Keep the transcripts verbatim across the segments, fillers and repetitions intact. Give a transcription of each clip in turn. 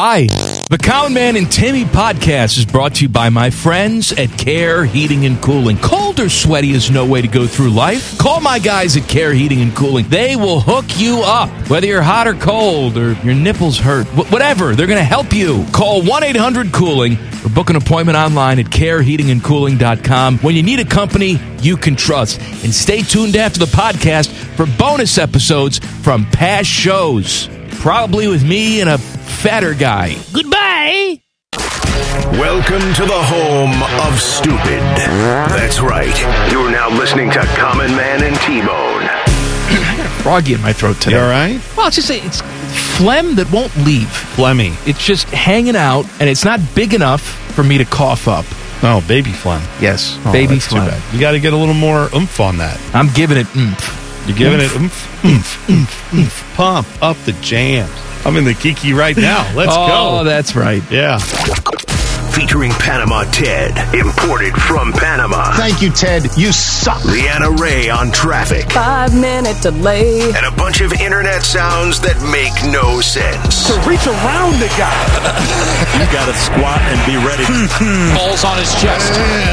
Hi. The Cowan Man and Timmy podcast is brought to you by my friends at Care Heating and Cooling. Cold or sweaty is no way to go through life. Call my guys at Care Heating and Cooling. They will hook you up. Whether you're hot or cold or your nipples hurt, whatever, they're going to help you. Call one eight hundred cooling or book an appointment online at care heating and cooling dot com when you need a company you can trust. And stay tuned after the podcast for bonus episodes from past shows. Probably with me and a fatter guy. Goodbye. Welcome to the home of stupid. That's right. You're now listening to Common Man and T-Bone. I got a froggy in my throat today. You all right? Well, it's just a, it's phlegm that won't leave. Phlegmy. It's just hanging out, and it's not big enough for me to cough up. Oh, baby phlegm. Yes, Oh, baby that's too phlegm. bad. You got to get a little more oomph on that. I'm giving it oomph. You're giving it oomph, oomph, oomph, oomph. Pump up the jams. I'm in the Kiki right now. Let's oh, go. Oh, that's right. Yeah. Featuring Panama Ted, imported from Panama. Thank you, Ted. You suck. Leanna Ray on traffic. Five minute delay. And a bunch of internet sounds that make no sense. To reach around the guy. You got to squat and be ready. Balls on his chest.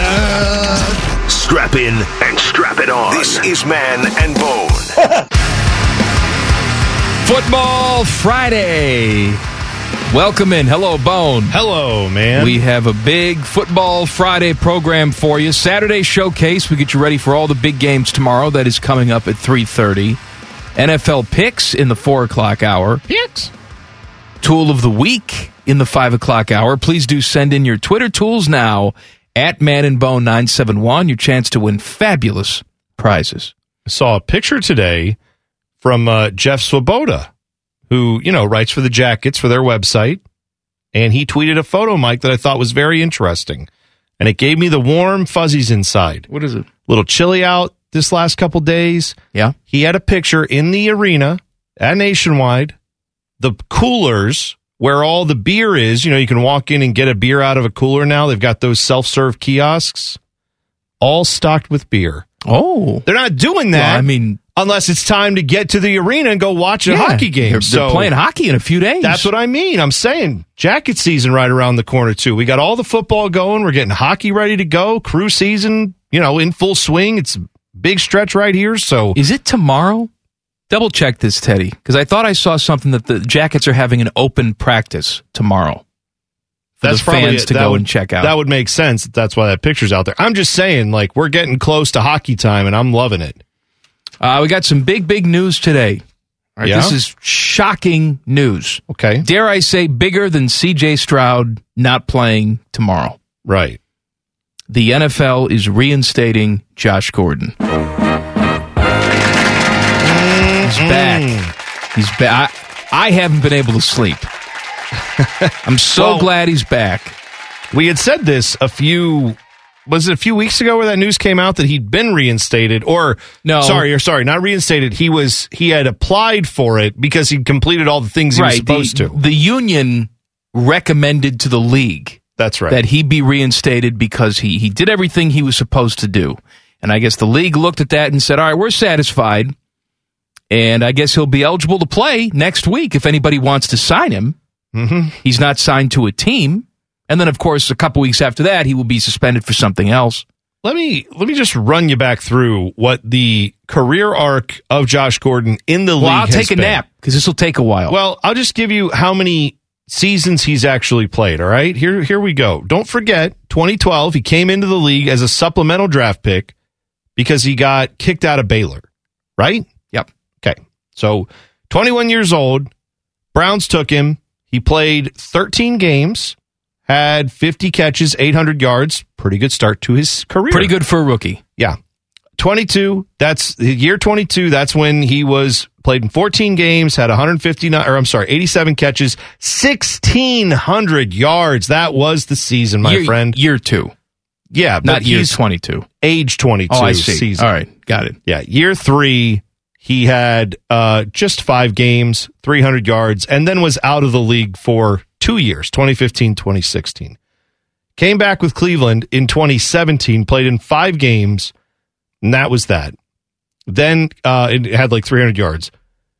Strap in and strap it on. This is Man and Bone. Football Friday. Welcome in. Hello, Bone. Hello, man. We have a big Football Friday program for you. Saturday showcase. We get you ready for all the big games tomorrow. That is coming up at three thirty. N F L picks in the four o'clock hour. Picks. Tool of the week in the five o'clock hour. Please do send in your Twitter tools now at Man and Bone nine seven one. Your chance to win fabulous prizes. I saw a picture today from uh, Jeff Swoboda, who, you know, writes for the Jackets for their website. And he tweeted a photo, Mike, that I thought was very interesting. And it gave me the warm fuzzies inside. What is it? A little chilly out this last couple days. Yeah. He had a picture in the arena at Nationwide, the coolers where all the beer is. You know, you can walk in and get a beer out of a cooler now. They've got those self-serve kiosks, all stocked with beer. Oh. They're not doing that. Well, I mean, unless it's time to get to the arena and go watch a yeah, hockey game. They're, so they're playing hockey in a few days. That's what I mean. I'm saying Jacket season right around the corner, too. We got all the football going. We're getting hockey ready to go. Crew season, you know, in full swing. It's a big stretch right here. So is it tomorrow? Double check this, Teddy, because I thought I saw something that the Jackets are having an open practice tomorrow. For that's the fans probably, to that go would, and check out. That would make sense. That's why that picture's out there. I'm just saying, like, we're getting close to hockey time, and I'm loving it. Uh, we got some big, big news today. All right, yeah? This is shocking news. Okay. Dare I say bigger than C J Stroud not playing tomorrow. Right. The N F L is reinstating Josh Gordon. He's back. He's back. I, I haven't been able to sleep. I'm so well, glad he's back. We had said this a few... Was it a few weeks ago where that news came out that he'd been reinstated? Or no, sorry, or sorry, not reinstated. He was he had applied for it because he'd completed all the things he right, was supposed the, to. The union recommended to the league that's right that he be reinstated because he he did everything he was supposed to do. And I guess the league looked at that and said, "All right, we're satisfied." And I guess he'll be eligible to play next week if anybody wants to sign him. Mm-hmm. He's not signed to a team. And then, of course, a couple weeks after that, he will be suspended for something else. Let me let me just run you back through what the career arc of Josh Gordon in the well, league I'll has take a been. nap because this will take a while. Well, I'll just give you how many seasons he's actually played, all right? Here, here we go. Don't forget, twenty twelve, he came into the league as a supplemental draft pick because he got kicked out of Baylor, right? Yep. Okay. So, twenty-one years old, Browns took him. He played thirteen games. Had fifty catches, eight hundred yards. Pretty good start to his career. Pretty good for a rookie. Yeah. twenty-two, that's year twenty-two. That's when he was played in fourteen games, had one hundred fifty-nine, or I'm sorry, eighty-seven catches, sixteen hundred yards. That was the season, my year, friend. Year two. Yeah. But not year he's twenty-two. Age twenty-two. Oh, I see. Season. All right. Got it. Yeah. Year three, he had uh, just five games, three hundred yards, and then was out of the league for two years, twenty fifteen, twenty sixteen. Came back with Cleveland in twenty seventeen, played in five games, and that was that. Then uh, it had like three hundred yards.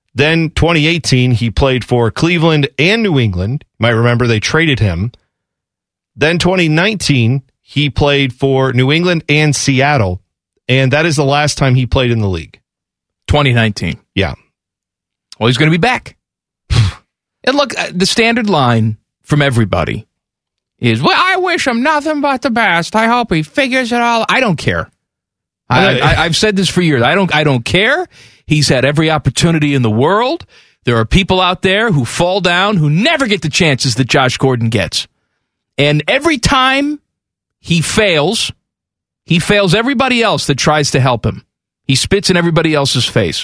Then twenty eighteen, he played for Cleveland and New England. You might remember they traded him. Then twenty nineteen, he played for New England and Seattle. And that is the last time he played in the league. twenty nineteen. Yeah. Well, he's going to be back. And look, the standard line from everybody is, well, I wish him nothing but the best. I hope he figures it all. I don't care. I, I, I've said this for years. I don't. I don't care. He's had every opportunity in the world. There are people out there who fall down who never get the chances that Josh Gordon gets. And every time he fails, he fails everybody else that tries to help him. He spits in everybody else's face.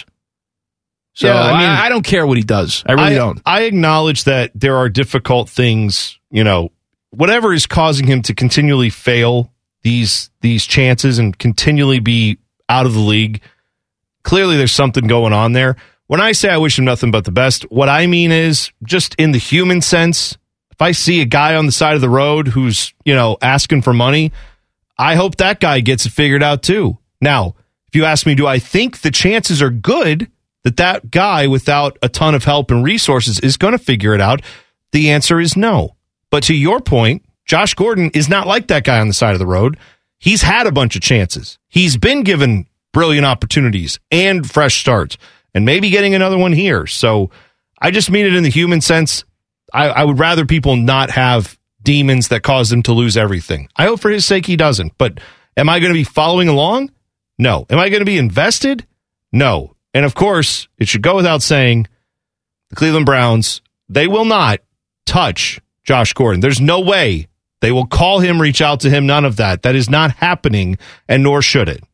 So yeah, I, mean, I, I don't care what he does. I really I, don't. I acknowledge that there are difficult things, you know, whatever is causing him to continually fail these these chances and continually be out of the league. Clearly there's something going on there. When I say I wish him nothing but the best, what I mean is just in the human sense, if I see a guy on the side of the road who's, you know, asking for money, I hope that guy gets it figured out too. Now, if you ask me, do I think the chances are good that that guy without a ton of help and resources is going to figure it out? The answer is no. But to your point, Josh Gordon is not like that guy on the side of the road. He's had a bunch of chances. He's been given brilliant opportunities and fresh starts and maybe getting another one here. So I just mean it in the human sense. I, I would rather people not have demons that cause them to lose everything. I hope for his sake he doesn't. But am I going to be following along? No. Am I going to be invested? No. And of course, it should go without saying, the Cleveland Browns, they will not touch Josh Gordon. There's no way they will call him, reach out to him, none of that. That is not happening, and nor should it.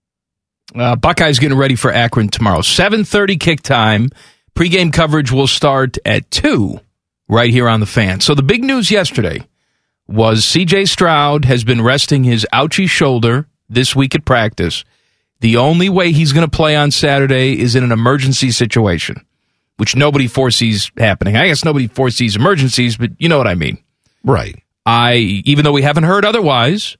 Uh, Buckeyes getting ready for Akron tomorrow. seven thirty kick time. Pre-game coverage will start at two right here on the Fan. So the big news yesterday was C J Stroud has been resting his ouchie shoulder this week at practice. The only way he's going to play on Saturday is in an emergency situation, which nobody foresees happening. I guess nobody foresees emergencies, but you know what I mean. Right. I, even though we haven't heard otherwise,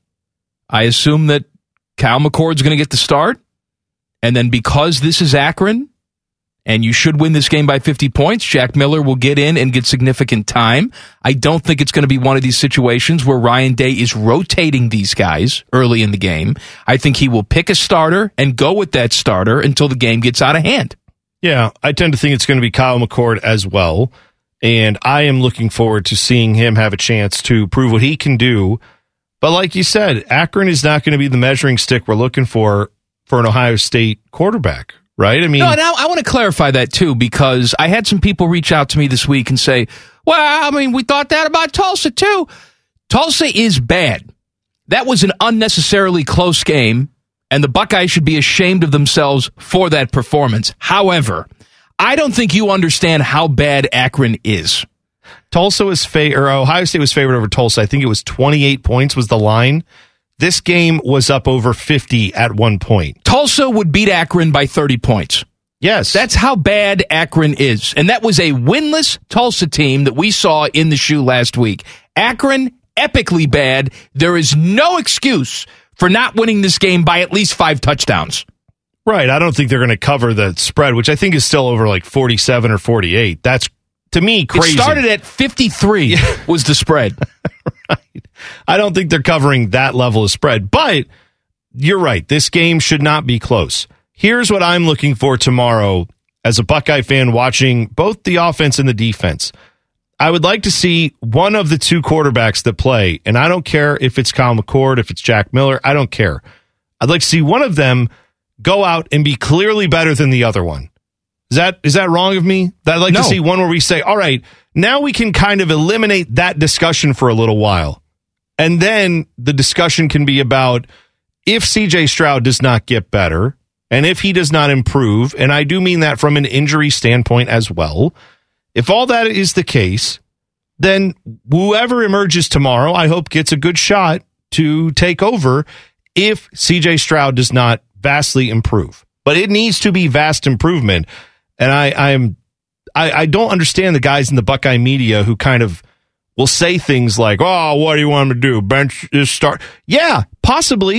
I assume that Kyle McCord's going to get the start. And then because this is Akron, and you should win this game by fifty points, Jack Miller will get in and get significant time. I don't think it's going to be one of these situations where Ryan Day is rotating these guys early in the game. I think he will pick a starter and go with that starter until the game gets out of hand. Yeah, I tend to think it's going to be Kyle McCord as well. And I am looking forward to seeing him have a chance to prove what he can do. But like you said, Akron is not going to be the measuring stick we're looking for for an Ohio State quarterback, right? I mean, no, and I, I want to clarify that too, because I had some people reach out to me this week and say, well, I mean, we thought that about Tulsa too. Tulsa is bad. That was an unnecessarily close game, and the Buckeyes should be ashamed of themselves for that performance. However, I don't think you understand how bad Akron is. Tulsa was fa- or Ohio State was favored over Tulsa. I think it was twenty-eight points was the line. This game was up over fifty at one point. Tulsa would beat Akron by thirty points. Yes. That's how bad Akron is. And that was a winless Tulsa team that we saw in the shoe last week. Akron, epically bad. There is no excuse for not winning this game by at least five touchdowns. Right. I don't think they're going to cover the spread, which I think is still over like forty-seven or forty-eight. That's, to me, crazy. It started at fifty-three was the spread. Right. I don't think they're covering that level of spread. But you're right. This game should not be close. Here's what I'm looking for tomorrow as a Buckeye fan watching both the offense and the defense. I would like to see one of the two quarterbacks that play, and I don't care if it's Kyle McCord, if it's Jack Miller, I don't care. I'd like to see one of them go out and be clearly better than the other one. Is that is that wrong of me? I'd like No. to see one where we say, all right, now we can kind of eliminate that discussion for a little while. And then the discussion can be about if C J Stroud does not get better, and if he does not improve, and I do mean that from an injury standpoint as well, if all that is the case, then whoever emerges tomorrow, I hope gets a good shot to take over if C J Stroud does not vastly improve. But it needs to be vast improvement. And I, I'm, I, I don't understand the guys in the Buckeye media who kind of will say things like, oh, what do you want him to do? Bench is start. Yeah, possibly.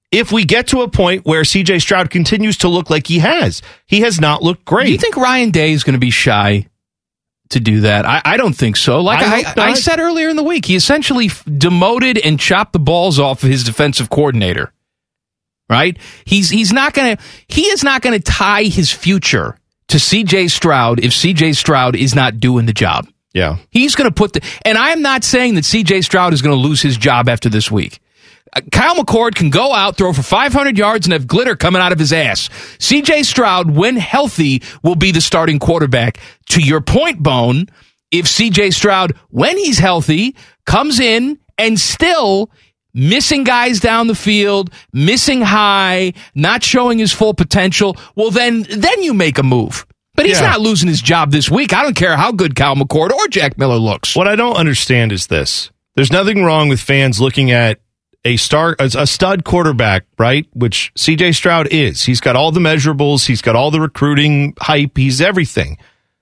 if we get to a point where C J Stroud continues to look like he has. He has not looked great. Do you think Ryan Day is going to be shy to do that? I, I don't think so. Like I, I, I said earlier in the week, he essentially f- demoted and chopped the balls off of his defensive coordinator. Right? He's he's not going to he is not going to tie his future to C J Stroud if C J Stroud is not doing the job. Yeah. He's going to put the and I am not saying that C J Stroud is going to lose his job after this week. Kyle McCord can go out, throw for five hundred yards, and have glitter coming out of his ass. C J Stroud, when healthy, will be the starting quarterback. To your point, Bone, if C J Stroud, when he's healthy, comes in and still missing guys down the field, missing high, not showing his full potential, well, then then you make a move. But he's yeah. not losing his job this week. I don't care how good Kyle McCord or Jack Miller looks. What I don't understand is this. There's nothing wrong with fans looking at a star, a stud quarterback, right? Which C J Stroud is. He's got all the measurables. He's got all the recruiting hype. He's everything.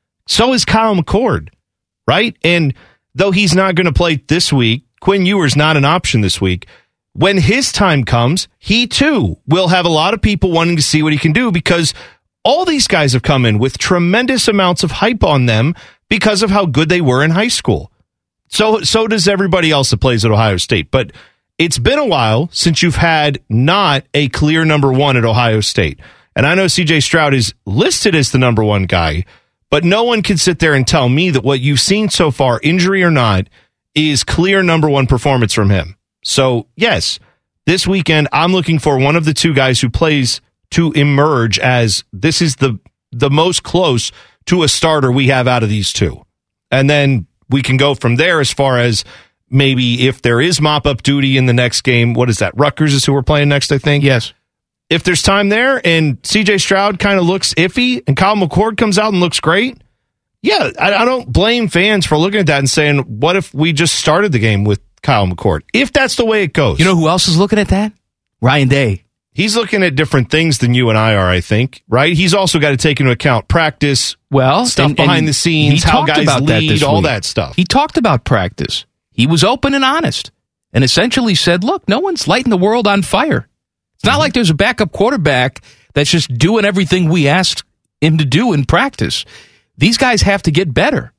So is Kyle McCord, right? And though he's not going to play this week, Quinn Ewers not an option this week. When his time comes, he too will have a lot of people wanting to see what he can do because all these guys have come in with tremendous amounts of hype on them because of how good they were in high school. So, so does everybody else that plays at Ohio State. But it's been a while since you've had not a clear number one at Ohio State. And I know C J Stroud is listed as the number one guy, but no one can sit there and tell me that what you've seen so far, injury or not, is clear number one performance from him. So, yes, this weekend, I'm looking for one of the two guys who plays to emerge as this is the the most close to a starter we have out of these two. And then we can go from there as far as maybe if there is mop-up duty in the next game. What is that? Rutgers is who we're playing next, I think. Yes. If there's time there and C J Stroud kind of looks iffy and Kyle McCord comes out and looks great, yeah, I, I don't blame fans for looking at that and saying, what if we just started the game with Kyle McCord? If that's the way it goes. You know who else is looking at that? Ryan Day. He's looking at different things than you and I are, I think, right? He's also got to take into account practice, well, stuff and, behind and the scenes, how guys about lead, that all week. that stuff. He talked about practice. He was open and honest and essentially said, look, no one's lighting the world on fire. It's not mm-hmm. like there's a backup quarterback that's just doing everything we asked him to do in practice. These guys have to get better.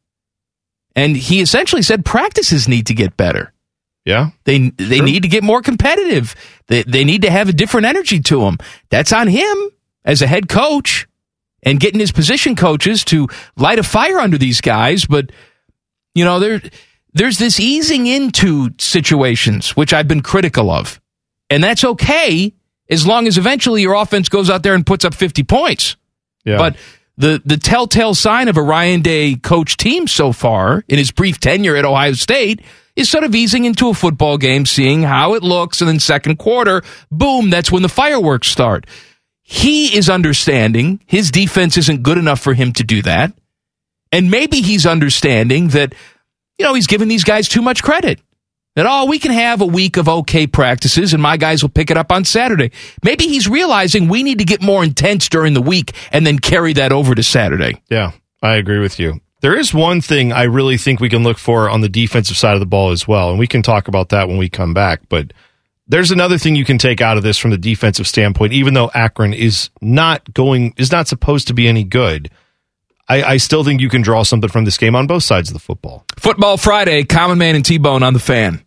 And he essentially said practices need to get better. Yeah. They they sure. need to get more competitive. They they need to have a different energy to them. That's on him as a head coach and getting his position coaches to light a fire under these guys. But, you know, there there's this easing into situations, which I've been critical of. And that's okay as long as eventually your offense goes out there and puts up fifty points. Yeah. But the, the telltale sign of a Ryan Day coach team so far in his brief tenure at Ohio State is sort of easing into a football game, seeing how it looks, and then second quarter, boom, that's when the fireworks start. He is understanding his defense isn't good enough for him to do that. And maybe he's understanding that, you know, he's giving these guys too much credit. That, oh, we can have a week of okay practices and my guys will pick it up on Saturday. Maybe he's realizing we need to get more intense during the week and then carry that over to Saturday. Yeah, I agree with you. There is one thing I really think we can look for on the defensive side of the ball as well, and we can talk about that when we come back. But there's another thing you can take out of this from the defensive standpoint, even though Akron is not going, is not supposed to be any good. I, I still think you can draw something from this game on both sides of the football. Football Friday, Common Man and T-Bone on the Fan.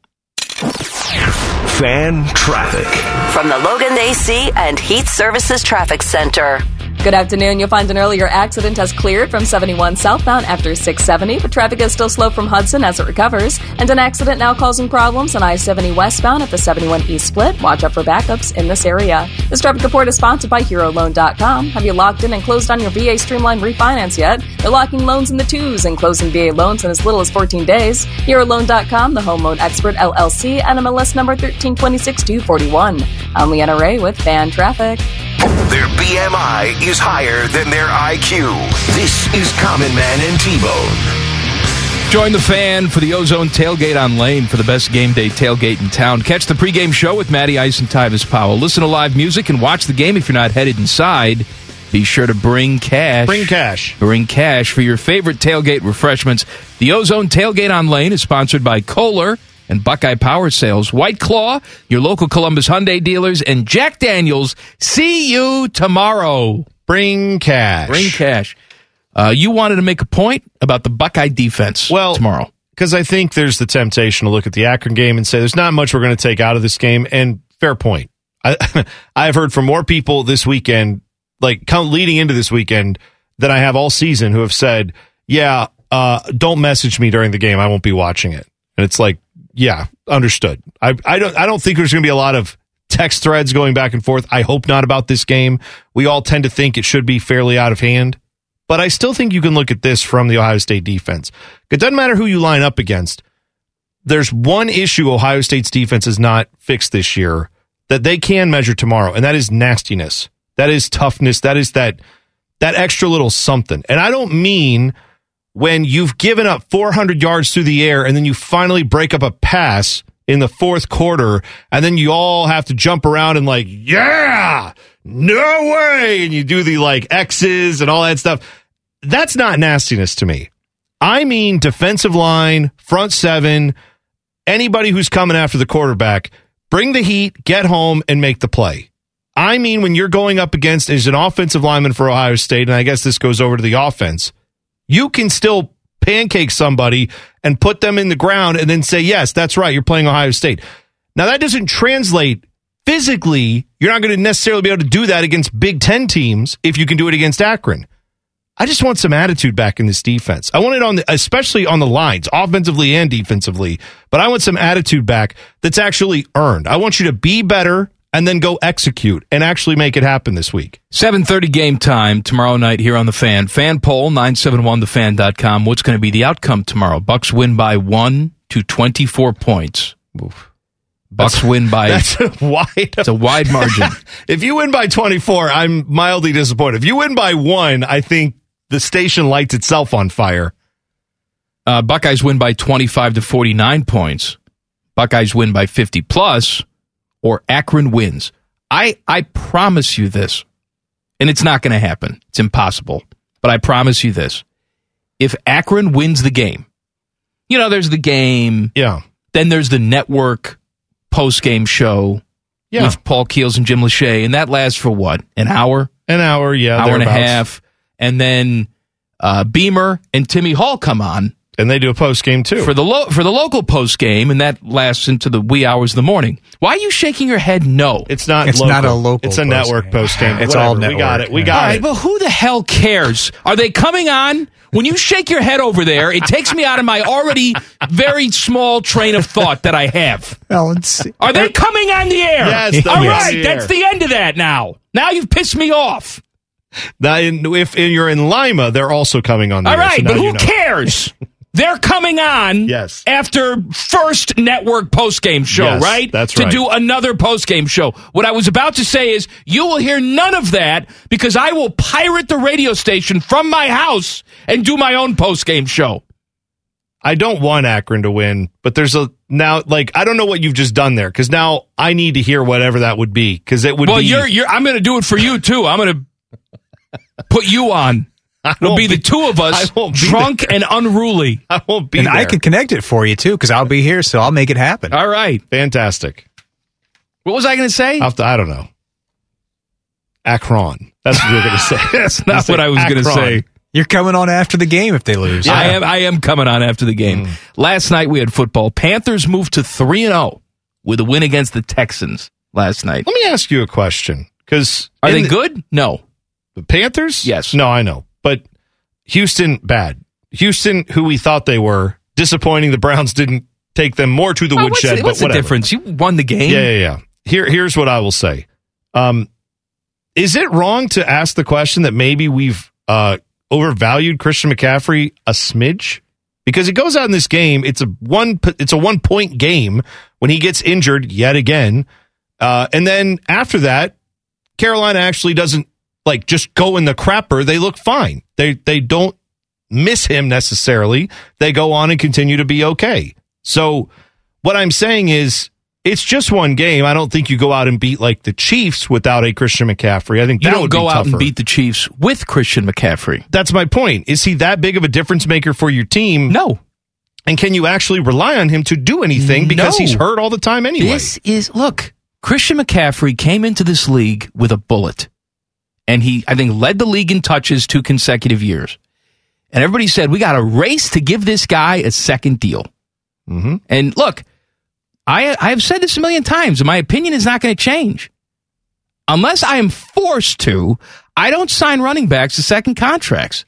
Fan traffic. From the Logan A C and Heat Services Traffic Center. Good afternoon. You'll find an earlier accident has cleared from seventy-one southbound after six seventy, but traffic is still slow from Hudson as it recovers. And an accident now causing problems on I seventy westbound at the seventy-one East split. Watch out for backups in this area. This traffic report is sponsored by Hero Loan dot com. Have you locked in and closed on your V A Streamline refinance yet? They're locking loans in the twos and closing V A loans in as little as fourteen days. Hero Loan dot com, the home loan expert, L L C, N M L S number thirteen twenty-six two forty-one. I'm Leanna Ray with Fan Traffic. Their B M I is higher than their I Q. This is Common Man and T-Bone. Join the Fan for the Ozone Tailgate on Lane for the best game day tailgate in town. Catch the pregame show with Matty Ice and Tyvis Powell. Listen to live music and watch the game if you're not headed inside. Be sure to bring cash. Bring cash. Bring cash for your favorite tailgate refreshments. The Ozone Tailgate on Lane is sponsored by Kohler and Buckeye Power Sales. White Claw, your local Columbus Hyundai dealers, and Jack Daniels. See you tomorrow. Bring cash. Bring cash. Uh, you wanted to make a point about the Buckeye defense well, tomorrow. Because I think there's the temptation to look at the Akron game and say there's not much we're going to take out of this game, and fair point. I, I've heard from more people this weekend, like leading into this weekend, than I have all season, who have said, yeah, uh, don't message me during the game. I won't be watching it. And it's like, yeah, understood. I, I don't I don't think there's going to be a lot of text threads going back and forth. I hope not about this game. We all tend to think it should be fairly out of hand. But I still think you can look at this from the Ohio State defense. It doesn't matter who you line up against. There's one issue Ohio State's defense has not fixed this year that they can measure tomorrow, and that is nastiness. That is toughness. That is that that extra little something. And I don't mean when you've given up four hundred yards through the air and then you finally break up a pass in the fourth quarter, and then you all have to jump around and like, yeah, no way, and you do the like X's and all that stuff. That's not nastiness to me. I mean defensive line, front seven, anybody who's coming after the quarterback, bring the heat, get home, and make the play. I mean when you're going up against as an offensive lineman for Ohio State, and I guess this goes over to the offense, you can still pancake somebody and put them in the ground and then say, yes, that's right, you're playing Ohio State. Now, that doesn't translate physically. You're not going to necessarily be able to do that against Big Ten teams if you can do it against Akron. I just want some attitude back in this defense. I want it on the, especially on the lines, offensively and defensively, but I want some attitude back that's actually earned. I want you to be better and then go execute and actually make it happen this week. seven thirty game time tomorrow night here on The Fan. Fan poll, nine seven one the fan dot com. What's going to be the outcome tomorrow? Bucks win by one to twenty-four points. Oof. Bucks that's, win by... That's a wide... It's a wide margin. If you win by twenty-four, I'm mildly disappointed. If you win by one, I think the station lights itself on fire. Uh, Buckeyes win by twenty-five to forty-nine points. Buckeyes win by fifty plus. Or Akron wins. I, I promise you this, and it's not going to happen. It's impossible. But I promise you this. If Akron wins the game, you know, there's the game. Yeah. Then there's the network post-game show yeah. with Paul Keels and Jim Lachey, and that lasts for what? An hour? An hour, yeah. Hour and a half. And then uh, Beamer and Timmy Hall come on. And they do a post game too for the lo- for the local post game, and that lasts into the wee hours of the morning. Why are you shaking your head? No, it's not. It's local. not a local. It's a network post game. It's Whatever. all network. We got it. We yeah. got all right, it. but who the hell cares? Are they coming on? When you shake your head over there, it takes me out of my already very small train of thought that I have. Well, let's see. Are they coming on the air? Yes. All yes. right, that's the end of that. Now, now you've pissed me off. Now, if you're in Lima, they're also coming on the all air. All right, so but who you know. cares? They're coming on yes. after first network postgame show, yes, right? That's to right. To do another postgame show. What I was about to say is you will hear none of that because I will pirate the radio station from my house and do my own postgame show. I don't want Akron to win, but there's a now like I don't know what you've just done there because now I need to hear whatever that would be because it would well, be. Well, you're you're I'm going to do it for you too. I'm going to put you on. It'll be, be the two of us, drunk there. and unruly. I won't be and there. I can connect it for you, too, because I'll be here, so I'll make it happen. All right. Fantastic. What was I going to say? I'll to, I don't know. Akron. That's what you were going to say. That's not what I was going to say. You're coming on after the game if they lose. Yeah. I am I am coming on after the game. Mm. Last night we had football. Panthers moved to three and oh with a win against the Texans last night. Let me ask you a question. Because Are they the, good? No. The Panthers? Yes. No, I know. But Houston, bad. Houston, who we thought they were, disappointing. The Browns didn't take them more to the oh, woodshed. What's, the, what's but the difference? You won the game. Yeah, yeah, yeah. Here, here's what I will say. Um, is it wrong to ask the question that maybe we've uh, overvalued Christian McCaffrey a smidge? Because it goes out in this game. It's a one. It's a one point game when he gets injured yet again, uh, and then after that, Carolina actually doesn't. Like, just go in the crapper, they look fine. They they don't miss him necessarily. They go on and continue to be okay. So what I'm saying is, it's just one game. I don't think you go out and beat, like, the Chiefs without a Christian McCaffrey. I think that you don't would go be out tougher. and beat the Chiefs with Christian McCaffrey. That's my point. Is he that big of a difference maker for your team? No. And can you actually rely on him to do anything because No. he's hurt all the time anyway? This is, look, Christian McCaffrey came into this league with a bullet. And he, I think, led the league in touches two consecutive years. And everybody said, we got a race to give this guy a second deal. Mm-hmm. And look, I, I have said this a million times, and my opinion is not going to change. Unless I am forced to, I don't sign running backs to second contracts.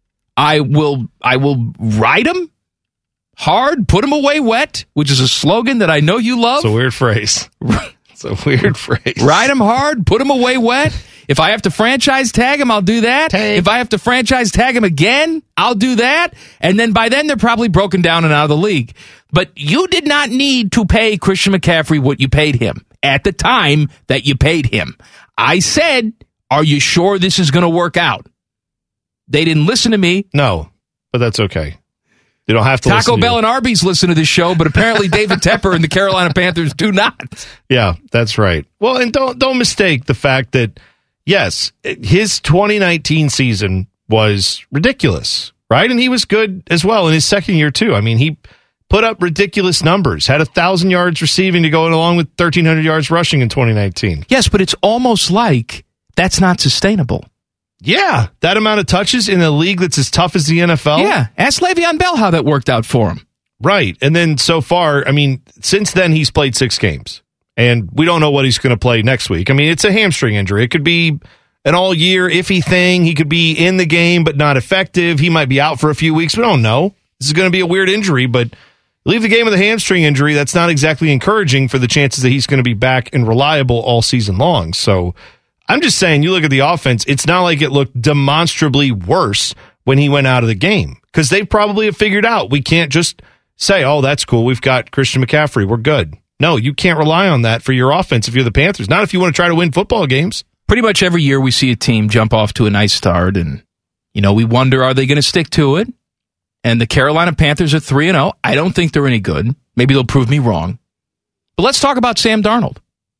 I will, I will ride them hard, put them away wet, which is a slogan that I know you love. It's a weird phrase. It's a weird phrase. Ride them hard, put them away wet. If I have to franchise tag him, I'll do that. Tag. If I have to franchise tag him again, I'll do that. And then by then, they're probably broken down and out of the league. But you did not need to pay Christian McCaffrey what you paid him at the time that you paid him. I said, are you sure this is going to work out? They didn't listen to me. No, but that's okay. You don't have to listen Taco to Bell you. and Arby's listen to this show, but apparently David Tepper and the Carolina Panthers do not. Yeah, that's right. Well, and don't don't mistake the fact that, yes, his twenty nineteen season was ridiculous, right? And he was good as well in his second year, too. I mean, he put up ridiculous numbers, had one thousand yards receiving to go along with thirteen hundred yards rushing in twenty nineteen. Yes, but it's almost like that's not sustainable. Yeah, that amount of touches in a league that's as tough as the N F L. Yeah, ask Le'Veon Bell how that worked out for him. Right. And then so far, I mean, since then, he's played six games. And we don't know what he's going to play next week. I mean, it's a hamstring injury. It could be an all-year iffy thing. He could be in the game but not effective. He might be out for a few weeks. We don't know. This is going to be a weird injury, but leave the game with a hamstring injury. That's not exactly encouraging for the chances that he's going to be back and reliable all season long. So I'm just saying, you look at the offense, it's not like it looked demonstrably worse when he went out of the game, because they probably have figured out we can't just say, oh, that's cool, we've got Christian McCaffrey, we're good. No, you can't rely on that for your offense if you're the Panthers. Not if you want to try to win football games. Pretty much every year we see a team jump off to a nice start, and, you know, we wonder, are they going to stick to it? And the Carolina Panthers are three and oh. I don't think they're any good. Maybe they'll prove me wrong. But let's talk about Sam Darnold.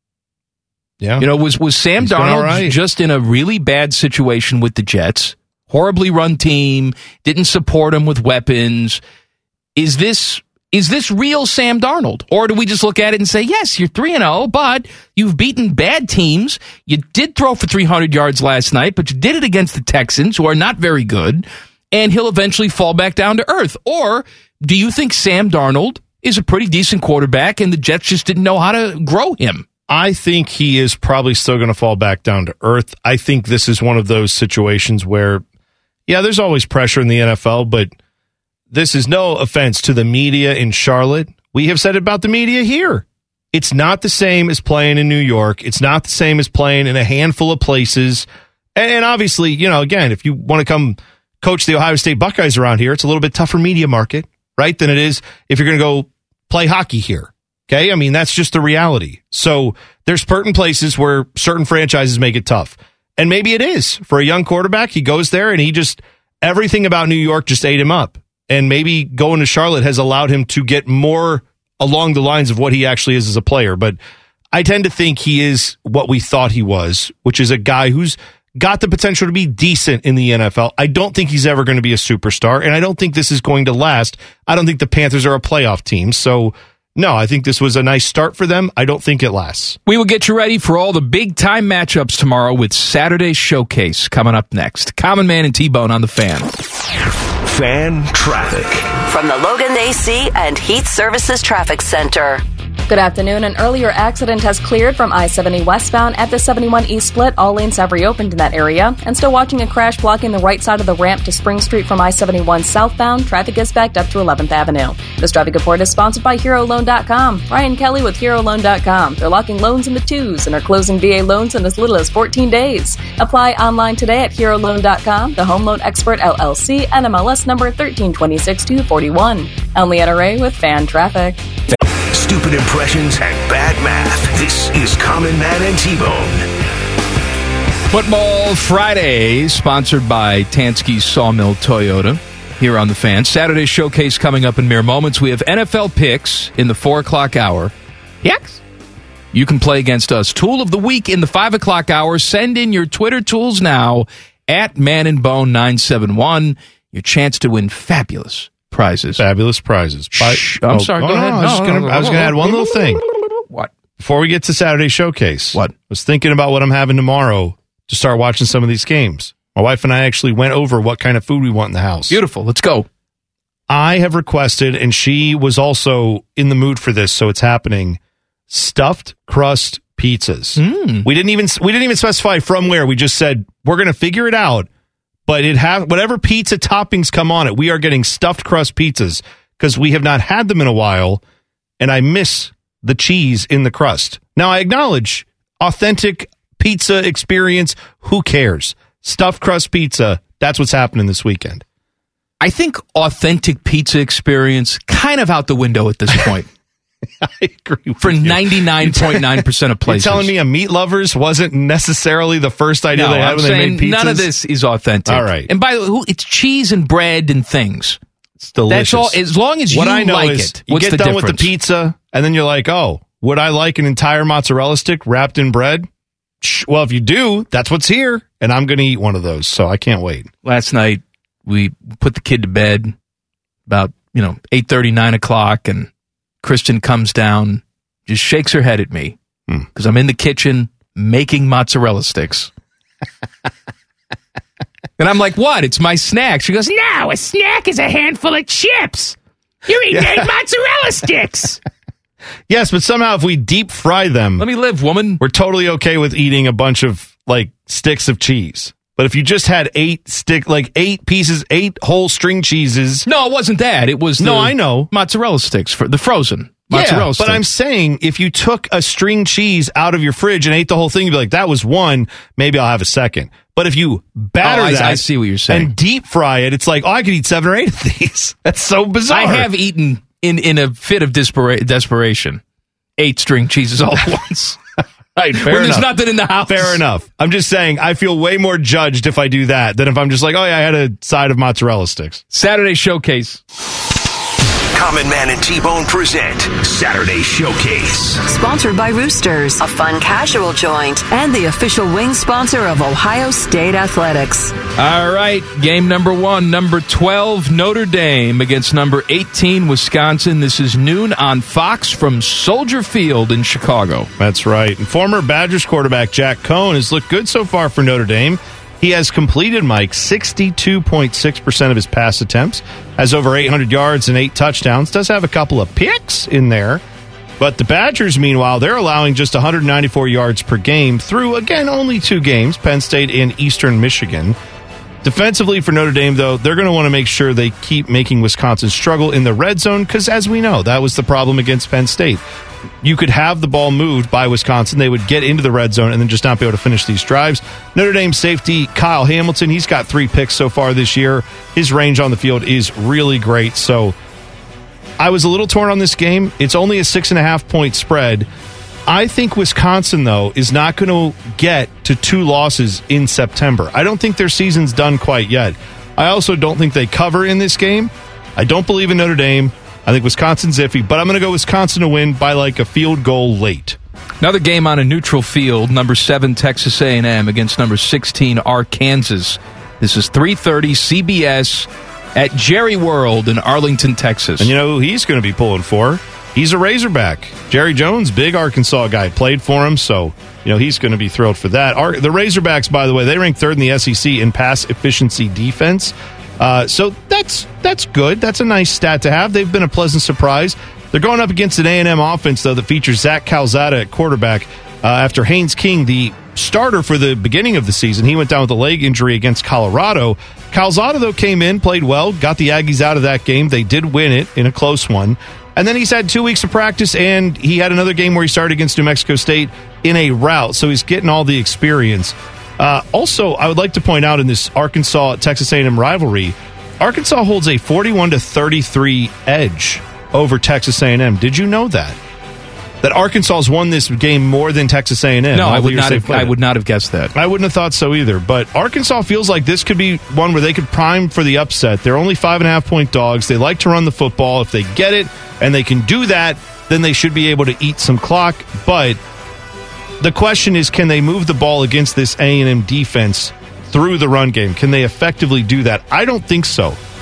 Yeah. You know, was, was Sam He's been Darnold all right. just in a really bad situation with the Jets? Horribly run team, didn't support him with weapons. Is this is this real Sam Darnold? Or do we just look at it and say, yes, you're three and oh, but you've beaten bad teams. You did throw for three hundred yards last night, but you did it against the Texans, who are not very good, and he'll eventually fall back down to earth. Or do you think Sam Darnold is a pretty decent quarterback and the Jets just didn't know how to grow him? I think he is probably still going to fall back down to earth. I think this is one of those situations where, yeah, there's always pressure in the N F L, but this is no offense to the media in Charlotte. We have said it about the media here. It's not the same as playing in New York. It's not the same as playing in a handful of places. And obviously, you know, again, if you want to come coach the Ohio State Buckeyes around here, it's a little bit tougher media market, right, than it is if you're going to go play hockey here. Okay, I mean, that's just the reality. So there's certain places where certain franchises make it tough. And maybe it is. For a young quarterback, he goes there and he just, everything about New York just ate him up. And maybe going to Charlotte has allowed him to get more along the lines of what he actually is as a player. But I tend to think he is what we thought he was, which is a guy who's got the potential to be decent in the N F L. I don't think he's ever going to be a superstar, and I don't think this is going to last. I don't think the Panthers are a playoff team. So, no, I think this was a nice start for them. I don't think it lasts. We will get you ready for all the big-time matchups tomorrow with Saturday's Showcase coming up next. Common Man and T-Bone on the Fan. Fan traffic. From the Logan A C and Heat Services Traffic Center. Good afternoon. An earlier accident has cleared from I seventy westbound at the seventy-one East split. All lanes have reopened in that area. And still watching a crash blocking the right side of the ramp to Spring Street from I seventy-one southbound. Traffic is backed up to eleventh Avenue. This traffic report is sponsored by Hero Loan dot com. Ryan Kelly with Hero Loan dot com. They're locking loans in the twos and are closing V A loans in as little as fourteen days. Apply online today at Hero Loan dot com. The Home Loan Expert L L C, N M L S number thirteen twenty-six two forty-one. I'm Leanna Ray with Fan Traffic. Stupid impressions and bad math. This is Common Man and T-Bone. Football Friday, sponsored by Tansky's Sawmill Toyota, here on the Fan. Saturday Showcase coming up in mere moments. We have N F L picks in the four o'clock hour. Yes. You can play against us. Tool of the week in the five o'clock hour. Send in your Twitter tools now at Man and Bone nine seven one. Your chance to win fabulous, prizes. Fabulous prizes. By, Shh, I'm oh, sorry. oh, Go no, ahead. I was No, going no, to no, add one little thing. What? Before we get to Saturday Showcase. What? I was thinking about what I'm having tomorrow to start watching some of these games. My wife and I actually went over what kind of food we want in the house. Beautiful. Let's go. I have requested, and she was also in the mood for this, so it's happening, stuffed crust pizzas. Mm. We didn't even we didn't even specify from where. We just said we're going to figure it out, but it have whatever pizza toppings come on it, we are getting stuffed crust pizzas because we have not had them in a while, and I miss the cheese in the crust. Now, I acknowledge authentic pizza experience. Who cares? Stuffed crust pizza. That's what's happening this weekend. I think authentic pizza experience kind of out the window at this point. I agree with For you. ninety-nine point nine percent of places. You're telling me a Meat Lovers wasn't necessarily the first idea no, they had I'm when they saying made pizzas? none of this is authentic. All right. And by the way, who- it's cheese and bread and things. It's delicious. That's all. As long as what you I know like is it. you What's get the done difference? with the pizza, and then you're like, oh, would I like an entire mozzarella stick wrapped in bread? Shh, well, if you do, that's what's here, and I'm going to eat one of those, so I can't wait. Last night, we put the kid to bed about, you know, eight thirty, nine o'clock, and Kristen comes down, just shakes her head at me because I'm in the kitchen making mozzarella sticks. And I'm like, what? It's my snack. She goes, no, a snack is a handful of chips. You're eating eight mozzarella sticks. Yes, but somehow if we deep fry them, Let me live, woman. we're totally okay with eating a bunch of like sticks of cheese. But if you just had eight stick, like eight pieces, eight whole string cheeses. No, it wasn't that. It was the No, I know. mozzarella sticks, for the frozen mozzarella Yeah, sticks. but I'm saying if you took a string cheese out of your fridge and ate the whole thing, you'd be like, that was one, maybe I'll have a second. But if you batter Oh, I- that I see what you're saying. and deep fry it, it's like, oh, I could eat seven or eight of these. That's so bizarre. I have eaten in, in a fit of dispara- desperation eight string cheeses all at once. Right, fair when there's enough. nothing in the house. Fair enough. I'm just saying, I feel way more judged if I do that than if I'm just like, oh, yeah, I had a side of mozzarella sticks. Saturday Showcase. Common Man and T-Bone present Saturday Showcase. Sponsored by Roosters, a fun casual joint, and the official wing sponsor of Ohio State Athletics. All right, game number one, number twelve, Notre Dame against number eighteen, Wisconsin. This is noon on Fox from Soldier Field in Chicago. That's right. And former Badgers quarterback Jack Cohn has looked good so far for Notre Dame. He has completed, Mike, sixty-two point six percent of his pass attempts, has over eight hundred yards and eight touchdowns, does have a couple of picks in there. But the Badgers, meanwhile, they're allowing just one hundred ninety-four yards per game through, again, only two games, Penn State and Eastern Michigan. Defensively for Notre Dame, though, they're going to want to make sure they keep making Wisconsin struggle in the red zone because, as we know, that was the problem against Penn State. You could have the ball moved by Wisconsin. They would get into the red zone and then just not be able to finish these drives. Notre Dame safety Kyle Hamilton, he's got three picks so far this year. His range on the field is really great. So I was a little torn on this game. It's only a six and a half point spread. I think Wisconsin, though, is not going to get to two losses in September. I don't think their season's done quite yet. I also don't think they cover in this game. I don't believe in Notre Dame. I think Wisconsin's iffy, but I'm going to go Wisconsin to win by like a field goal late. Another game on a neutral field, number seven, Texas A and M against number sixteen, Arkansas. This is three thirty C B S at Jerry World in Arlington, Texas. And you know who he's going to be pulling for? He's a Razorback. Jerry Jones, big Arkansas guy, played for him, so you know he's going to be thrilled for that. Ar- the Razorbacks, by the way, they rank third in the S E C in pass efficiency defense. Uh, so that's that's good. That's a nice stat to have. They've been a pleasant surprise. They're going up against an A and M offense, though, that features Zach Calzada at quarterback uh, after Haynes King, the starter for the beginning of the season, he went down with a leg injury against Colorado. Calzada, though, came in, played well, got the Aggies out of that game. They did win it in a close one. And then he's had two weeks of practice, and he had another game where he started against New Mexico State in a rout, so he's getting all the experience. Uh, also, I would like to point out in this Arkansas-Texas A and M rivalry, Arkansas holds a forty-one to thirty-three edge over Texas A and M. Did you know that? That Arkansas has won this game more than Texas A and M? No, all I the would years not they've have. played I it. would not have guessed that. I wouldn't have thought so either. But Arkansas feels like this could be one where they could prime for the upset. They're only five and a half point dogs. They like to run the football. If they get it and they can do that, then they should be able to eat some clock. But the question is, can they move the ball against this A and M defense through the run game? Can they effectively do that? I don't think so.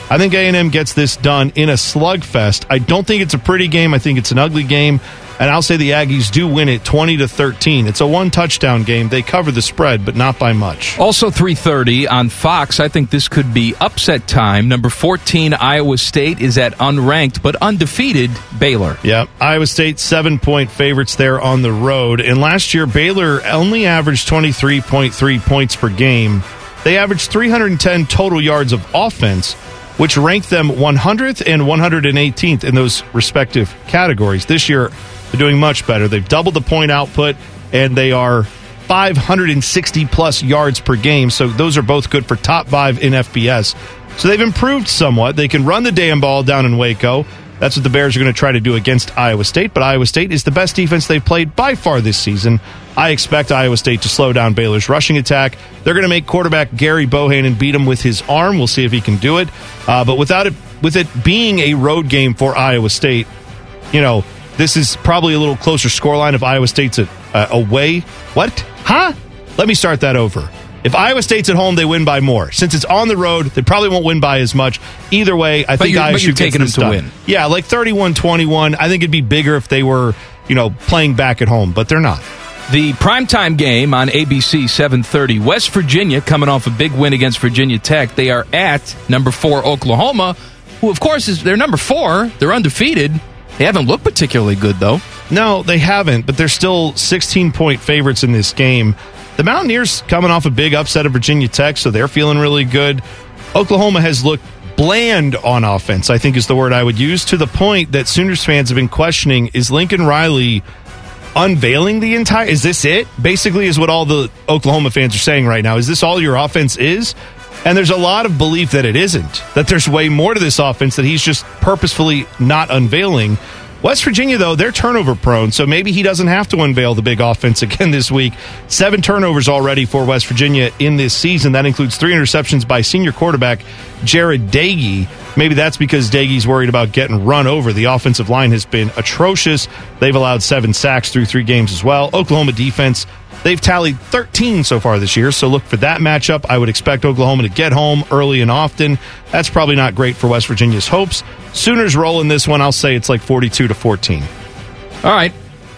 I think A and M gets this done in a slugfest. I don't think it's a pretty game. I think it's an ugly game. And I'll say the Aggies do win it twenty to thirteen. It's a one-touchdown game. They cover the spread, but not by much. Also three thirty on Fox. I think this could be upset time. Number fourteen, Iowa State, is at unranked but undefeated Baylor. Yeah, Iowa State, seven-point favorites there on the road. And last year, Baylor only averaged twenty-three point three points per game. They averaged three hundred ten total yards of offense, which ranked them one hundredth and one hundred eighteenth in those respective categories. This year, they're doing much better. They've doubled the point output, and they are five hundred sixty plus yards per game. So those are both good for top five in F B S. So they've improved somewhat. They can run the damn ball down in Waco. That's what the Bears are going to try to do against Iowa State. But Iowa State is the best defense they've played by far this season. I expect Iowa State to slow down Baylor's rushing attack. They're going to make quarterback Gary Bohannon beat him with his arm. We'll see if he can do it. Uh, but without it, with it being a road game for Iowa State, you know, this is probably a little closer scoreline if Iowa State's at, uh, away. What? Huh? Let me start that over. If Iowa State's at home, they win by more. Since it's on the road, they probably won't win by as much. Either way, I but think you're, Iowa but you're should taking them to done. win. Yeah, like thirty-one twenty-one. I think it'd be bigger if they were, you know, playing back at home, but they're not. The primetime game on A B C, seven thirty. West Virginia coming off a big win against Virginia Tech. They are at number four Oklahoma, who, of course, is they're number four. They're undefeated. They haven't looked particularly good, though. No, they haven't, but they're still sixteen-point favorites in this game. The Mountaineers coming off a big upset of Virginia Tech, so they're feeling really good. Oklahoma has looked bland on offense, I think is the word I would use, to the point that Sooners fans have been questioning, is Lincoln Riley unveiling the entire... Is this it? Basically is what all the Oklahoma fans are saying right now. Is this all your offense is? And there's a lot of belief that it isn't, that there's way more to this offense that he's just purposefully not unveiling. West Virginia, though, they're turnover prone, so maybe he doesn't have to unveil the big offense again this week. Seven turnovers already for West Virginia in this season. That includes three interceptions by senior quarterback Jared Dagey. Maybe that's because Dagey's worried about getting run over. The offensive line has been atrocious. They've allowed seven sacks through three games as well. Oklahoma defense, they've tallied thirteen so far this year, so look for that matchup. I would expect Oklahoma to get home early and often. That's probably not great for West Virginia's hopes. Sooners roll in this one. I'll say it's like forty-two to fourteen. All right.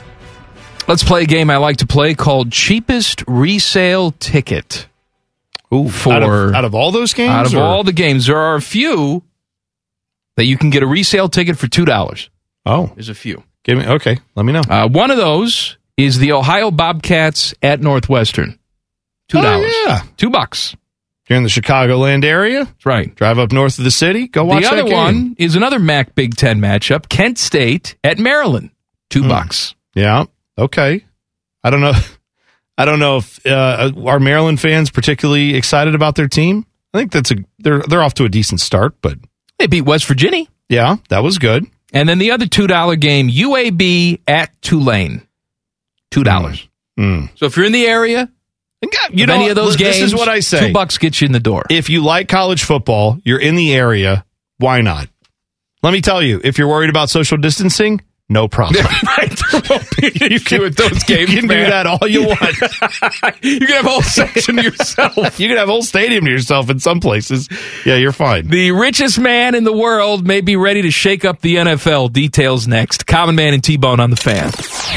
Let's play a game I like to play called Cheapest Resale Ticket. Ooh, for, out, of, out of all those games? Out of or? all the games. There are a few that you can get a resale ticket for two dollars. Oh. There's a few. Give me Okay, let me know. Uh, one of those is the Ohio Bobcats at Northwestern. Two dollars. Oh, yeah. Two bucks. You're in the Chicagoland area? That's right. Drive up north of the city. Go watch that game. The other one is another M A C Big Ten matchup. Kent State at Maryland. Two mm. bucks. Yeah. Okay. I don't know. I don't know if uh, are Maryland fans particularly excited about their team. I think that's a they're they're off to a decent start, but they beat West Virginia. Yeah, that was good. And then the other two dollar game, U A B at Tulane. Two dollars. Mm. Mm. So if you're in the area, you know, any of those games, this is what I say. Two bucks gets you in the door. If you like college football, you're in the area, why not? Let me tell you, if you're worried about social distancing, no problem. There won't be an issue with those games. You can man. do that all you want. You can have a whole section to yourself. You can have a whole stadium to yourself in some places. Yeah, you're fine. The richest man in the world may be ready to shake up the N F L. Details next. Common Man and T-Bone on the Fan.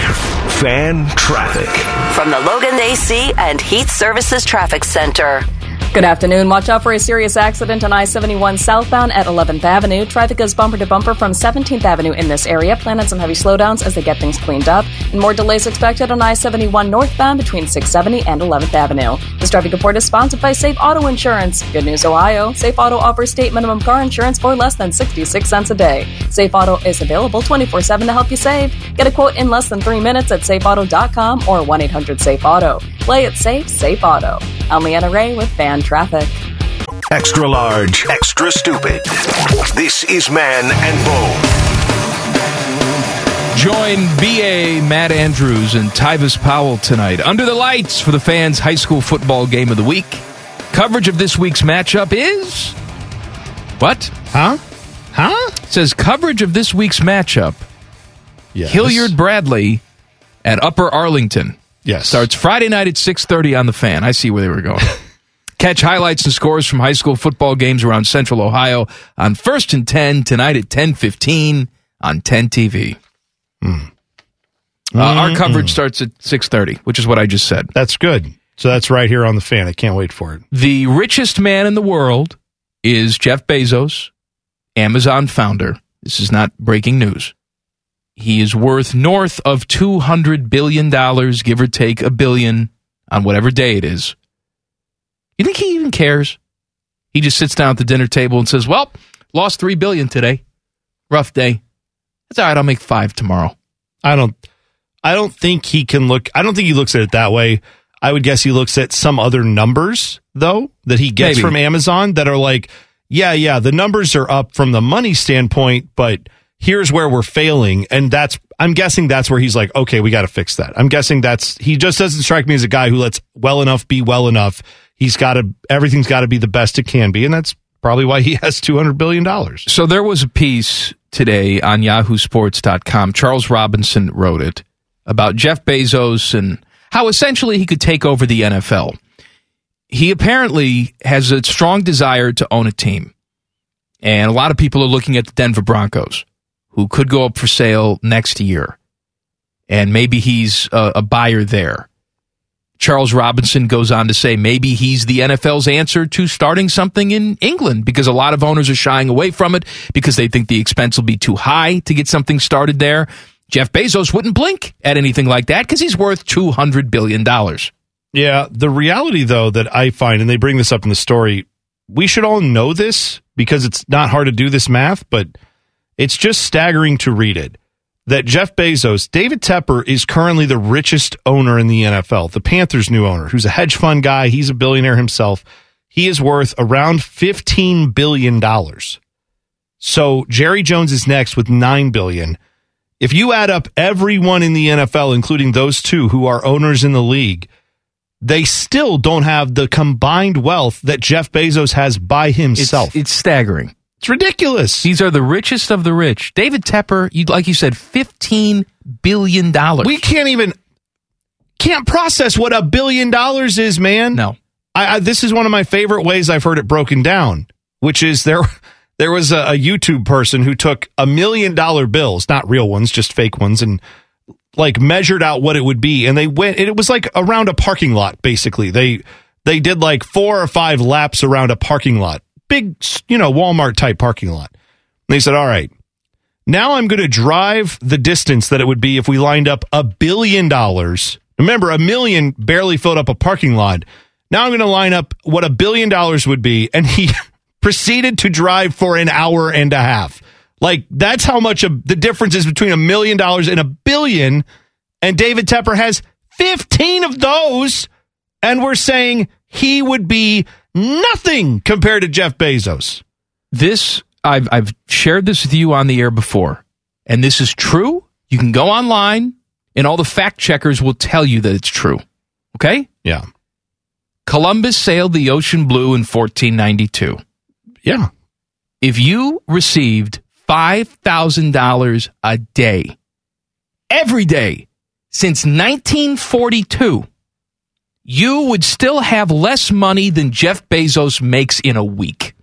Fan traffic. From the Logan A C and Heat Services Traffic Center. Good afternoon. Watch out for a serious accident on I seventy-one southbound at eleventh Avenue. Traffic is bumper to bumper from seventeenth Avenue in this area. Plan on some heavy slowdowns as they get things cleaned up. And more delays expected on I seventy-one northbound between six seventy and eleventh Avenue. This traffic report is sponsored by Safe Auto Insurance. Good news, Ohio. Safe Auto offers state minimum car insurance for less than sixty-six cents a day. Safe Auto is available twenty-four seven to help you save. Get a quote in less than three minutes at safe auto dot com or one eight hundred safe auto. Play it safe, Safe Auto. I'm Leanna Ray with Fan Traffic. Extra large, extra stupid. This is Man and Bone. Join B A Matt Andrews and Tyvis Powell tonight under the lights for the Fans high school football game of the week. Coverage of this week's matchup is... What? Huh? Huh? It says coverage of this week's matchup. Yes. Hilliard Bradley at Upper Arlington. Yes. Starts Friday night at six thirty on the Fan. I see where they were going. Catch highlights and scores from high school football games around Central Ohio on First and ten tonight at ten fifteen on ten T V. Mm. Uh, our coverage starts at six thirty, which is what I just said. That's good. So that's right here on the Fan. I can't wait for it. The richest man in the world is Jeff Bezos, Amazon founder. This is not breaking news. He is worth north of two hundred billion dollars, give or take a billion on whatever day it is. You think he even cares? He just sits down at the dinner table and says, well, lost three billion dollars today. Rough day. It's all right, I'll make five tomorrow. I don't I don't think he can look I don't think he looks at it that way. I would guess he looks at some other numbers, though, that he gets Maybe. from Amazon that are like, yeah, yeah, the numbers are up from the money standpoint, but here's where we're failing. And that's, I'm guessing that's where he's like, okay, we got to fix that. I'm guessing that's, he just doesn't strike me as a guy who lets well enough be well enough. He's got to, everything's got to be the best it can be. And that's probably why he has two hundred billion dollars. So there was a piece today on yahoo sports dot com. Charles Robinson wrote it about Jeff Bezos and how essentially he could take over the N F L. He apparently has a strong desire to own a team. And a lot of people are looking at the Denver Broncos, who could go up for sale next year. And maybe he's a, a buyer there. Charles Robinson goes on to say maybe he's the N F L's answer to starting something in England, because a lot of owners are shying away from it because they think the expense will be too high to get something started there. Jeff Bezos wouldn't blink at anything like that because he's worth two hundred billion dollars. Yeah, the reality, though, that I find, and they bring this up in the story, we should all know this because it's not hard to do this math, but it's just staggering to read it, that Jeff Bezos, David Tepper, is currently the richest owner in the N F L, the Panthers' new owner, who's a hedge fund guy. He's a billionaire himself. He is worth around fifteen billion dollars. So Jerry Jones is next with nine billion dollars. If you add up everyone in the N F L, including those two who are owners in the league, they still don't have the combined wealth that Jeff Bezos has by himself. It's, it's staggering. It's ridiculous. These are the richest of the rich. David Tepper, you, like you said, fifteen billion dollars. We can't even, can't process what a billion dollars is, man. No. I, I, this is one of my favorite ways I've heard it broken down, which is there there was a, a YouTube person who took a million dollar bills, not real ones, just fake ones, and like measured out what it would be. And they went, it was like around a parking lot, basically. They they did like four or five laps around a parking lot. Big, you know, Walmart type parking lot. And they said, all right, now I'm going to drive the distance that it would be if we lined up a billion dollars. Remember, a million barely filled up a parking lot. Now I'm going to line up what a billion dollars would be. And he proceeded to drive for an hour and a half. Like, that's how much of the difference is between a million dollars and a billion. And David Tepper has fifteen of those. And we're saying he would be nothing compared to Jeff Bezos. This, I've I've shared this with you on the air before, and this is true. You can go online, and all the fact checkers will tell you that it's true. Okay? Yeah. Columbus sailed the ocean blue in fourteen ninety-two. Yeah. If you received five thousand dollars a day, every day, since nineteen forty-two, you would still have less money than Jeff Bezos makes in a week.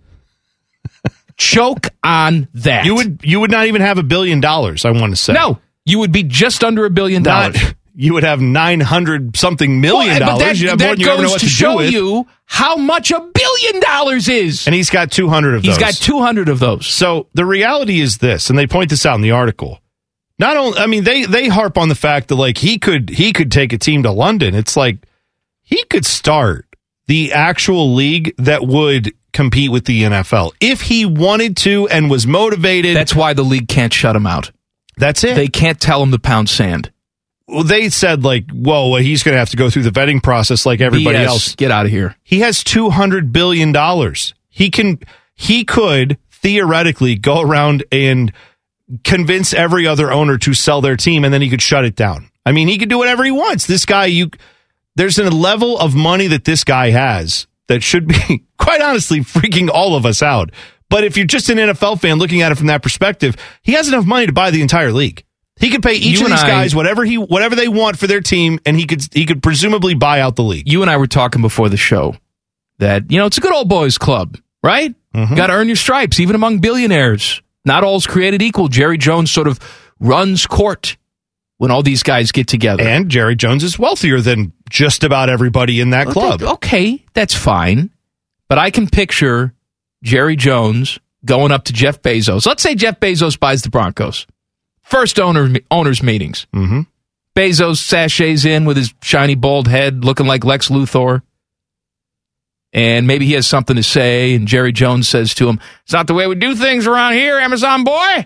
Choke on that. You would you would not even have a billion dollars, I want to say. No, you would be just under a billion dollars. Not, you would have nine hundred something million well, dollars. But that, You'd have that more than you goes ever know what to, to show do with. you how much a billion dollars is. And he's got two hundred of he's those. He's got two hundred of those. So the reality is this, and they point this out in the article. Not only, I mean, they they harp on the fact that like he could he could take a team to London. It's like he could start the actual league that would compete with the N F L if he wanted to and was motivated. That's why the league can't shut him out. That's it. They can't tell him to pound sand. Well, they said like, whoa, well, he's going to have to go through the vetting process like everybody B S, else. Get out of here. He has two hundred billion dollars. He can, he could theoretically go around and convince every other owner to sell their team, and then he could shut it down. I mean, he could do whatever he wants. This guy, you, there's a level of money that this guy has that should be, quite honestly, freaking all of us out. But if you're just an N F L fan looking at it from that perspective, he has enough money to buy the entire league. He could pay each you of these I, guys whatever he whatever they want for their team, and he could he could presumably buy out the league. You and I were talking before the show that, you know, it's a good old boys club, right? Mm-hmm. Got to earn your stripes, even among billionaires. Not all's created equal. Jerry Jones sort of runs court when all these guys get together. And Jerry Jones is wealthier than just about everybody in that club. Okay, that's fine. But I can picture Jerry Jones going up to Jeff Bezos. Let's say Jeff Bezos buys the Broncos. First owner, owners meetings. Mm-hmm. Bezos sachets in with his shiny bald head looking like Lex Luthor. And maybe he has something to say, and Jerry Jones says to him, "It's not the way we do things around here, Amazon boy."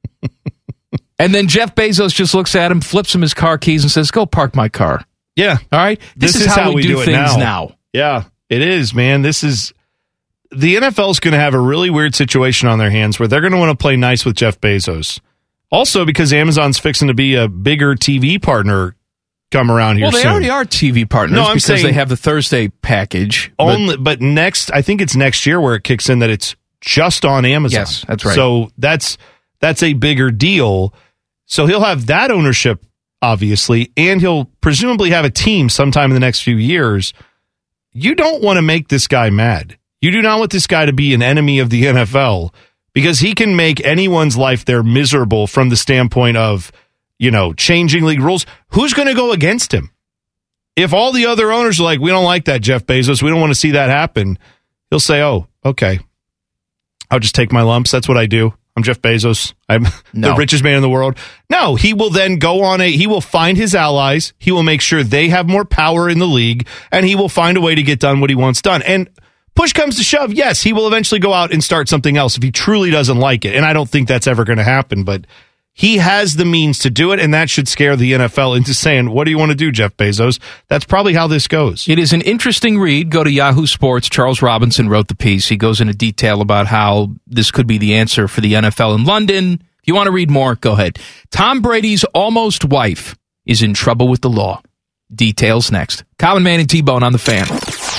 And then Jeff Bezos just looks at him, flips him his car keys, and says, "Go park my car." Yeah. All right? This, this is, is how, how we, we do, do things now. now. Yeah, it is, man. This is... The N F L is going to have a really weird situation on their hands where they're going to want to play nice with Jeff Bezos. Also, because Amazon's fixing to be a bigger T V partner come around here Well, they soon. already are T V partners no, I'm because saying they have the Thursday package. Only, but, but next, I think it's next year where it kicks in that it's just on Amazon. Yes, that's right. So that's that's a bigger deal. So he'll have that ownership, obviously, and he'll presumably have a team sometime in the next few years. You don't want to make this guy mad. You do not want this guy to be an enemy of the N F L because he can make anyone's life there miserable from the standpoint of, you know, changing league rules. Who's going to go against him? If all the other owners are like, "We don't like that, Jeff Bezos. We don't want to see that happen," he'll say, "Oh, okay. I'll just take my lumps. That's what I do. I'm Jeff Bezos. I'm no. the richest man in the world." No, he will then go on a, he will find his allies. He will make sure they have more power in the league, and he will find a way to get done what he wants done. And push comes to shove, yes, he will eventually go out and start something else if he truly doesn't like it. And I don't think that's ever going to happen, but he has the means to do it, and that should scare the N F L into saying, "What do you want to do, Jeff Bezos?" That's probably how this goes. It is an interesting read. Go to Yahoo Sports. Charles Robinson wrote the piece. He goes into detail about how this could be the answer for the N F L in London. If you want to read more, go ahead. Tom Brady's almost wife is in trouble with the law. Details next. Common Man and T-Bone on the Fan.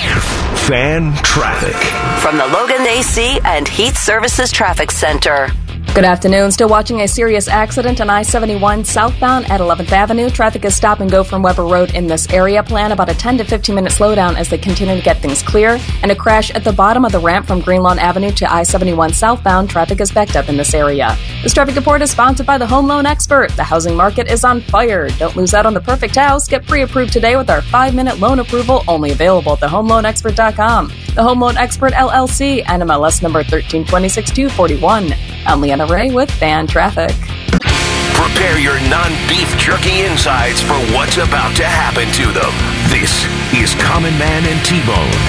Fan traffic. From the Logan A C and Heat Services Traffic Center. Good afternoon. Still watching a serious accident on I seventy-one southbound at eleventh Avenue. Traffic is stop and go from Weber Road in this area. Plan about a ten to fifteen minute slowdown as they continue to get things clear. And a crash at the bottom of the ramp from Greenlawn Avenue to I seventy-one southbound. Traffic is backed up in this area. This traffic report is sponsored by the Home Loan Expert. The housing market is on fire. Don't lose out on the perfect house. Get pre-approved today with our five minute loan approval, only available at the home loan expert dot com. The Home Loan Expert, L L C, N M L S number thirteen twenty-six two forty-one. I'm Leanna Ray with Fan Traffic. Prepare your non-beef jerky insides for what's about to happen to them. This is Common Man and T-Bone.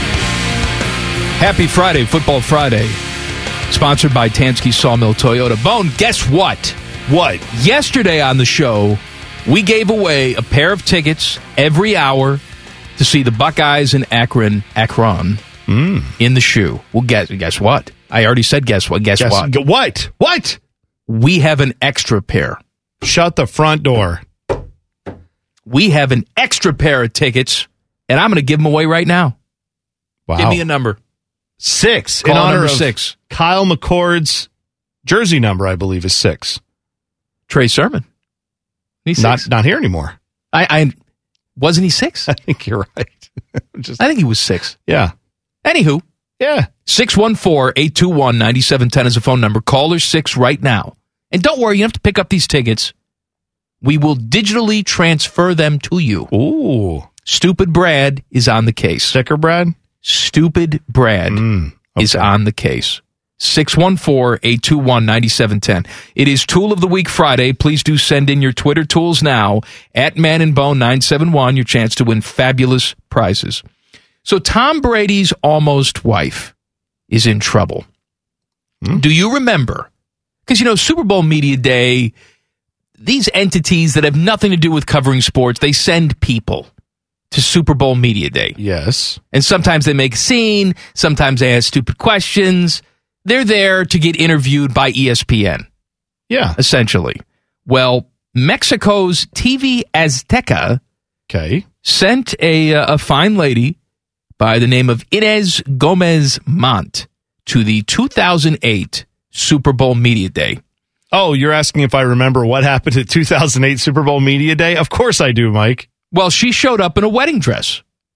Happy Friday, Football Friday. Sponsored by Tansky Sawmill Toyota. Bone, guess what? What? Yesterday on the show, we gave away a pair of tickets every hour to see the Buckeyes in Akron, Akron, mm. in the shoe. Well, guess, guess what? I already said guess what. Guess, guess what? What? What? We have an extra pair. Shut the front door. We have an extra pair of tickets, and I'm going to give them away right now. Wow. Give me a number. Six. Call in honor number of six. Kyle McCord's jersey number, I believe, is six. Trey Sermon. He's not six. not here anymore. I, I wasn't he six? I think you're right. Just, I think he was six. Yeah. Anywho. Yeah. six one four, eight two one, nine seven one zero is the phone number. Caller six right now. And don't worry, you don't have to pick up these tickets. We will digitally transfer them to you. Ooh. Stupid Brad is on the case. Sticker Brad? Stupid Brad mm, okay. is on the case. six one four, eight two one, nine seven one zero. It is Tool of the Week Friday. Please do send in your Twitter tools now at Man and Bone nine seven one, your chance to win fabulous prizes. So Tom Brady's almost wife is in trouble. Hmm? Do you remember? Because, you know, Super Bowl Media Day, these entities that have nothing to do with covering sports, they send people to Super Bowl Media Day. Yes. And sometimes they make a scene. Sometimes they ask stupid questions. They're there to get interviewed by E S P N. Yeah. Essentially. Well, Mexico's T V Azteca okay. sent a, a fine lady by the name of Inez Gomez Mont to the two thousand eight Super Bowl Media Day. Oh, you're asking if I remember what happened at two thousand eight Super Bowl Media Day? Of course I do, Mike. Well, she showed up in a wedding dress.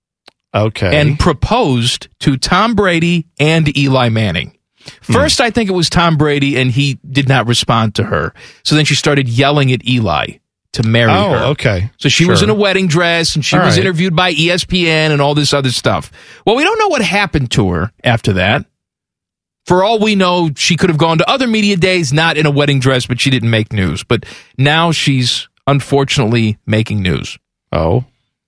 Okay. and proposed to Tom Brady and Eli Manning. First, I think it was Tom Brady, and he did not respond to her. So then she started yelling at Eli to marry Oh, her. okay. So she Sure. was in a wedding dress, and she All was right. interviewed by E S P N and all this other stuff. Well, we don't know what happened to her after that. For all we know, she could have gone to other media days, not in a wedding dress, but she didn't make news. But now she's unfortunately making news. Oh.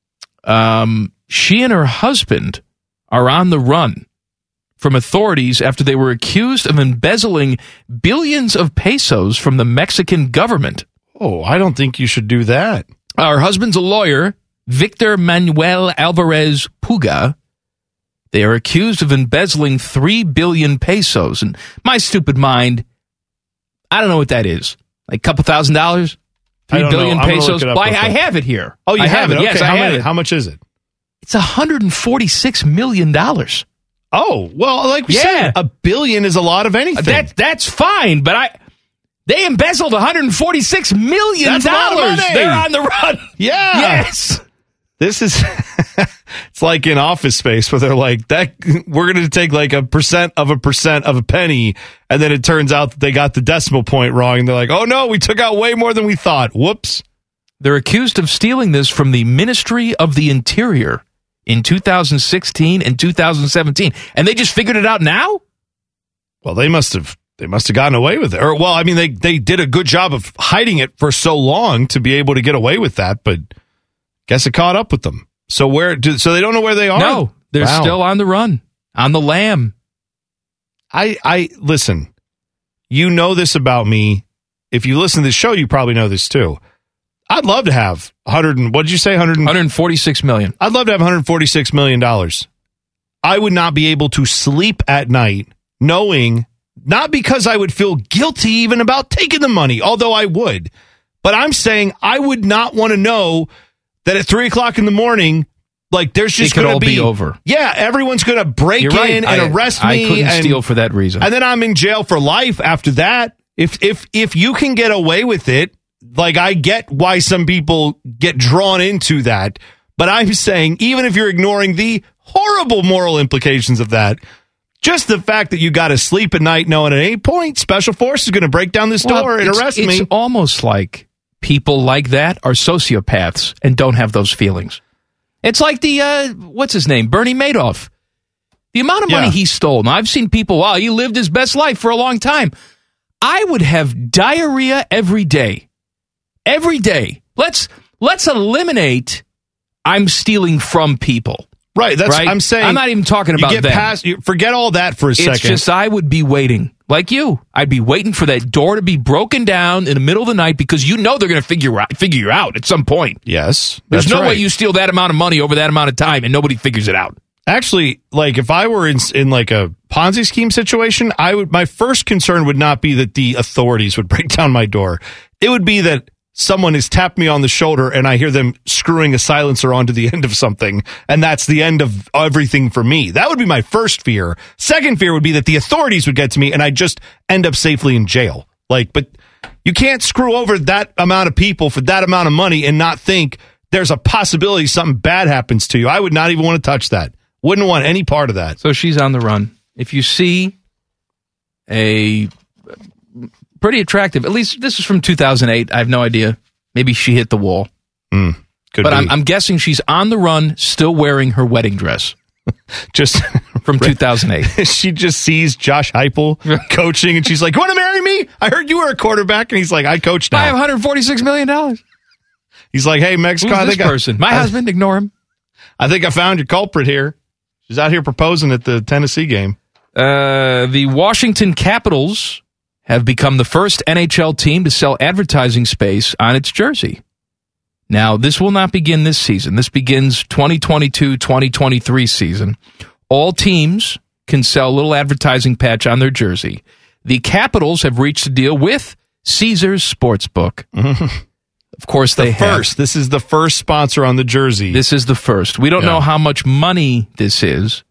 Um, she and her husband are on the run from authorities after they were accused of embezzling billions of pesos from the Mexican government. Oh, I don't think you should do that. Her husband's a lawyer, Victor Manuel Alvarez Puga. They are accused of embezzling three billion pesos. And my stupid mind, I don't know what that is. Like a couple thousand dollars? I Three don't billion know. I'm gonna pesos? look it up Well, I, real I quick. have it here. Oh, you I have, it? Yes, Okay. I How, have many, it. how much is it? It's one hundred forty-six million dollars. Oh, well, like we Yeah. said, a billion is a lot of anything. That, that's fine, but I they embezzled one hundred forty-six million dollars. That's a lot of money. They're on the run. Yeah. Yes. This is, it's like in Office Space where they're like, that we're going to take like a percent of a percent of a penny. And then it turns out that they got the decimal point wrong. And they're like, oh no, we took out way more than we thought. Whoops. They're accused of stealing this from the Ministry of the Interior in two thousand sixteen and two thousand seventeen. And they just figured it out now? Well, they must have, they must have gotten away with it. Or, well, I mean, they, they did a good job of hiding it for so long to be able to get away with that, but guess it caught up with them. So where, do, so they don't know where they are? No, they're Wow. still on the run, on the lam. I, I, listen, you know this about me. If you listen to this show, you probably know this too. I'd love to have one hundred and, what did you say? one hundred one hundred forty-six million. I'd love to have one hundred forty-six million dollars. I would not be able to sleep at night knowing, not because I would feel guilty even about taking the money, although I would, but I'm saying I would not want to know that at three o'clock in the morning, like there's just It could going to all be, be over. Yeah, everyone's going to break You're in right. and I- arrest I me. couldn't and, steal for that reason. And then I'm in jail for life after that. If if if you can get away with it, like I get why some people get drawn into that, but I'm saying even if you're ignoring the horrible moral implications of that, just the fact that you got to sleep at night knowing at any point Special Forces is going to break down this Well, door and it's, arrest it's me. almost like people like that are sociopaths and don't have those feelings. It's like the, uh, what's his name? Bernie Madoff. The amount of money Yeah. he stole. Now, I've seen people, wow, he lived his best life for a long time. I would have diarrhea every day. Every day. Let's let's eliminate I'm stealing from people. Right, that's right? I'm saying. I'm not even talking you about get them. past. You, forget all that for a It's second. just I would be waiting, like you. I'd be waiting for that door to be broken down in the middle of the night because you know they're going to figure out, figure you out at some point. Yes, There's that's no way right. you steal that amount of money over that amount of time and nobody figures it out. Actually, like if I were in in like a Ponzi scheme situation, I would my first concern would not be that the authorities would break down my door. It would be that someone has tapped me on the shoulder and I hear them screwing a silencer onto the end of something, and that's the end of everything for me. That would be my first fear. Second fear would be that the authorities would get to me and I'd just end up safely in jail. Like, but you can't screw over that amount of people for that amount of money and not think there's a possibility something bad happens to you. I would not even want to touch that. Wouldn't want any part of that. So she's on the run. If you see a pretty attractive, at least this is from two thousand eight. I have no idea. Maybe she hit the wall. Mm, could but be. I'm, I'm guessing she's on the run, still wearing her wedding dress. Just from two thousand eight. She just sees Josh Heupel coaching, and she's like, "You want to marry me? I heard you were a quarterback." And he's like, "I coach now." I have one hundred forty-six million dollars. He's like, "Hey, Mexico, Who's I this think person? I, My I, husband, ignore him. I think I found your culprit here. She's out here proposing at the Tennessee game." Uh, the Washington Capitals have become the first N H L team to sell advertising space on its jersey. Now, this will not begin this season. This begins twenty twenty-two twenty twenty-three season. All teams can sell a little advertising patch on their jersey. The Capitals have reached a deal with Caesars Sportsbook. Of course, they The have. first. This is the first sponsor on the jersey. This is the first. We don't Yeah. know how much money this is,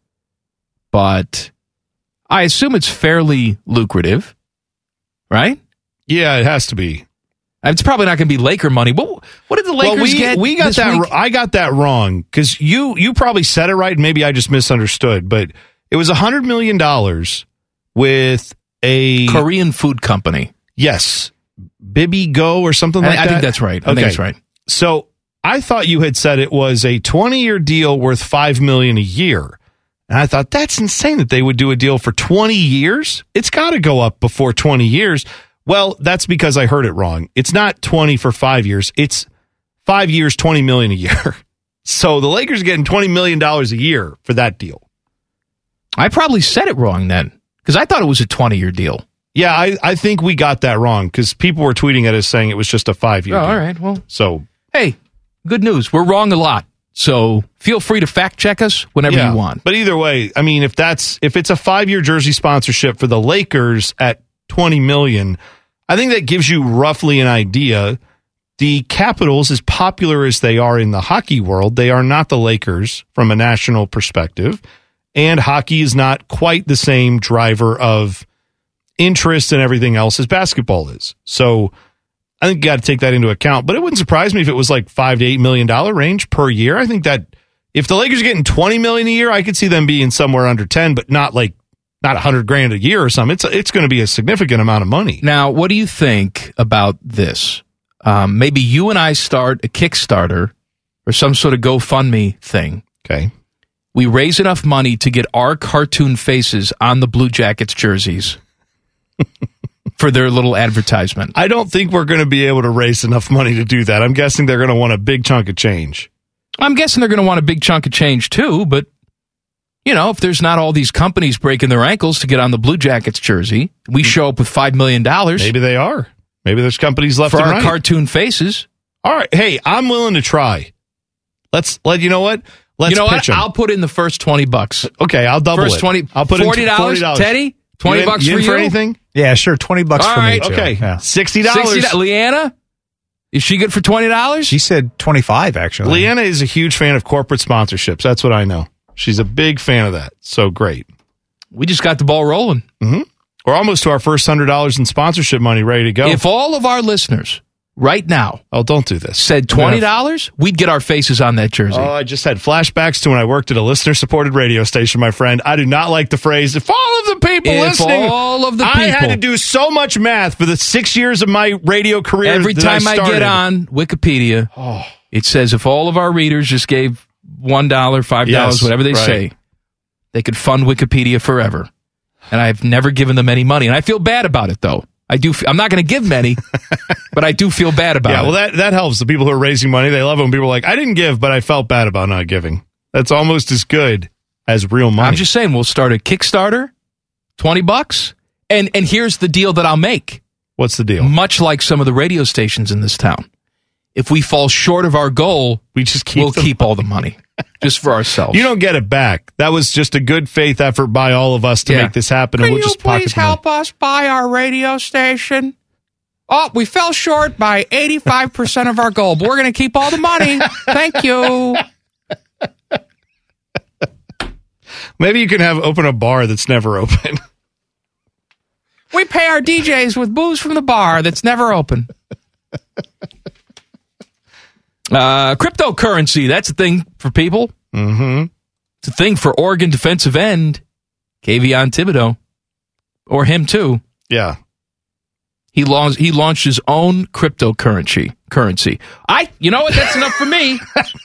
but I assume it's fairly lucrative, right? Yeah, it has to be. It's probably not going to be Laker money. But what did the Lakers well, we, get? We got this that. week? I got that wrong because you you probably said it right, and maybe I just misunderstood. But it was a hundred million dollars with a Korean food company. Yes, Bibi Go or something like I, that. I think that's right. I okay. think that's right. So I thought you had said it was a twenty-year deal worth five million dollars a year. And I thought, that's insane that they would do a deal for twenty years. It's got to go up before twenty years. Well, that's because I heard it wrong. It's not twenty for five years. It's five years, twenty million dollars a year. So the Lakers are getting twenty million dollars a year for that deal. I probably said it wrong then because I thought it was a twenty-year deal. Yeah, I, I think we got that wrong because people were tweeting at us saying it was just a five-year Oh, deal. all right. Well, so hey, good news. We're wrong a lot. So feel free to fact check us whenever yeah, you want. But either way, I mean, if that's if it's a five-year jersey sponsorship for the Lakers at twenty million dollars, I think that gives you roughly an idea. The Capitals, as popular as they are in the hockey world, they are not the Lakers from a national perspective. And hockey is not quite the same driver of interest and everything else as basketball is. So I think you got to take that into account. But it wouldn't surprise me if it was like five to eight million dollar range per year. I think that if the Lakers are getting twenty million a year, I could see them being somewhere under ten, but not like not a hundred grand a year or something. It's it's going to be a significant amount of money. Now, what do you think about this? Um, maybe you and I start a Kickstarter or some sort of GoFundMe thing. Okay. We raise enough money to get our cartoon faces on the Blue Jackets jerseys for their little advertisement. I don't think we're going to be able to raise enough money to do that. I'm guessing they're going to want a big chunk of change. I'm guessing they're going to want a big chunk of change too, but you know, if there's not all these companies breaking their ankles to get on the Blue Jackets jersey, we show up with five million dollars. Maybe they are. Maybe there's companies left for and our right. cartoon faces. All right. Hey, I'm willing to try. Let's let you know what? Let's you know pitch what? 'em. I'll put in the first twenty bucks. Okay, I'll double first it. twenty. I'll put forty in dollars. forty dollars. Teddy, twenty you in, bucks you for in you. for anything? Yeah, sure. Twenty bucks All for right. me too. Okay, Yeah. sixty dollars. sixty dollars. Leanna, is she good for twenty dollars? She said twenty-five. Actually, Leanna is a huge fan of corporate sponsorships. That's what I know. She's a big fan of that. So great. We just got the ball rolling. Mm-hmm. We're almost to our first hundred dollars in sponsorship money, ready to go. If all of our listeners right now, oh, don't do this, said twenty dollars, we'd get our faces on that jersey. Oh, I just had flashbacks to when I worked at a listener-supported radio station, my friend. I do not like the phrase, if all of the people If listening, all of the I had people- to do so much math for the six years of my radio career. Every that time I, I, started. get on Wikipedia, oh. it says if all of our readers just gave one dollar, five dollars, Yes, whatever they right. say, they could fund Wikipedia forever. And I've never given them any money. And I feel bad about it, though. I do. I'm not going to give many, but I do feel bad about Yeah, it. well, that, that helps. The people who are raising money, they love it when people are like, I didn't give, but I felt bad about not giving. That's almost as good as real money. I'm just saying, we'll start a Kickstarter, twenty bucks, and and here's the deal that I'll make. What's the deal? Much like some of the radio stations in this town, if we fall short of our goal, we just keep we'll the keep all the money just for ourselves. You don't get it back. That was just a good faith effort by all of us to Yeah. make this happen. Can and we'll you just pocket please the money. help us buy our radio station? Oh, we fell short by eighty-five percent of our goal, but we're going to keep all the money. Thank you. Maybe you can have open a bar that's never open. We pay our D Js with booze from the bar that's never open. Uh, cryptocurrency, that's a thing for people. Mm-hmm. It's a thing for Oregon defensive end, Kayvon Thibodeau. Or him, too. Yeah. He launched, he launched his own cryptocurrency. Currency. I, you know what? That's enough for me.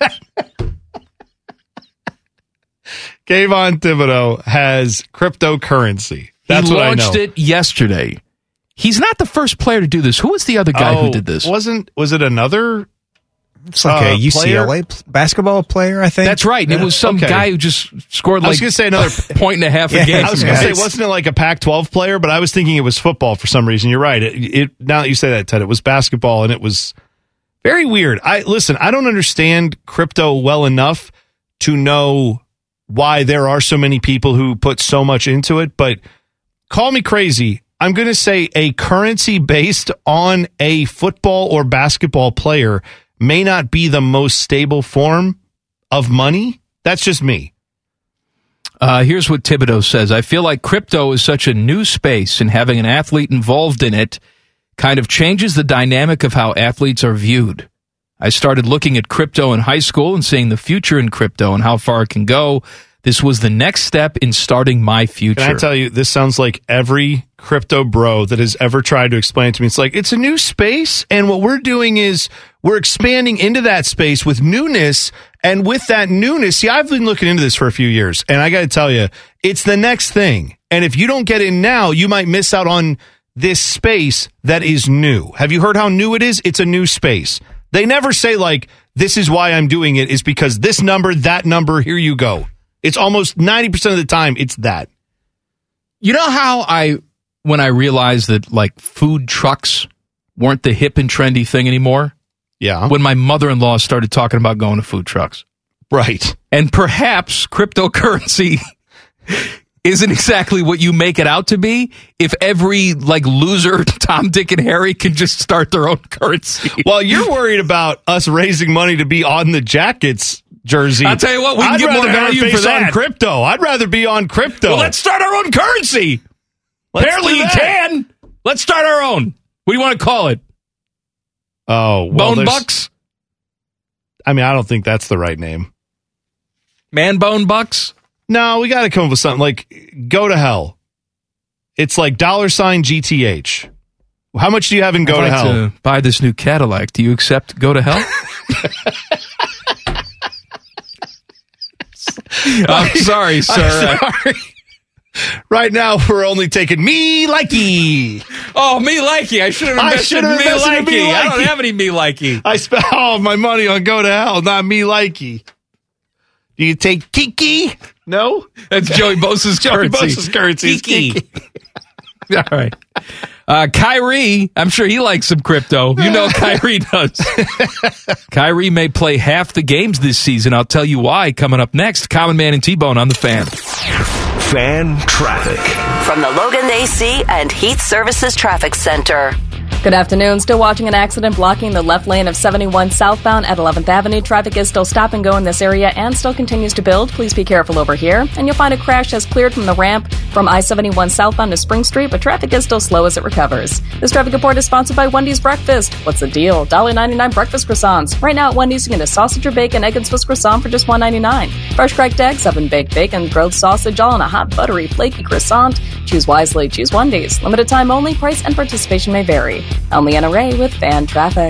Kayvon Thibodeau has cryptocurrency. That's he what I know. launched it yesterday. He's not the first player to do this. Who was the other guy Oh, who did this? Wasn't was it another? It's like uh, a U C L A player? pl- basketball player, I think. That's right. It was some Okay. guy who just scored I was like going to say another. a point and a half a Yeah, game. I was Yeah, going to say, it's- wasn't it like a Pac twelve player? But I was thinking it was football for some reason. You're right. It, it now that you say that, Ted, it was basketball, and it was very weird. I listen. I don't understand crypto well enough to know why there are so many people who put so much into it. But call me crazy. I'm going to say a currency based on a football or basketball player may not be the most stable form of money. That's just me. Uh, here's what Thibodeau says. I feel like crypto is such a new space, and having an athlete involved in it kind of changes the dynamic of how athletes are viewed. I started looking at crypto in high school and seeing the future in crypto and how far it can go. This was the next step in starting my future. Can I tell you, this sounds like every crypto bro that has ever tried to explain it to me. It's like, it's a new space, and what we're doing is we're expanding into that space with newness, and with that newness, see, I've been looking into this for a few years, and I got to tell you, it's the next thing. And if you don't get in now, you might miss out on this space that is new. Have you heard how new it is? It's a new space. They never say, like, this is why I'm doing it, is because this number, that number, here you go. It's almost ninety percent of the time, it's that. You know how I, when I realized that, like, food trucks weren't the hip and trendy thing anymore? Yeah. When my mother-in-law started talking about going to food trucks. Right. And perhaps cryptocurrency isn't exactly what you make it out to be if every, like, loser Tom, Dick, and Harry can just start their own currency. Well, you're worried about us raising money to be on the jackets jersey. I'll tell you what, we can I'd get more rather have value our for face that. on crypto. I'd rather be on crypto. Well, let's start our own currency. Let's Apparently do you that. can. Let's start our own. What do you want to call it? Oh, well, Bone there's- bucks? I mean, I don't think that's the right name. Man bone bucks? No, we got to come up with something like go to hell. It's like dollar sign G T H. How much do you have in go I'd to like hell? to buy this new Cadillac. Do you accept go to hell? I'm sorry, sir. I'm sorry. Right now, we're only taking me likey. Oh, me likey. I should have I invested should in have me invested in likey. me I don't likey. have any me likey. I spent all of my money on go to hell, not me likey. Do you take Kiki? No? That's Joey Bosa's Joey currency. Bosa's currency is Kiki. Kiki. All right. Uh, Kyrie, I'm sure he likes some crypto. You know Kyrie does. Kyrie may play half the games this season. I'll tell you why coming up next. Common Man and T-Bone on the Fan. Fan traffic. From the Logan A C and Heat Services Traffic Center. Good afternoon. Still watching an accident blocking the left lane of seventy-one southbound at eleventh Avenue. Traffic is still stop and go in this area and still continues to build. Please be careful over here. And you'll find a crash has cleared from the ramp from I seventy-one southbound to Spring Street, but traffic is still slow as it recovers. This traffic report is sponsored by Wendy's Breakfast. What's the deal? one dollar ninety-nine breakfast croissants. Right now at Wendy's, you can get a sausage or bacon, egg and Swiss croissant for just one dollar ninety-nine. Fresh cracked eggs, oven baked bacon, grilled sausage, all in a hot, buttery, flaky croissant. Choose wisely. Choose Wendy's. Limited time only. Price and participation may vary. Only N R A with Fan Traffic.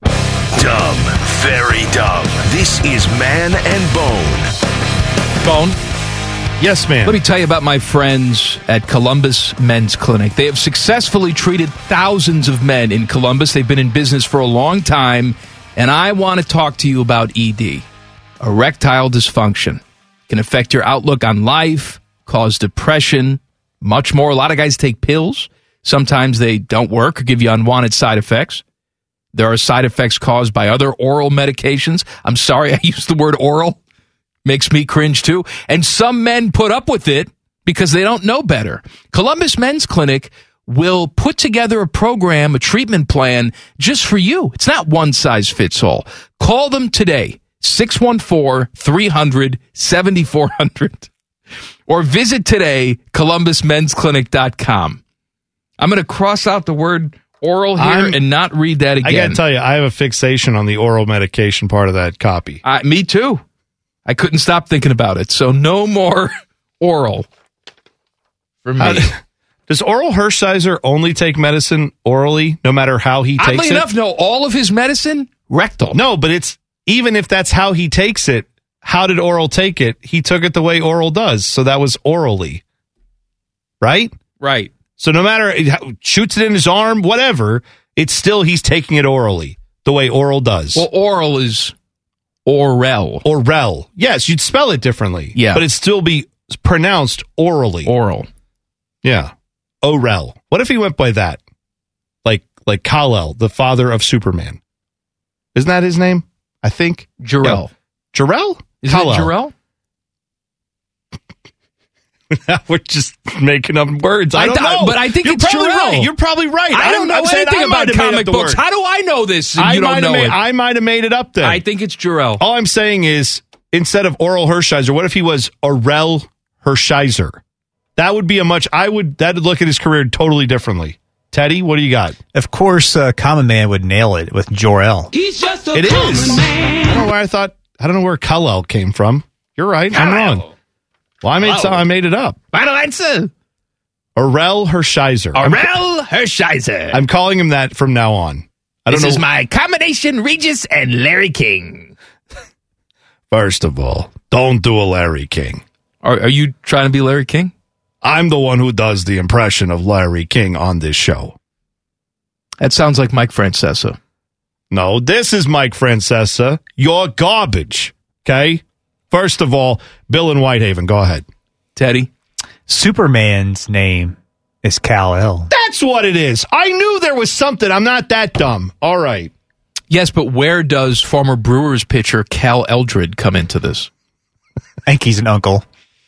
Dumb. Very dumb. This is Man and Bone. Bone. Yes, ma'am. Let me tell you about my friends at Columbus Men's Clinic. They have successfully treated thousands of men in Columbus. They've been in business for a long time, and I want to talk to you about E D. Erectile dysfunction. It can affect your outlook on life, cause depression, much more. A lot of guys take pills. Sometimes they don't work or give you unwanted side effects. There are side effects caused by other oral medications. I'm sorry I used the word oral. Makes me cringe too. And some men put up with it because they don't know better. Columbus Men's Clinic will put together a program, a treatment plan just for you. It's not one size fits all. Call them today, six one four, three hundred, seventy-four hundred. Or visit today, columbus men's clinic dot com. I'm going to cross out the word oral here I'm, and not read that again. I got to tell you, I have a fixation on the oral medication part of that copy. Uh, me too. I couldn't stop thinking about it. So no more oral for me. How, does Oral Hershiser only take medicine orally, no matter how he takes Oddly it? enough, no, all of his medicine, rectal. No, but it's even if that's how he takes it, how did Oral take it? He took it the way Oral does, so that was orally. Right? Right. So no matter, it shoots it in his arm, whatever, it's still he's taking it orally, the way Oral does. Well, oral is Orel. Orel. Yes, you'd spell it differently. Yeah. But it'd still be pronounced orally. Oral. Yeah. Orel. What if he went by that? Like like Kal-El, the father of Superman. Isn't that his name? I think. Jarrell. Yeah. Jarrell? Is Kal-El. it Jarrell? Now we're just making up words. I, I don't th- know. but I think You're it's probably Jarrell. right. You're probably right. I don't I'm- know I'm saying anything I about might have made up comic the books. word. How do I know this and I you don't might know have made, it? I might have made it up then. I think it's Jarrell. All I'm saying is, instead of Oral Hershiser, what if he was Orel Hershiser? That would be a much, I would, that would look at his career totally differently. Teddy, what do you got? Of course, uh, Common Man would nail it with Jor-El. He's just a It common is. man. I don't know why I thought. I don't know where Kal-El came from. You're right. I'm wrong. Well, I made some, I made it up. Final answer. Orel Hershiser. Orel Hershiser. I'm calling him that from now on. I don't This know. is my combination Regis and Larry King. First of all, don't do a Larry King. Are, are you trying to be Larry King? I'm the one who does the impression of Larry King on this show. That sounds like Mike Francesa. No, this is Mike Francesa. You're garbage. Okay? First of all, Bill in Whitehaven. Go ahead. Teddy. Superman's name is Kal-El. That's what it is. I knew there was something. I'm not that dumb. All right. Yes, but where does former Brewers pitcher Cal Eldred come into this? I think he's an uncle.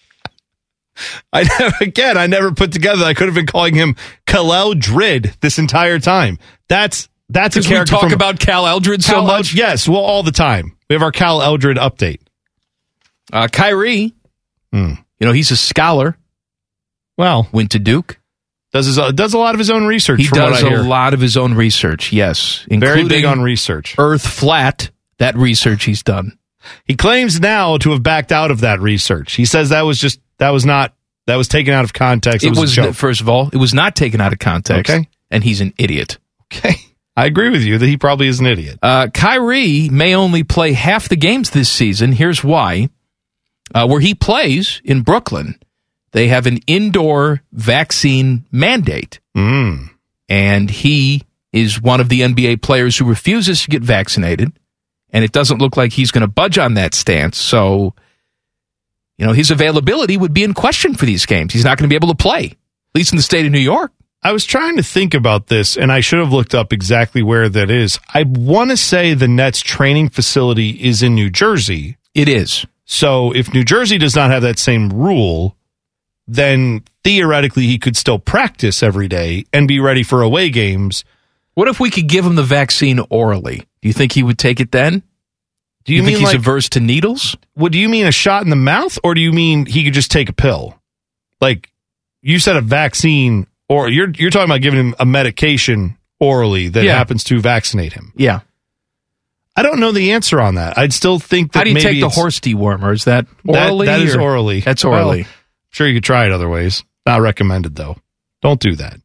I never, again, I never put together. I could have been calling him Kal-El Drid this entire time. That's that's a Because character we talk from about Cal Eldred so Cal much. El- yes, well, all the time. We have our Cal Eldred update. Uh, Kyrie, Mm. you know, he's a scholar. Well, Went to Duke. does his, does a lot of his own research. He from does what I a hear. lot of his own research, yes. Very including big on research. Earth Flat, that research he's done. He claims now to have backed out of that research. He says that was just that was not that was taken out of context. It, It was, was, a joke. first of all, it was not taken out of context. Okay. And he's an idiot. Okay, I agree with you that he probably is an idiot. Uh, Kyrie may only play half the games this season. Here's why. Uh, where he plays in Brooklyn, they have an indoor vaccine mandate. Mm. And he is one of the N B A players who refuses to get vaccinated. And it doesn't look like he's going to budge on that stance. So, you know, his availability would be in question for these games. He's not going to be able to play, at least in the state of New York. I was trying to think about this, and I should have looked up exactly where that is. I want to say the Nets training facility is in New Jersey. It is. So if New Jersey does not have that same rule, then theoretically he could still practice every day and be ready for away games. What if we could give him the vaccine orally? Do you think he would take it then? Do you, you mean think he's like, averse to needles? What do you mean, a shot in the mouth, or do you mean he could just take a pill? Like you said, a vaccine, or you're you're talking about giving him a medication orally that Yeah. happens to vaccinate him. Yeah. I don't know the answer on that. I'd still think that How do you maybe take the it's- horse dewormer? Is that that- orally? that is or- orally. That's Well, orally. sure, you could try it other ways. Not recommended though. Don't do that.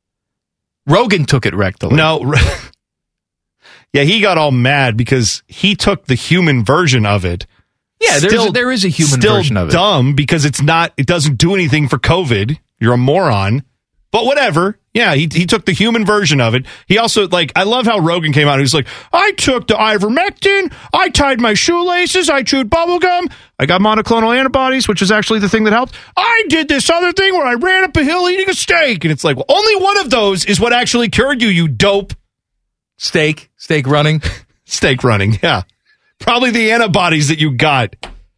Rogan took it rectally. No. Yeah, he got all mad because he took the human version of it. Yeah, there's Still- a, there is a human still version of it. dumb because it's not. It doesn't do anything for COVID. You're a moron. But whatever. Yeah, he he took the human version of it. He also, like, I love how Rogan came out. He was like, I took the ivermectin. I tied my shoelaces. I chewed bubble gum. I got monoclonal antibodies, which is actually the thing that helped. I did this other thing where I ran up a hill eating a steak. And it's like, well, only one of those is what actually cured you, you dope. Steak, steak running. Steak running, yeah. Probably the antibodies that you got.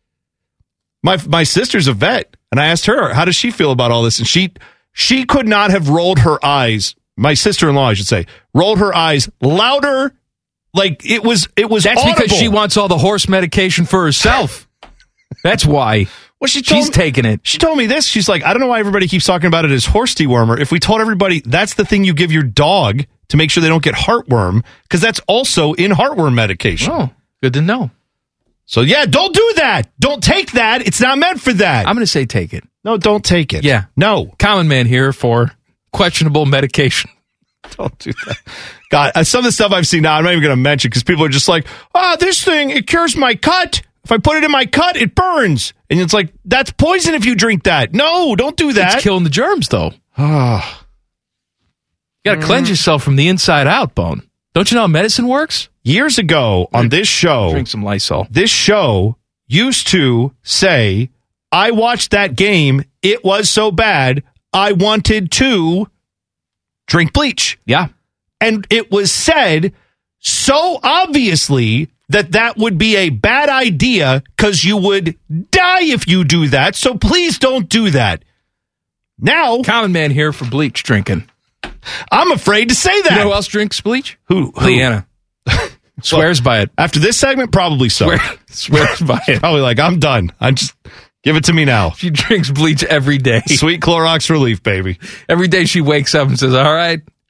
My my sister's a vet, and I asked her, how does she feel about all this? And she she could not have rolled her eyes. My sister-in-law, I should say, rolled her eyes louder, like it was it was That's audible. because she wants all the horse medication for herself. That's why. Well, she told She's me, taking it. She told me this. She's like, I don't know why everybody keeps talking about it as horse dewormer. If we told everybody that's the thing you give your dog to make sure they don't get heartworm, because that's also in heartworm medication. Oh, good to know. So, yeah, don't do that. Don't take that. It's not meant for that. I'm going to say take it. No, don't take it. Yeah. No. Common man here for questionable medication. Don't do that. God, uh, some of the stuff I've seen now, I'm not even going to mention because people are just like, oh, this thing, it cures my cut. If I put it in my cut, it burns. And it's like, that's poison if you drink that. No, don't do that. It's killing the germs, though. Oh. You got to cleanse yourself from the inside out, Bone. Don't you know how medicine works? Years ago on this show, Drink some Lysol. this show used to say, I watched that game. It was so bad. I wanted to drink bleach. Yeah. And it was said so obviously that that would be a bad idea because you would die if you do that. So please don't do that. Now, Common man here for bleach drinking. I'm afraid to say that. You know who else drinks bleach? Who? who? Leanna. Swears by it. After this segment, probably so. Swear, swears by it. Probably like, I'm done. I just give it to me now. She drinks bleach every day. Sweet Clorox relief, baby. Every day she wakes up and says, all right,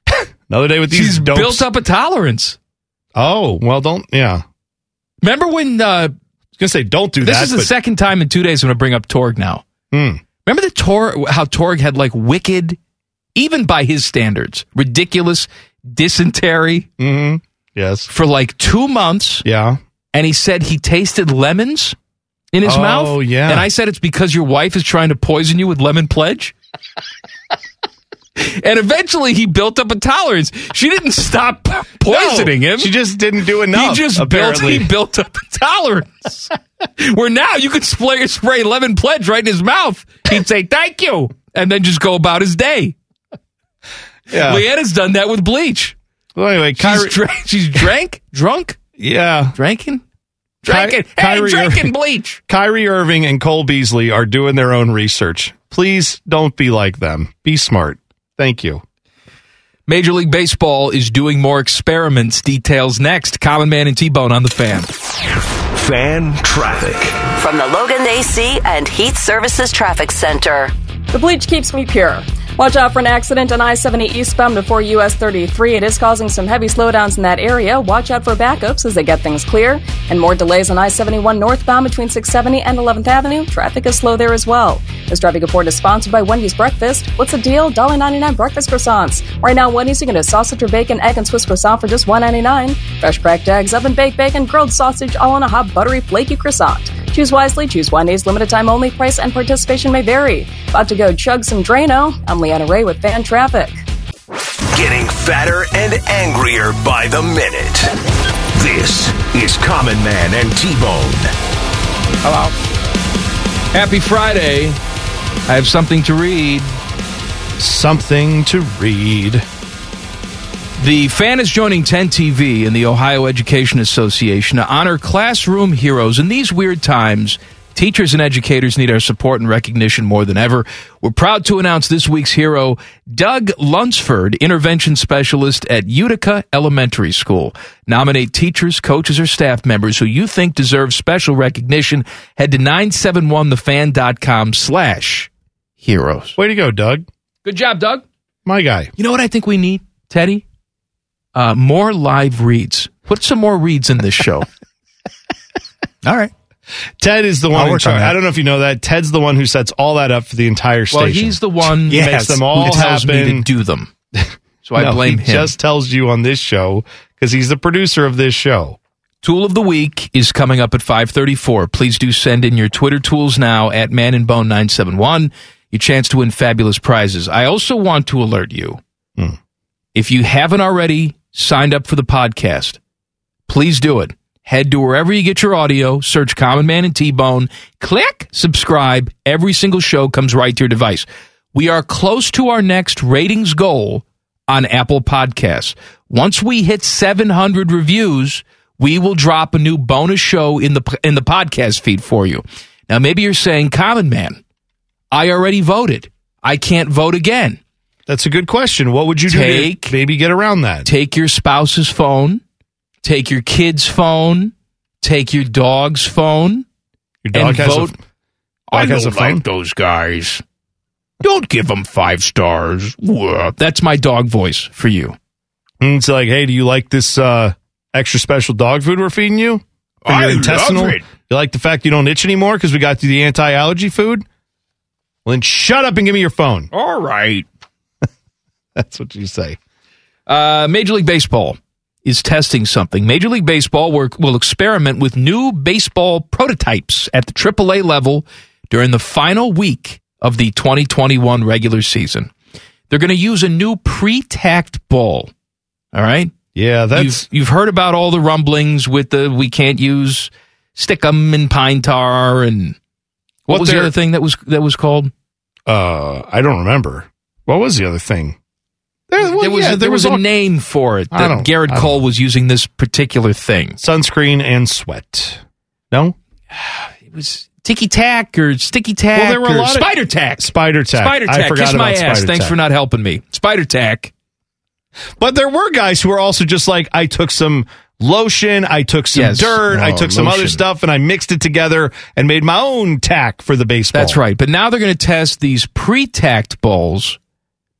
Another day with these She's dopes. built up a tolerance. Oh, well, don't, yeah. Remember when... Uh, I was going to say, don't do this that. is the but, second time in two days I'm going to bring up Torg now. Hmm. Remember the Tor- how Torg had like wicked, even by his standards, ridiculous dysentery Mm-hmm. Yes. for like two months? Yeah. And he said he tasted lemons in his Oh, mouth? yeah. And I said it's because your wife is trying to poison you with lemon pledge? And eventually he built up a tolerance. She didn't stop poisoning No, him. She just didn't do enough. He just apparently. built. He built up a tolerance. Where now you could spray, spray lemon pledge right in his mouth. He'd say thank you, and then just go about his day. Yeah. Leanna's done that with bleach. Well, anyway, She's, Kyrie. drank, she's drank, drunk, yeah. drinking, Ky- drinking, hey, Kyrie drinking Irving- bleach. Kyrie Irving and Cole Beasley are doing their own research. Please don't be like them. Be smart. Thank you. Major League Baseball is doing more experiments. Details next. Common Man and T-Bone on the Fan. Fan traffic. From the Logan A C and Heat Services Traffic Center. The bleach keeps me pure. Watch out for an accident on I seventy eastbound before U S thirty-three. It is causing some heavy slowdowns in that area. Watch out for backups as they get things clear. And more delays on I seventy-one northbound between six seventy and eleventh Avenue. Traffic is slow there as well. This traffic report is sponsored by Wendy's Breakfast. What's the deal? one dollar ninety-nine breakfast croissants. Right now, Wendy's, you can get a sausage or bacon, egg, and Swiss croissant for just one dollar ninety-nine. Fresh cracked eggs, oven-baked bacon, grilled sausage, all on a hot, buttery, flaky croissant. Choose wisely. Choose Wendy's. Limited time only. Price and participation may vary. About to go chug some Drano. I'm Leanna Ray with Fan Traffic. Getting fatter and angrier by the minute. This is Common Man and T-Bone. Hello. Happy Friday. I have something to read. Something to read. The Fan is joining ten T V and the Ohio Education Association to honor classroom heroes. In these weird times, teachers and educators need our support and recognition more than ever. We're proud to announce this week's hero, Doug Lunsford, intervention specialist at Utica Elementary School. Nominate teachers, coaches, or staff members who you think deserve special recognition. Head to nine seven one the fan dot com slash heroes. Way to go, Doug. Good job, Doug. My guy. You know what I think we need, Teddy? Uh, more live reads. Put some more reads in this show. All right. Ted is the I'll one in work on charge. that. I don't know if you know that. Ted's the one who sets all that up for the entire station. Well, he's the one He who makes makes them all who tells happen. me to do them. So I No, blame he him. just tells you on this show because he's the producer of this show. Tool of the Week is coming up at five thirty-four. Please do send in your Twitter tools now at Man and Bone nine seven one. Your chance to win fabulous prizes. I also want to alert you, Hmm. if you haven't already signed up for the podcast, please do it. Head to wherever you get your audio, search Common Man and T-Bone, click subscribe. Every single show comes right to your device. We are close to our next ratings goal on Apple Podcasts. Once we hit seven hundred reviews, we will drop a new bonus show in the in the podcast feed for you. Now, maybe you're saying, Common Man, I already voted. I can't vote again. That's a good question. What would you Take- do to maybe get around that? Take your spouse's phone, take your kid's phone, take your dog's phone, Your dog and has vote. a, dog has a phone? those guys. Don't give them five stars. Whoa. That's my dog voice for you. And it's like, hey, do you like this uh, extra special dog food we're feeding you? For I your love intestinal? it. You like the fact you don't itch anymore because we got you the anti-allergy food? Well, then shut up and give me your phone. All right. That's what you say. Uh, Major League Baseball is testing something. Major League Baseball will, will experiment with new baseball prototypes at the triple A level during the final week of the twenty twenty-one regular season. They're going to use a new pre-tacked ball. All right? Yeah, that's... You've, you've heard about all the rumblings with the we can't use stickum and pine tar and what, What was the they're- other thing that was that was called? Uh, I don't remember. What was the other thing? There, well, there was, yeah, there there was, was a all- name for it. I That don't- Garrett I don't Cole know. was using this particular thing. Sunscreen and sweat. No? It was ticky tack or sticky tack. Well, there were a or lot of- spider tack. Spider tack. Spider I tack. forgot Kiss about my ass. spider Thanks tack. for not helping me. Spider tack. But there were guys who were also just like, I took some lotion, I took some Yes. dirt, I Oh, took some other lotion. stuff, and I mixed it together and made my own tack for the baseball. That's right. But now they're going to test these pre-tacked balls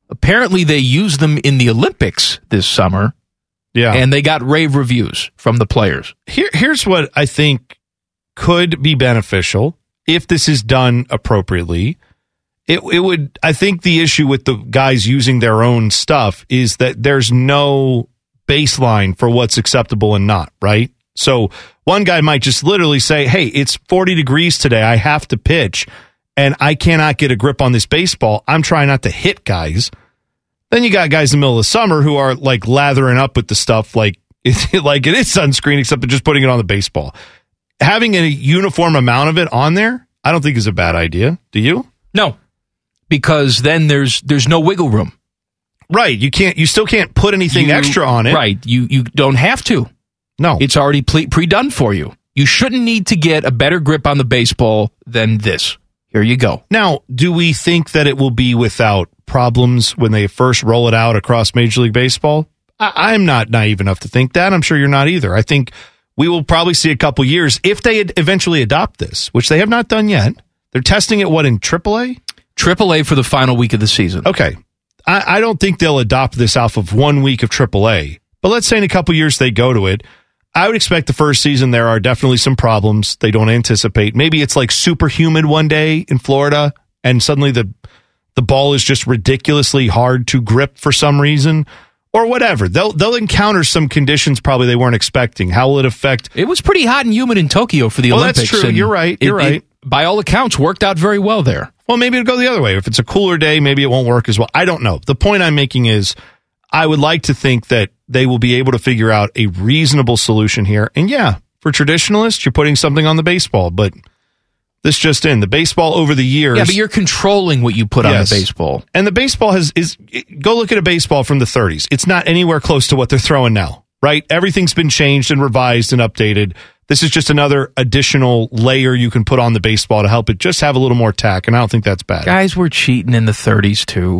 Apparently, they used them in the Olympics this summer. Yeah. And they got rave reviews from the players. Here, here's what I think could be beneficial if this is done appropriately. It, it would, I think the issue with the guys using their own stuff is that there's no baseline for what's acceptable and not, right? So one guy might just literally say, hey, it's forty degrees today. I have to pitch and I cannot get a grip on this baseball. I'm trying not to hit guys. Then you got guys in the middle of the summer who are like lathering up with the stuff like, like it is sunscreen, except they're just putting it on the baseball. Having a uniform amount of it on there, I don't think is a bad idea. Do you? No, because then there's there's no wiggle room. Right. You can't. You still can't put anything You- extra on it. Right. You you don't have to. No. It's already pre- pre-done for you. You shouldn't need to get a better grip on the baseball than this. Here you go. Now, do we think that it will be without problems when they first roll it out across Major League Baseball? I- I'm not naive enough to think that. I'm sure you're not either. I think we will probably see a couple years if they ad- eventually adopt this, which they have not done yet. They're testing it, what, in triple A? triple A for the final week of the season. Okay. I, I don't think they'll adopt this off of one week of triple A. But let's say in a couple years they go to it. I would expect the first season there are definitely some problems they don't anticipate. Maybe it's like super humid one day in Florida and suddenly the the ball is just ridiculously hard to grip for some reason or whatever. They'll they'll encounter some conditions probably they weren't expecting. How will it affect? It was pretty hot and humid in Tokyo for the Well, Olympics. that's true. and You're right. it- You're right. it, by all accounts, worked out very well there. Well, maybe it'll go the other way. If it's a cooler day, maybe it won't work as well. I don't know. The point I'm making is I would like to think that they will be able to figure out a reasonable solution here. And yeah, for traditionalists, you're putting something on the baseball, but this just in, the baseball over the years. Yeah, but you're controlling what you put on Yes. the baseball. And the baseball has is go look at a baseball from the thirties. It's not anywhere close to what they're throwing now, right? Everything's been changed and revised and updated. This is just another additional layer you can put on the baseball to help it just have a little more tack, and I don't think that's bad. Guys were cheating in the thirties, too.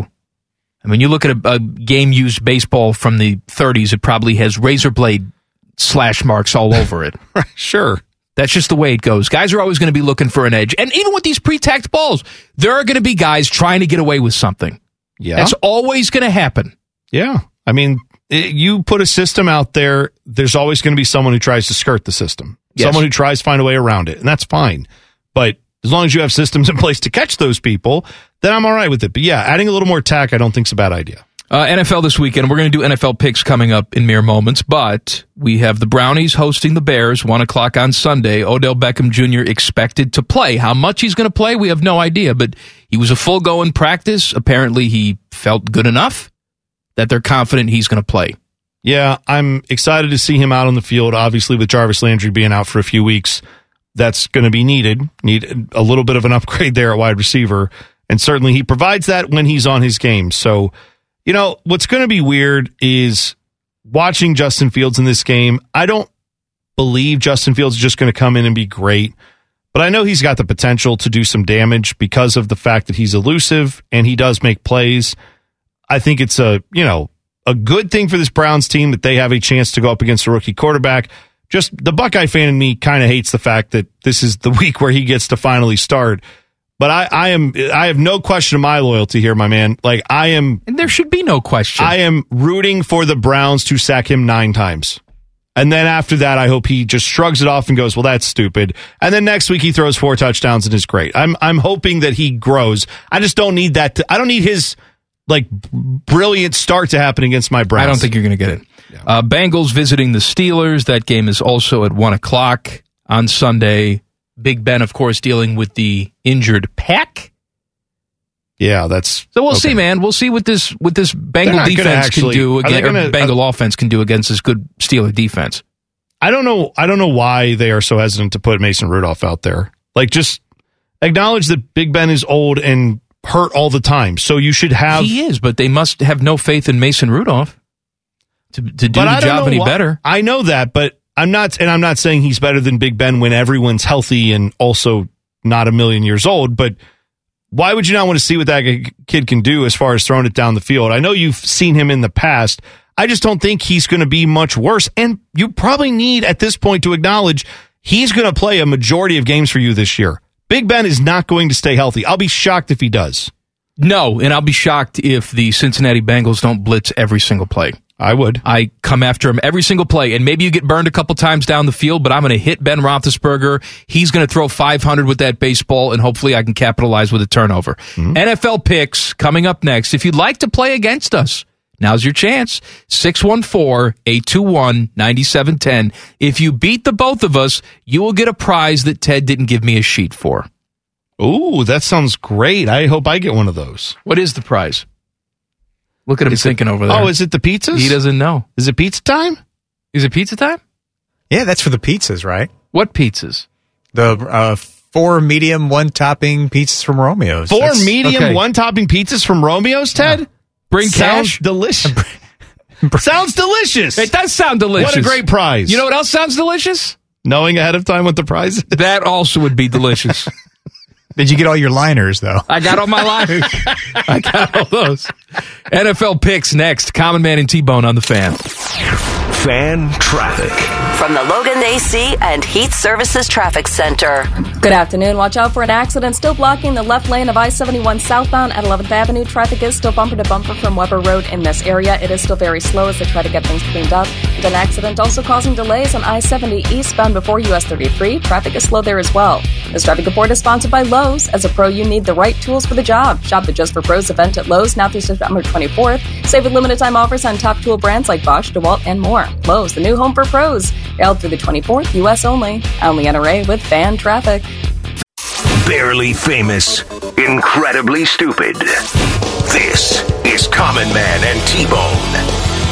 I mean, you look at a, a game-used baseball from the thirties, it probably has razor blade slash marks all over it. Sure. That's just the way it goes. Guys are always going to be looking for an edge. And even with these pre-tacked balls, there are going to be guys trying to get away with something. Yeah. That's always going to happen. Yeah. I mean, it, you put a system out there, there's always going to be someone who tries to skirt the system. Yes. Someone who tries to find a way around it, and that's fine. But as long as you have systems in place to catch those people, then I'm all right with it. But yeah, adding a little more tack, I don't think is a bad idea. Uh, N F L this weekend. We're going to do N F L picks coming up in mere moments, but we have the Brownies hosting the Bears, one o'clock on Sunday. Odell Beckham Junior expected to play. How much he's going to play, we have no idea, but he was a full-go in practice. Apparently, he felt good enough that they're confident he's going to play. Yeah, I'm excited to see him out on the field. Obviously, with Jarvis Landry being out for a few weeks, that's going to be needed. Need a little bit of an upgrade there at wide receiver, and certainly he provides that when he's on his game. So, you know, what's going to be weird is watching Justin Fields in this game. I don't believe Justin Fields is just going to come in and be great, but I know he's got the potential to do some damage because of the fact that he's elusive and he does make plays. I think it's a, you know, a good thing for this Browns team that they have a chance to go up against a rookie quarterback. Just the Buckeye fan in me kind of hates the fact that this is the week where he gets to finally start. But I, I am, I have no question of my loyalty here, my man. Like I am, and there should be no question. I am rooting for the Browns to sack him nine times, and then after that, I hope he just shrugs it off and goes, "Well, that's stupid." And then next week he throws four touchdowns and is great. I'm, I'm hoping that he grows. I just don't need that. To, I don't need his like brilliant start to happen against my Browns. I don't think you're going to get it. Yeah. Uh, Bengals visiting the Steelers. That game is also at one o'clock on Sunday. Big Ben, of course, dealing with the injured Pack. Yeah, that's so. We'll okay. see, man. We'll see what this what this Bengal defense actually, can do against, gonna, or Bengal uh, offense can do against this good Steeler defense. I don't know. I don't know why they are so hesitant to put Mason Rudolph out there. Like, just acknowledge that Big Ben is old and hurt all the time. So you should have. He is, but they must have no faith in Mason Rudolph to to do the job any why. better. I know that, but I'm not, and I'm not saying he's better than Big Ben when everyone's healthy and also not a million years old. But why would you not want to see what that kid can do as far as throwing it down the field? I know you've seen him in the past. I just don't think he's going to be much worse. And you probably need at this point to acknowledge he's going to play a majority of games for you this year. Big Ben is not going to stay healthy. I'll be shocked if he does. No, and I'll be shocked if the Cincinnati Bengals don't blitz every single play. I would. I come after him every single play, and maybe you get burned a couple times down the field, but I'm going to hit Ben Roethlisberger. He's going to throw five hundred with that baseball, and hopefully I can capitalize with a turnover. Mm-hmm. N F L picks coming up next. If you'd like to play against us, now's your chance. six one four, eight two one, nine seven one zero. If you beat the both of us, you will get a prize that Ted didn't give me a sheet for. Ooh, that sounds great. I hope I get one of those. What is the prize? Look at him is thinking it, over there. Oh, is it the pizzas? He doesn't know. Is it pizza time? Is it pizza time? Yeah, that's for the pizzas, right? What pizzas? The uh, four medium, one topping pizzas from Romeo's. Four That's, medium, okay. one topping pizzas from Romeo's, Ted? Yeah. Bring sounds cash? delicious. Sounds delicious. It does sound delicious. What a great prize. You know what else sounds delicious? Knowing ahead of time what the prize is. That also would be delicious. Did you get all your liners, though? I got all my liners. I got all those. N F L picks next. Common Man and T-Bone on the Fan. Fan traffic. From the Logan A C and Heat Services Traffic Center. Good afternoon. Watch out for an accident still blocking the left lane of I seventy-one southbound at eleventh Avenue. Traffic is still bumper to bumper from Weber Road in this area. It is still very slow as they try to get things cleaned up. And an accident also causing delays on I seventy eastbound before U S thirty-three. Traffic is slow there as well. This traffic report is sponsored by Lowe's. As a pro, you need the right tools for the job. Shop the Just for Pros event at Lowe's now through September twenty-fourth. Save with limited time offers on top tool brands like Bosch, DeWalt, and more. Lowe's, the new home for pros. Held through the twenty-fourth, U S only. I'm Leanna Ray with Fan Traffic. Barely famous, incredibly stupid. This is Common Man and T-Bone.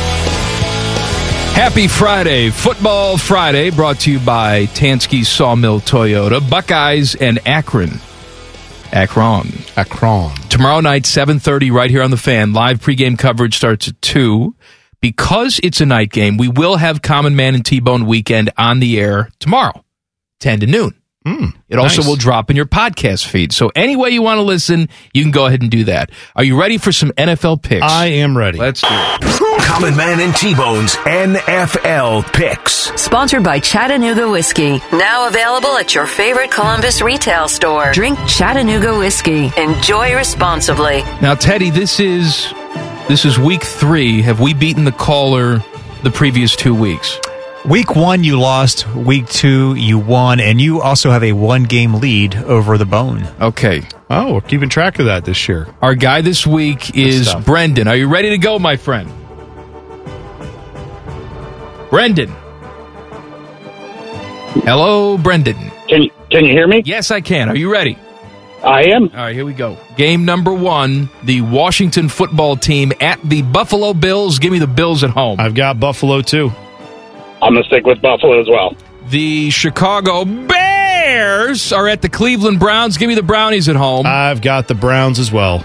Happy Friday, Football Friday, brought to you by Tansky Sawmill Toyota, Buckeyes, and Akron. Akron. Akron. Tomorrow night, seven thirty, right here on The Fan. Live pregame coverage starts at two. Because it's a night game, we will have Common Man and T-Bone Weekend on the air tomorrow, ten to noon. Mm, it also nice. will drop in your podcast feed. So any way you want to listen, you can go ahead and do that. Are you ready for some N F L picks? I am ready. Let's do it. Common Man and T-Bone's N F L picks. Sponsored by Chattanooga Whiskey. Now available at your favorite Columbus retail store. Drink Chattanooga Whiskey. Enjoy responsibly. Now, Teddy, this is this is week three. Have we beaten the caller the previous two weeks? Week one, you lost. Week two, you won. And you also have a one-game lead over the Bone. Okay. Oh, we're keeping track of that this year. Our guy this week is Brendan. Are you ready to go, my friend? Brendan. Hello, Brendan. Can you, can you hear me? Yes, I can. Are you ready? I am. All right, here we go. Game number one, the Washington football team at the Buffalo Bills. Give me the Bills at home. I've got Buffalo, too. I'm going to stick with Buffalo as well. The Chicago Bears are at the Cleveland Browns. Give me the Brownies at home. I've got the Browns as well.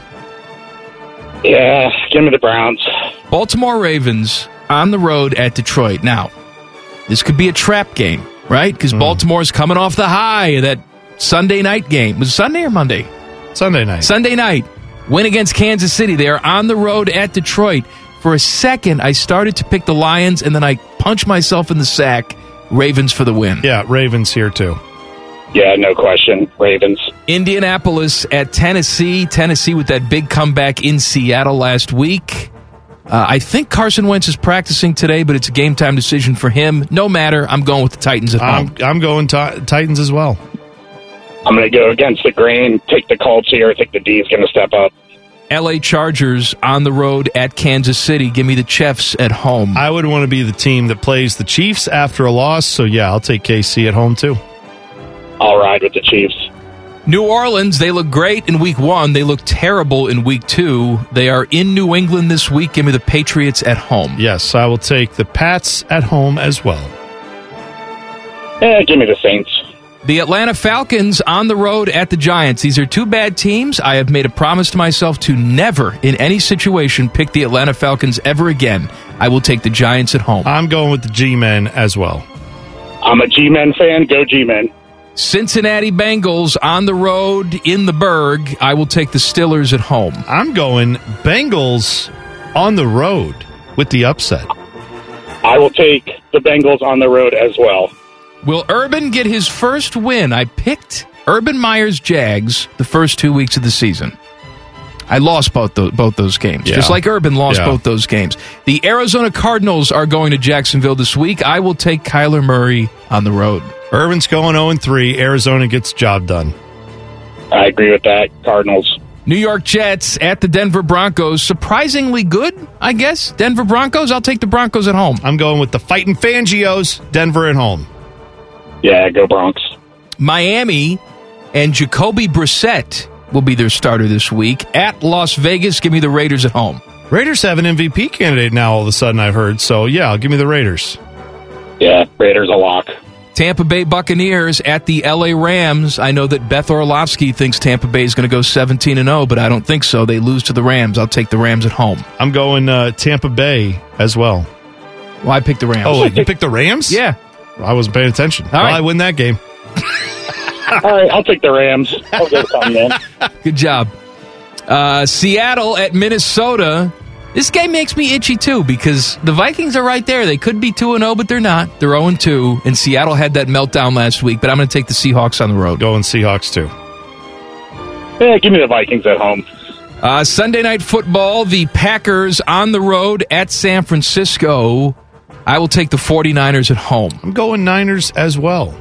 Yeah, give me the Browns. Baltimore Ravens on the road at Detroit. Now, this could be a trap game, right? Because mm. Baltimore's coming off the high of that Sunday night game. Was it Sunday or Monday? Sunday night. Sunday night. Win against Kansas City. They are on the road at Detroit. For a second, I started to pick the Lions, and then I punched myself in the sack. Ravens for the win. Yeah, Ravens here, too. Yeah, no question. Ravens. Indianapolis at Tennessee. Tennessee with that big comeback in Seattle last week. Uh, I think Carson Wentz is practicing today, but it's a game-time decision for him. No matter, I'm going with the Titans at home. I'm, I'm going t- Titans as well. I'm going to go against the grain, take the Colts here. I think the D is going to step up. L A Chargers on the road at Kansas City. Give me the Chiefs at home. I would want to be the team that plays the Chiefs after a loss, so yeah, I'll take K C at home too. I'll ride with the Chiefs. New Orleans, they look great in week one. They look terrible in week two. They are in New England this week. Give me the Patriots at home. Yes, I will take the Pats at home as well. Yeah, give me the Saints. The Atlanta Falcons on the road at the Giants. These are two bad teams. I have made a promise to myself to never, in any situation, pick the Atlanta Falcons ever again. I will take the Giants at home. I'm going with the G-Men as well. I'm a G-Men fan. Go G-Men. Cincinnati Bengals on the road in the Berg. I will take the Steelers at home. I'm going Bengals on the road with the upset. I will take the Bengals on the road as well. Will Urban get his first win? I picked Urban Meyer's Jags the first two weeks of the season. I lost both those, both those games. Yeah. Just like Urban lost Yeah. both those games. The Arizona Cardinals are going to Jacksonville this week. I will take Kyler Murray on the road. Urban's going oh and three. Arizona gets job done. I agree with that. Cardinals. New York Jets at the Denver Broncos. Surprisingly good, I guess. Denver Broncos. I'll take the Broncos at home. I'm going with the Fighting Fangios. Denver at home. Yeah, go Bronx. Miami and Jacoby Brissett will be their starter this week. At Las Vegas, give me the Raiders at home. Raiders have an M V P candidate now all of a sudden, I've heard. So, yeah, give me the Raiders. Yeah, Raiders a lock. Tampa Bay Buccaneers at the L A Rams. I know that Beth Orlovsky thinks Tampa Bay is going to go seventeen and oh, but I don't think so. They lose to the Rams. I'll take the Rams at home. I'm going uh, Tampa Bay as well. Well, I picked the Rams. Oh, wait, you picked the Rams? Yeah. I wasn't paying attention. All well, right. I win that game. All right, I'll take the Rams. I'll go come in. Good job. Uh, Seattle at Minnesota. This game makes me itchy, too, because the Vikings are right there. They could be two and oh, but they're not. They're oh and two, and Seattle had that meltdown last week, but I'm going to take the Seahawks on the road. Going Seahawks, too. Yeah, give me the Vikings at home. Uh, Sunday Night Football, the Packers on the road at San Francisco. I will take the 49ers at home. I'm going Niners as well.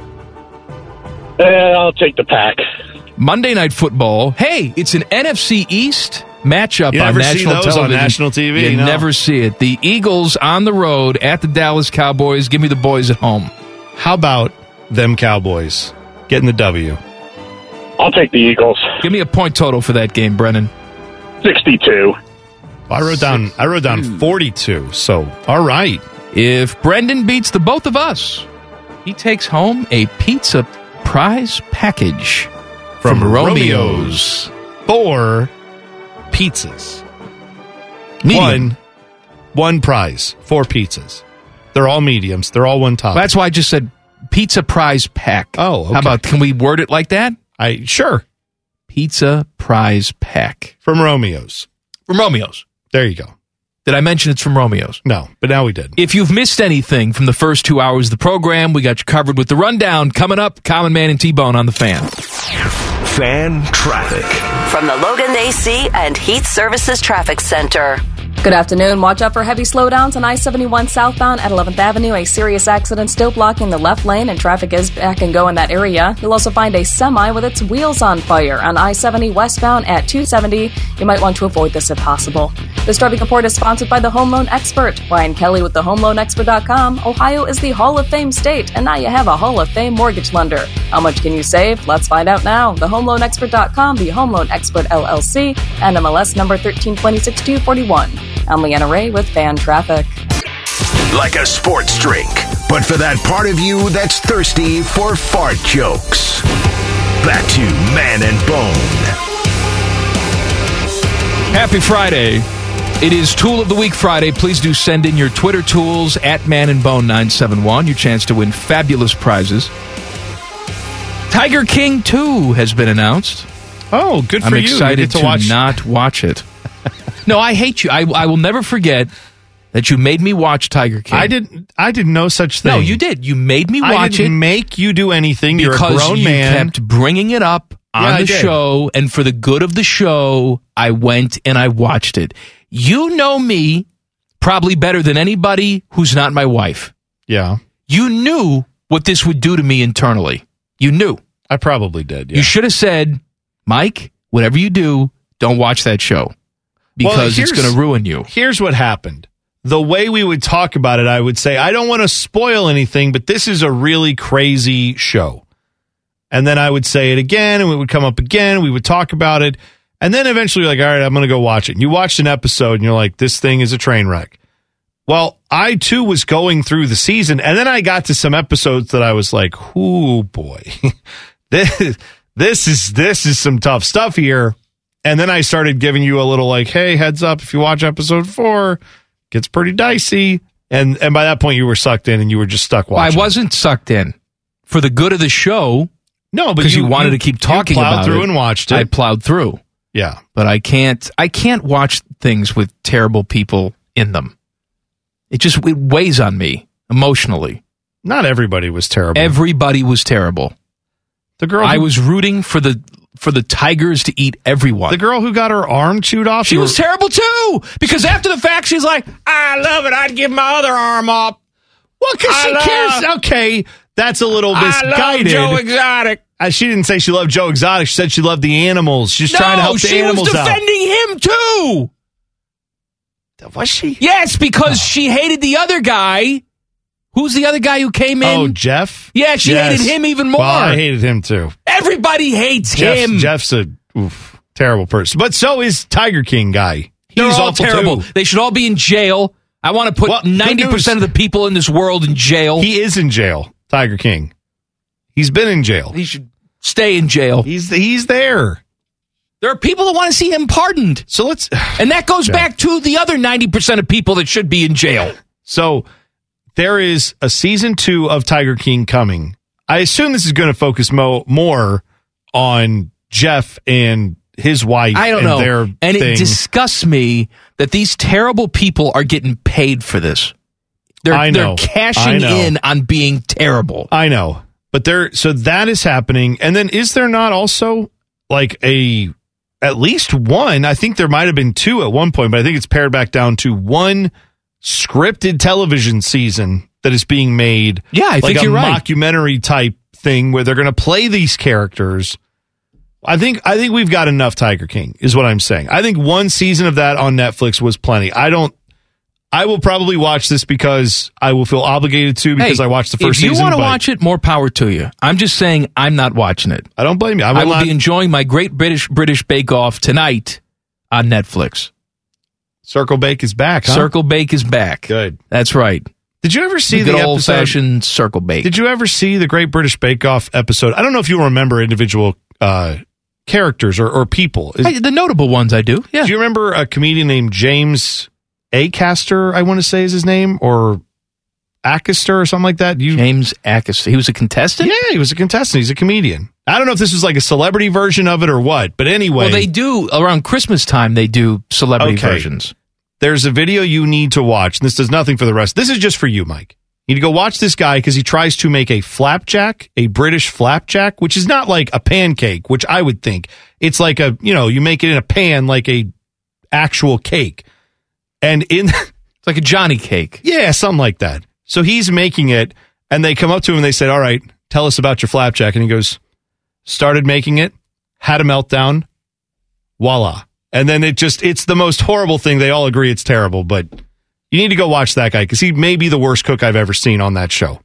Yeah, I'll take the Pack. Monday Night Football. Hey, it's an N F C East matchup You on never see national those television. on national T V, You no. never see it. The Eagles on the road at the Dallas Cowboys. Give me the boys at home. How about them Cowboys getting the W? I'll take the Eagles. Give me a point total for that game, Brennan. sixty-two. I wrote down I wrote down forty-two. So, all right. If Brendan beats the both of us, he takes home a pizza prize package from, From Romeo's. Four pizzas. Medium. One one prize. Four pizzas. They're all mediums. They're all one top. That's why I just said pizza prize pack. Oh, okay. How about, can we word it like that? I sure. Pizza prize pack. From Romeo's. From Romeo's. There you go. Did I mention it's from Romeo's? No, but now we did. If you've missed anything from the first two hours of the program, we got you covered with the rundown. Coming up, Common Man and T-Bone on the Fan. Fan traffic. From the Logan A C and Heat Services Traffic Center. Good afternoon. Watch out for heavy slowdowns on I seventy-one southbound at eleventh Avenue. A serious accident still blocking the left lane, and traffic is back and go in that area. You'll also find a semi with its wheels on fire on I seventy westbound at two seventy. You might want to avoid this if possible. This traffic report is sponsored by the Home Loan Expert. Ryan Kelly with the home loan expert dot com. Ohio is the Hall of Fame state, and now you have a Hall of Fame mortgage lender. How much can you save? Let's find out now. the home loan expert dot com, the Home Loan Expert L L C, and M L S number thirteen twenty-six two forty-one. I'm Leanna Ray with Fan Traffic. Like a sports drink, but for that part of you that's thirsty for fart jokes. Back to Man and Bone. Happy Friday. It is Tool of the Week Friday. Please do send in your Twitter tools at Man and Bone nine seven one. Your chance to win fabulous prizes. Tiger King two has been announced. Oh, good for I'm you. You excited get to to watch- not watch it. No, I hate you. I, I will never forget that you made me watch Tiger King. I didn't I did no such thing. No, you did. You made me I watch didn't it make you do anything. You're a because grown you man. kept bringing it up on Yeah, I the did. show, and for the good of the show, I went and I watched it. You know me probably better than anybody who's not my wife. Yeah. You knew what this would do to me internally. You knew. I probably did. Yeah. You should have said, Mike, whatever you do, don't watch that show Well, because it's here's- going to ruin you. Here's what happened. The way we would talk about it, I would say, I don't want to spoil anything, but this is a really crazy show. And then I would say it again, and it would come up again. We would talk about it. And then eventually, you're like, all right, I'm going to go watch it. And you watched an episode, and you're like, this thing is a train wreck. Well, I, too, was going through the season, and then I got to some episodes that I was like, oh, boy. this, this is this is some tough stuff here. And then I started giving you a little like, hey, heads up, if you watch episode four, gets pretty dicey. And and by that point, you were sucked in, and you were just stuck Well, I watching. wasn't sucked in. For the good of the show, No, but because you, you wanted you- to keep you talking plowed about through it. and watched it. I plowed through. Yeah. But I can't I can't watch things with terrible people in them. It just it weighs on me emotionally. Not everybody was terrible. Everybody was terrible. The girl I who, was rooting for the for the tigers to eat everyone. the girl who got her arm chewed off. She you was were- terrible too, because after the fact, she's like, "I love it. I'd give my other arm up." Well, because I she love- cares. Okay, that's a little I misguided. love Joe Exotic. Uh, she didn't say she loved Joe Exotic. She said she loved the animals. She's No, trying to help the she animals was defending him too. out. Was she? Yes, because she hated the other guy. Who's the other guy who came in? Oh, Jeff? Yeah, she Yes. hated him even more. Well, I hated him too. Everybody hates Jeff's, him. Jeff's a oof, terrible person. But so is Tiger King guy. They're He's all awful terrible. too. They should all be in jail. I want to put Well, good ninety percent news. of the people in this world in jail. He is in jail, Tiger King. He's been in jail. He should stay in jail. He's he's there. There are people that want to see him pardoned. So let's And that goes Yeah. back to the other ninety percent of people that should be in jail. So there is a season two of Tiger King coming. I assume this is going to focus mo- more on Jeff and his wife. I don't and know. Their and thing. it disgusts me that these terrible people are getting paid for this. They're, I know. they're cashing I know. in on being terrible. I know, but there. So that is happening, and then is there not also like a at least one? I think there might have been two at one point, but I think it's pared back down to one scripted television season that is being made. Yeah, I like think a you're right. mockumentary type thing where they're going to play these characters. I think I think we've got enough Tiger King is what I'm saying. I think one season of that on Netflix was plenty. I don't. I will probably watch this because I will feel obligated to because Hey, I watched the first if you season. want to but watch it, more power to you. I'm just saying I'm not watching it. I don't blame you. I will, I will not, be enjoying my Great British British Bake Off tonight on Netflix. Circle Bake is back. Huh? Circle Bake is back. Good. That's right. Did you ever see the the, good old episode? fashioned Circle Bake. Did you ever see the Great British Bake Off episode? I don't know if you remember individual uh, characters or, or people. Is- Hey, the notable ones I do. Yeah. Do you remember a comedian named James Acaster, I want to say is his name, or Acaster or something like that? You, James Acaster. He was a contestant? yeah, he was a contestant. He's a comedian. I don't know if this was like a celebrity version of it or what, but anyway. Well, they do, around Christmas time, they do celebrity Okay. versions. There's a video you need to watch. And this does nothing for the rest. This is just for you, Mike. You need to go watch this guy because he tries to make a flapjack, a British flapjack, which is not like a pancake, which I would think. It's like a, you know, you make it in a pan like a actual cake. And in, It's like a Johnny cake. yeah, something like that. So he's making it and they come up to him and they said, all right, tell us about your flapjack. And he goes, started making it, had a meltdown, voila. And then it just, it's the most horrible thing. They all agree it's terrible, but you need to go watch that guy because he may be the worst cook I've ever seen on that show.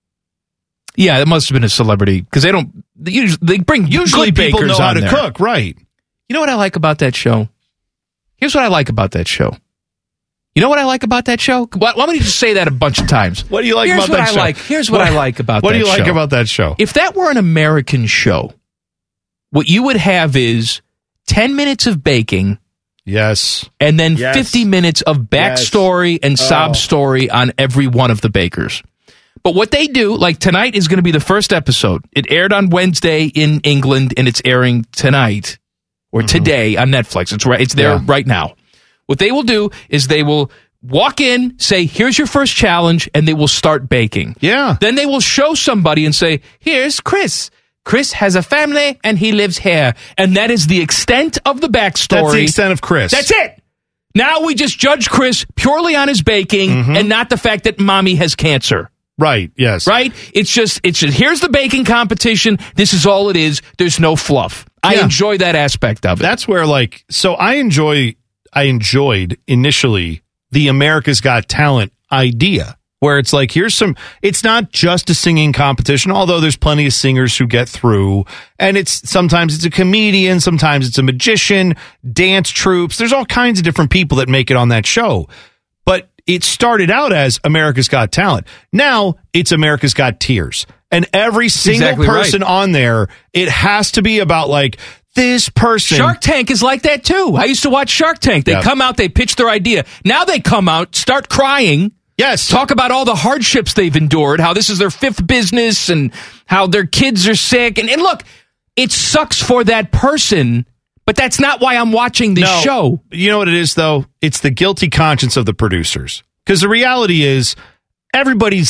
Yeah, it must have been a celebrity because they don't, they usually, they bring Usually good people bakers know how on to there. cook, right? You know what I like about that show? Here's what I like about that show. You know what I like about that show? Why, why don't you just say that a bunch of times? What do you like Here's about what that I show? like. Here's what, I like about What that do you show. like about that show? If that were an American show, what you would have is ten minutes of baking Yes. and then Yes. fifty minutes of backstory and sob Oh. story on every one of the bakers. But what they do, like tonight is going to be the first episode. It aired on Wednesday in England and it's airing tonight or today on Netflix. It's right. It's there Yeah. right now. What they will do is they will walk in, say, here's your first challenge, and they will start baking. Yeah. Then they will show somebody and say, here's Chris. Chris has a family and he lives here. And that is the extent of the backstory. That's the extent of Chris. That's it. Now we just judge Chris purely on his baking and not the fact that mommy has cancer. Right. Yes. Right? It's just, it's just, here's the baking competition. This is all it is. There's no fluff. I Yeah. enjoy that aspect of it. That's where like so I enjoy I enjoyed initially the America's Got Talent idea where it's like here's some it's not just a singing competition, although there's plenty of singers who get through, and it's sometimes it's a comedian, sometimes it's a magician, dance troops, there's all kinds of different people that make it on that show. But it started out as America's Got Talent. Now it's America's Got Tears. And every single exactly person right. on there, it has to be about like this person. Shark Tank is like that too. I used to watch Shark Tank. They Yeah. come out, they pitch their idea. Now they come out, start crying. Yes. Talk about all the hardships they've endured, how this is their fifth business and how their kids are sick. And, and look, it sucks for that person, but that's not why I'm watching this No. show. You know what it is, though? It's the guilty conscience of the producers. Because the reality is, everybody's life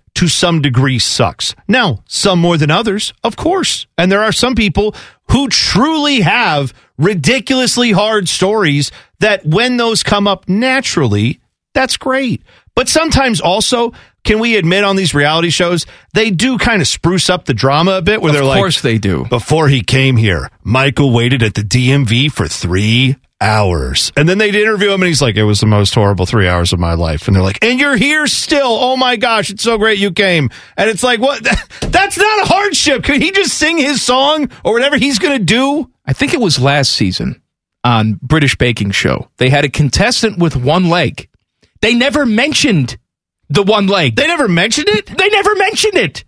to some degree sucks. Now, some more than others, of course. And there are some people who truly have ridiculously hard stories that when those come up naturally, that's great. But sometimes also, can we admit on these reality shows, they do kind of spruce up the drama a bit where they're like, of course they do. Before he came here, Michael waited at the D M V for three hours. And then they'd interview him and he's like, it was the most horrible three hours of my life. And they're like, and you're here still. Oh my gosh, it's so great you came. And it's like, what? That's not a hardship. Could he just sing his song or whatever he's going to do? I think it was last season on British Baking Show. They had a contestant with one leg. They never mentioned the one leg. They never mentioned it? They never mentioned it.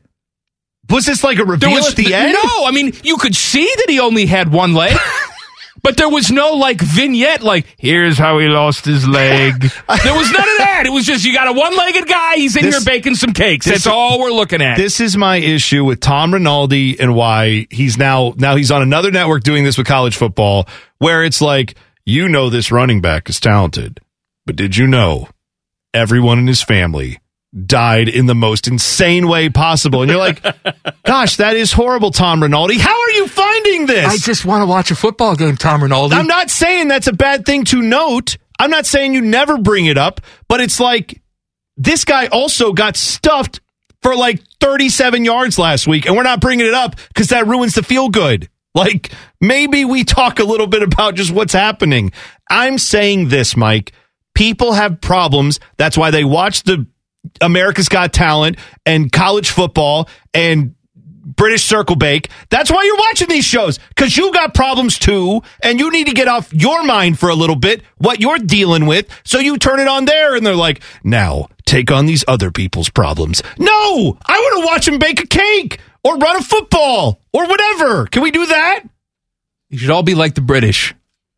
Was this like a reveal was, at the end? No, I mean, you could see that he only had one leg. But there was no, like, vignette, like, here's how he lost his leg. There was none of that. It was just, you got a one-legged guy, he's in this, here baking some cakes. That's this, all we're looking at. This is my issue with Tom Rinaldi and why he's now, now he's on another network doing this with college football, where it's like, you know this running back is talented, but did you know everyone in his family died in the most insane way possible? And you're like, gosh, that is horrible, Tom Rinaldi. How are you finding this? I just want to watch a football game, Tom Rinaldi. I'm not saying that's a bad thing to note. I'm not saying you never bring it up, but it's like this guy also got stuffed for like thirty-seven yards last week, and we're not bringing it up because that ruins the feel good. Like, maybe we talk a little bit about just what's happening. I'm saying this, Mike. People have problems. That's why they watch the America's Got Talent and college football and British Circle Bake. That's why you're watching these shows, because you got problems too, and you need to get off your mind for a little bit what you're dealing with, so you turn it on there, and they're like, now take on these other people's problems. No! I want to watch them bake a cake or run a football or whatever. Can we do that? You should all be like the British.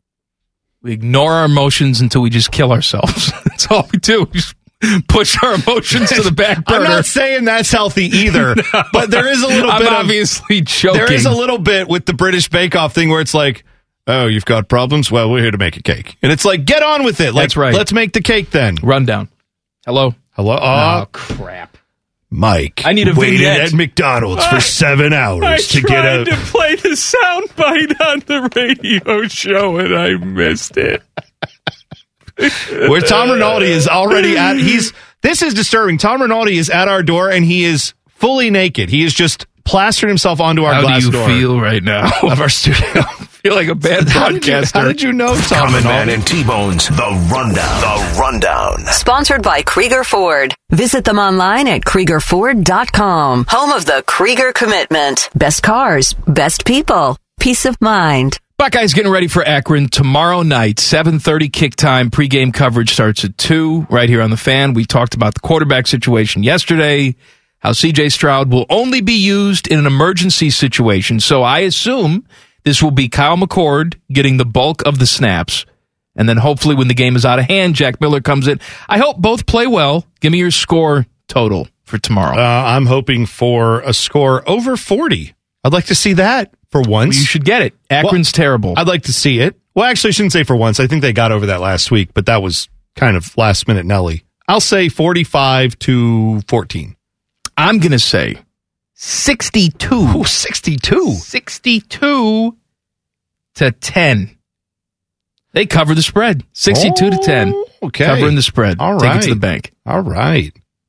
We ignore our emotions until we just kill ourselves. That's all we do. We just push our emotions to the back burner. I'm not saying that's healthy either, no, but there is a little I'm bit I'm obviously of, joking. There is a little bit with the British Bake Off thing where it's like, oh, you've got problems? Well, we're here to make a cake. And it's like, get on with it. Like, that's right. Let's make the cake then. Rundown. Hello? Hello? Oh, oh crap. Mike I need a waited vignette. at McDonald's for seven hours I to get a... I tried to play the soundbite on the radio show, and I missed it. Where Tom Rinaldi is already at... He's... This is disturbing. Tom Rinaldi is at our door, and he is fully naked. He is just plastered himself onto our How glass do you door. feel right now? Of our studio. I feel like a bad How did you- broadcaster. How did you know, Tom Common Man Rinaldi? and T-Bone's The Rundown. The Rundown. Sponsored by Krieger Ford. Visit them online at Krieger Ford dot com. Home of the Krieger Commitment. Best cars, best people, peace of mind. Buckeyes getting ready for Akron tomorrow night, seven thirty kick time. Pregame coverage starts at two right here on The Fan. We talked about the quarterback situation yesterday, how C J Stroud will only be used in an emergency situation. So I assume this will be Kyle McCord getting the bulk of the snaps. And then hopefully when the game is out of hand, Jack Miller comes in. I hope both play well. Give me your score total for tomorrow. Uh, I'm hoping for a score over forty. I'd like to see that for once. Well, you should get it. Akron's well, terrible. I'd like to see it. Well, actually, I shouldn't say for once. I think they got over that last week, but that was kind of last minute Nelly. I'll say forty-five to fourteen. I'm going to say sixty-two. Ooh, sixty-two. sixty-two to ten. They cover the spread. sixty-two to ten. Okay. Covering the spread. All Take right. it to the bank. All right.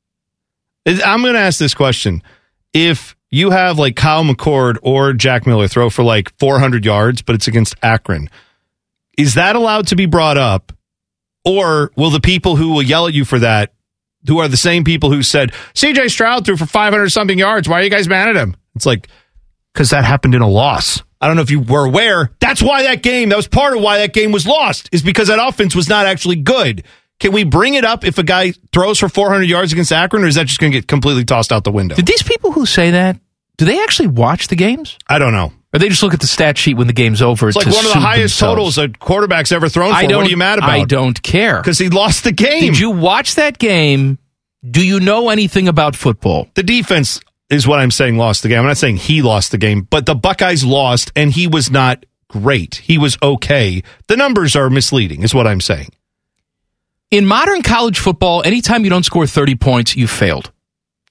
I'm going to ask this question. If you have like Kyle McCord or Jack Miller throw for like four hundred yards, but it's against Akron, is that allowed to be brought up? Or will the people who will yell at you for that, who are the same people who said, C J Stroud threw for five hundred something yards, why are you guys mad at him? It's like, because that happened in a loss. I don't know if you were aware. That's why that game, that was part of why that game was lost, is because that offense was not actually good. Can we bring it up if a guy throws for four hundred yards against Akron, or is that just going to get completely tossed out the window? Did these people who say that, do they actually watch the games? I don't know. Or they just look at the stat sheet when the game's over? It's like to one of the soothe highest themselves? totals a quarterback's ever thrown for. I don't, What are you mad about? I don't care. Because he lost the game. Did you watch that game? Do you know anything about football? The defense is what I'm saying lost the game. I'm not saying he lost the game, but the Buckeyes lost, and he was not great. He was okay. The numbers are misleading, is what I'm saying. In modern college football, anytime you don't score thirty points, you failed.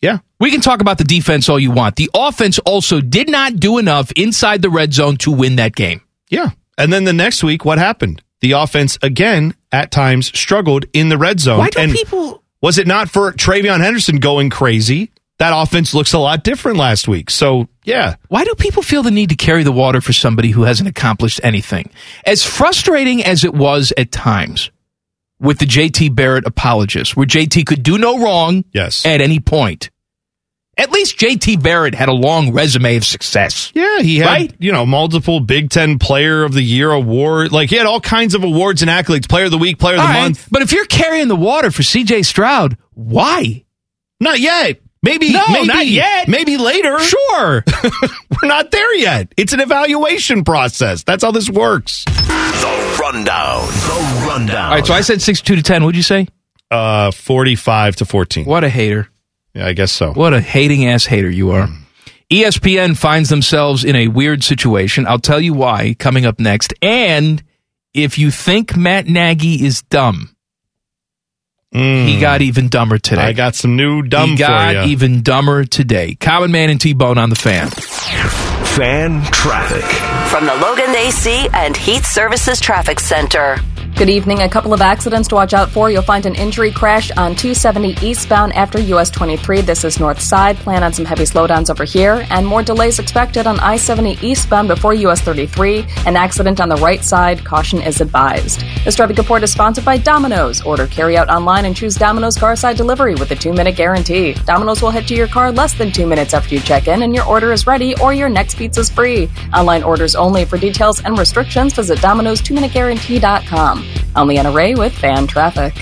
Yeah. We can talk about the defense all you want. The offense also did not do enough inside the red zone to win that game. Yeah. And then the next week, what happened? The offense, again, at times struggled in the red zone. Why do and people... Was it not for Travion Henderson going crazy? That offense looks a lot different last week. So, yeah. Why do people feel the need to carry the water for somebody who hasn't accomplished anything? As frustrating as it was at times with the J T Barrett apologists, where J T could do no wrong yes. at any point. At least J T Barrett had a long resume of success. Yeah, he had, right? you know, multiple Big Ten Player of the Year award. Like, he had all kinds of awards and accolades. Player of the Week, Player of all the right, Month. But if you're carrying the water for C J Stroud, why? Not yet. Maybe, no, maybe, not yet. Maybe later. Sure. We're not there yet. It's an evaluation process. That's how this works. The Rundown. The Rundown. All right, so I said sixty-two to ten. What'd you say? Uh, forty-five to fourteen. What a hater. Yeah, I guess so. What a hating-ass hater you are. Mm. E S P N finds themselves in a weird situation. I'll tell you why coming up next. And if you think Matt Nagy is dumb, mm. he got even dumber today. I got some new dumb He got for you. even dumber today. Common Man and T-Bone on the Fan. Fan traffic. From the Logan A C and Heat Services Traffic Center. Good evening. A couple of accidents to watch out for. You'll find an injury crash on two seventy eastbound after U S twenty-three. This is north side. Plan on some heavy slowdowns over here. And more delays expected on I seventy eastbound before U S thirty-three. An accident on the right side. Caution is advised. This traffic report is sponsored by Domino's. Order carryout online and choose Domino's Carside Delivery with a two-minute guarantee. Domino's will head to your car less than two minutes after you check in and your order is ready or your next pizza's free. Online orders only. For details and restrictions, visit Domino's two minute guarantee dot com. I'm Leanna Ray with Fan Traffic.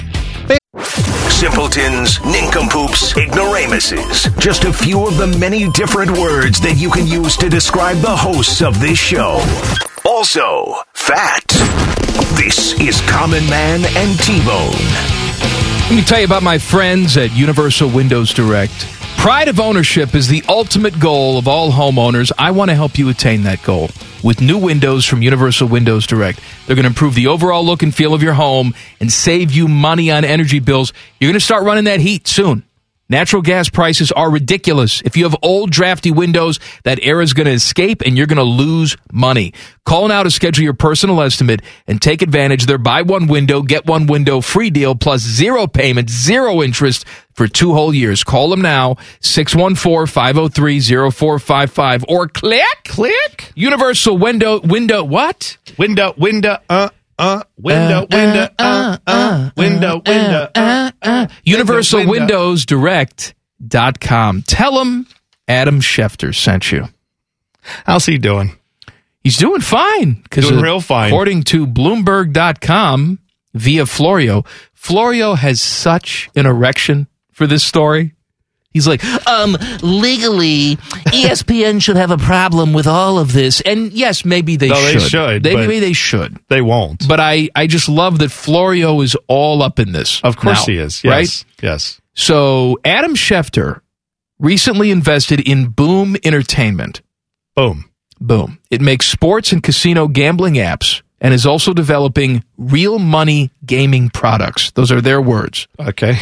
Simpletons, nincompoops, ignoramuses. Just a few of the many different words that you can use to describe the hosts of this show. Also, fat. This is Common Man and T-Bone. Let me tell you about my friends at Universal Windows Direct. Pride of ownership is the ultimate goal of all homeowners. I want to help you attain that goal. With new windows from Universal Windows Direct, they're going to improve the overall look and feel of your home and save you money on energy bills. You're going to start running that heat soon. Natural gas prices are ridiculous. If you have old, drafty windows, that era is going to escape and you're going to lose money. Call now to schedule your personal estimate and take advantage of their buy one window, get one window free deal plus zero payment, zero interest for two whole years. Call them now, six one four, five oh three, oh four five five, or click, click, Universal Window, window, what? Window, window, uh, uh, window, window, uh, uh, window, window, uh, uh, Universal Windows Direct dot com. Tell them Adam Schefter sent you. How's he doing? He's doing fine. Doing real fine. According to Bloomberg dot com via Florio, Florio has such an erection for this story. He's like, um, legally, E S P N should have a problem with all of this. And yes, maybe they no, should. They should. They, maybe they should. They won't. But I, I just love that Florio is all up in this. Of course now, he is. Yes. Right? Yes. So Adam Schefter recently invested in Boom Entertainment. Boom. Boom. It makes sports and casino gambling apps and is also developing real money gaming products. Those are their words. Okay.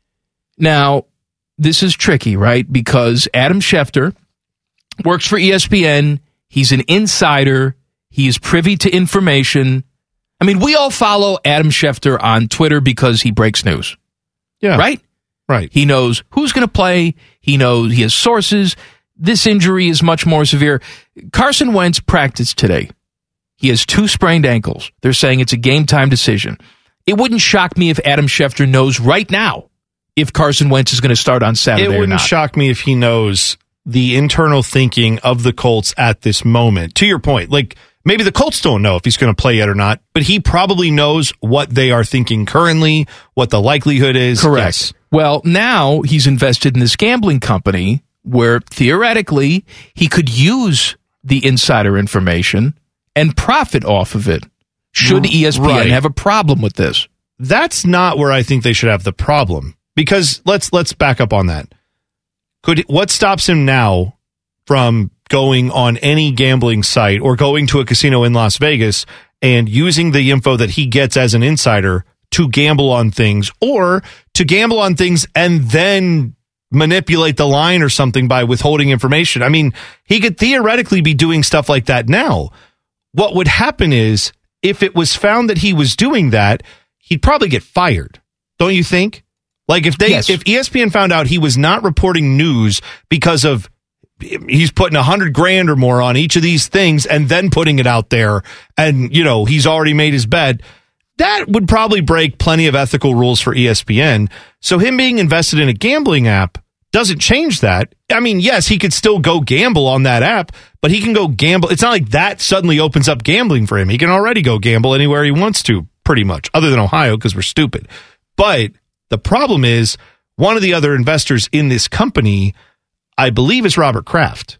Now, this is tricky, right? Because Adam Schefter works for E S P N. He's an insider. He is privy to information. I mean, we all follow Adam Schefter on Twitter because he breaks news. Yeah. Right? Right. He knows who's going to play. He knows he has sources. This injury is much more severe. Carson Wentz practiced today. He has two sprained ankles. They're saying it's a game-time decision. It wouldn't shock me if Adam Schefter knows right now if Carson Wentz is going to start on Saturday It or wouldn't not. shock me if he knows the internal thinking of the Colts at this moment. To your point, like maybe the Colts don't know if he's going to play yet or not, but he probably knows what they are thinking currently, what the likelihood is. Correct. Yes. Well, now he's invested in this gambling company where theoretically he could use the insider information and profit off of it. Should E S P N Right. have a problem with this? That's not where I think they should have the problem. Because let's let's back up on that. Could what stops him now from going on any gambling site or going to a casino in Las Vegas and using the info that he gets as an insider to gamble on things, or to gamble on things and then manipulate the line or something by withholding information. I mean, he could theoretically be doing stuff like that now. What would happen is, if it was found that he was doing that, he'd probably get fired. Don't you think? Like if they, yes. if E S P N found out he was not reporting news because of he's putting a hundred grand or more on each of these things and then putting it out there, and you know he's already made his bed, that would probably break plenty of ethical rules for E S P N. So him being invested in a gambling app doesn't change that. I mean, yes, he could still go gamble on that app, but he can go gamble. It's not like that suddenly opens up gambling for him. He can already go gamble anywhere he wants to, pretty much, other than Ohio, because we're stupid. But the problem is, one of the other investors in this company, I believe, is Robert Kraft.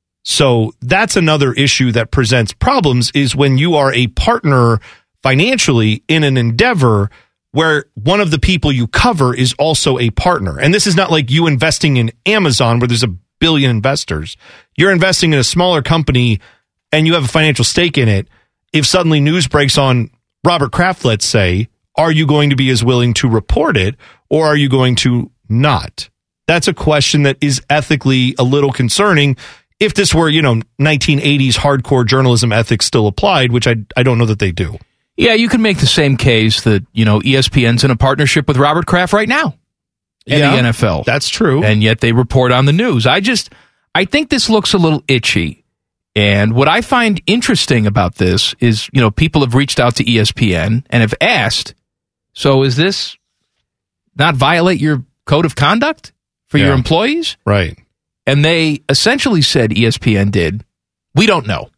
So that's another issue that presents problems, is when you are a partner financially in an endeavor where one of the people you cover is also a partner. And this is not like you investing in Amazon where there's a billion investors. You're investing in a smaller company and you have a financial stake in it. If suddenly news breaks on Robert Kraft, let's say, are you going to be as willing to report it, or are you going to not? That's a question that is ethically a little concerning. If this were, you know, nineteen eighties hardcore journalism ethics still applied, which I I don't know that they do. Yeah, you can make the same case that, you know, E S P N's in a partnership with Robert Kraft right now in yeah, the N F L. That's true. And yet they report on the news. I just, I think this looks a little itchy. And what I find interesting about this is, you know, people have reached out to E S P N and have asked, so is this not violate your code of conduct for yeah. your employees? Right. And they essentially said, E S P N did, we don't know.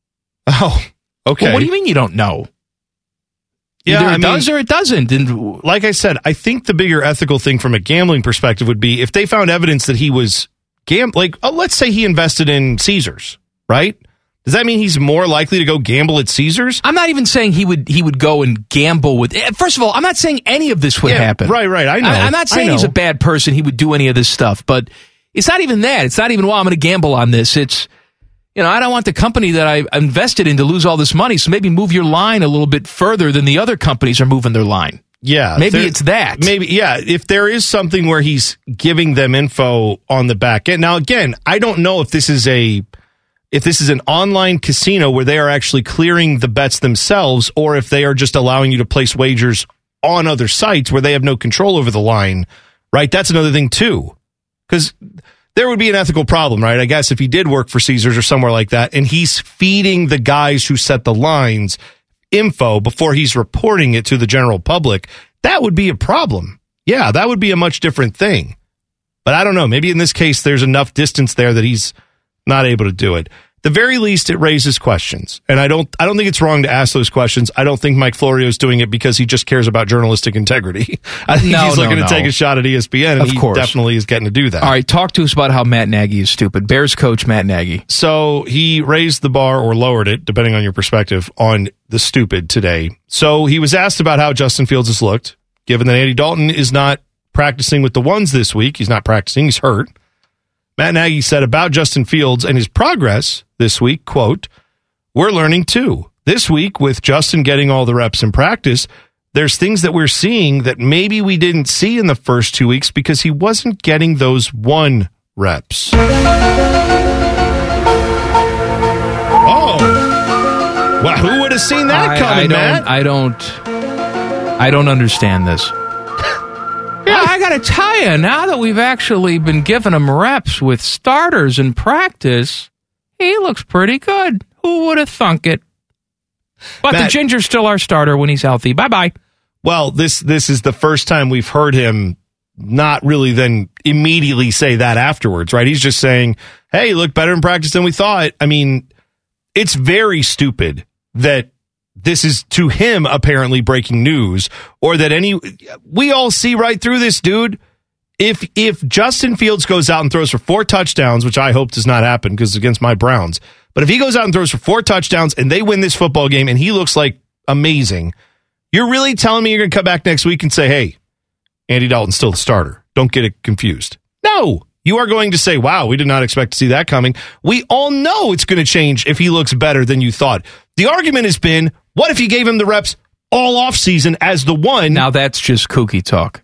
Oh, okay. Well, what do you mean you don't know? Yeah, Either it I mean, does or it doesn't. And like I said, I think the bigger ethical thing from a gambling perspective would be if they found evidence that he was gam like, oh, let's say he invested in Caesars, right? Does that mean he's more likely to go gamble at Caesars? I'm not even saying he would he would go and gamble with. First of all, I'm not saying any of this would yeah, happen. Right, right. I know. I, I'm not saying he's a bad person. He would do any of this stuff, but it's not even that. It's not even, well, I'm going to gamble on this. It's, you know, I don't want the company that I invested in to lose all this money, so maybe move your line a little bit further than the other companies are moving their line. Yeah. Maybe there, it's that. Maybe, yeah. If there is something where he's giving them info on the back end. Now, again, I don't know if this is a, if this is an online casino where they are actually clearing the bets themselves, or if they are just allowing you to place wagers on other sites where they have no control over the line, right? That's another thing, too. Because there would be an ethical problem, right? I guess if he did work for Caesars or somewhere like that, and he's feeding the guys who set the lines info before he's reporting it to the general public, that would be a problem. Yeah, that would be a much different thing. But I don't know. Maybe in this case, there's enough distance there that he's not able to do it. At the very least, it raises questions. And I don't I don't think it's wrong to ask those questions. I don't think Mike Florio is doing it because he just cares about journalistic integrity. I think no, he's no, looking no. to take a shot at E S P N, and of he course. definitely is getting to do that. All right, talk to us about how Matt Nagy is stupid. Bears coach Matt Nagy. So he raised the bar, or lowered it, depending on your perspective, on the stupid today. So he was asked about how Justin Fields has looked, given that Andy Dalton is not practicing with the ones this week. He's not practicing. He's hurt. Matt Nagy said about Justin Fields and his progress this week, quote, "We're learning too. This week, with Justin getting all the reps in practice, there's things that we're seeing that maybe we didn't see in the first two weeks because he wasn't getting those one reps." Oh. Well, who would have seen that I, coming, I don't, Matt? I don't, I don't understand this. Yeah, I got to tell you, now that we've actually been giving him reps with starters in practice, he looks pretty good. Who would have thunk it? But Matt, the Ginger's still our starter when he's healthy. Bye-bye. Well, this this is the first time we've heard him not really then immediately say that afterwards, right? He's just saying, hey, you look better in practice than we thought. I mean, it's very stupid that this is, to him, apparently breaking news, or that any, we all see right through this, dude. If if Justin Fields goes out and throws for four touchdowns, which I hope does not happen because it's against my Browns, but if he goes out and throws for four touchdowns and they win this football game and he looks like amazing, you're really telling me you're going to come back next week and say, hey, Andy Dalton's still the starter. Don't get it confused. No, you are going to say, wow, we did not expect to see that coming. We all know it's going to change if he looks better than you thought. The argument has been, what if you gave him the reps all off season as the one? Now that's just kooky talk.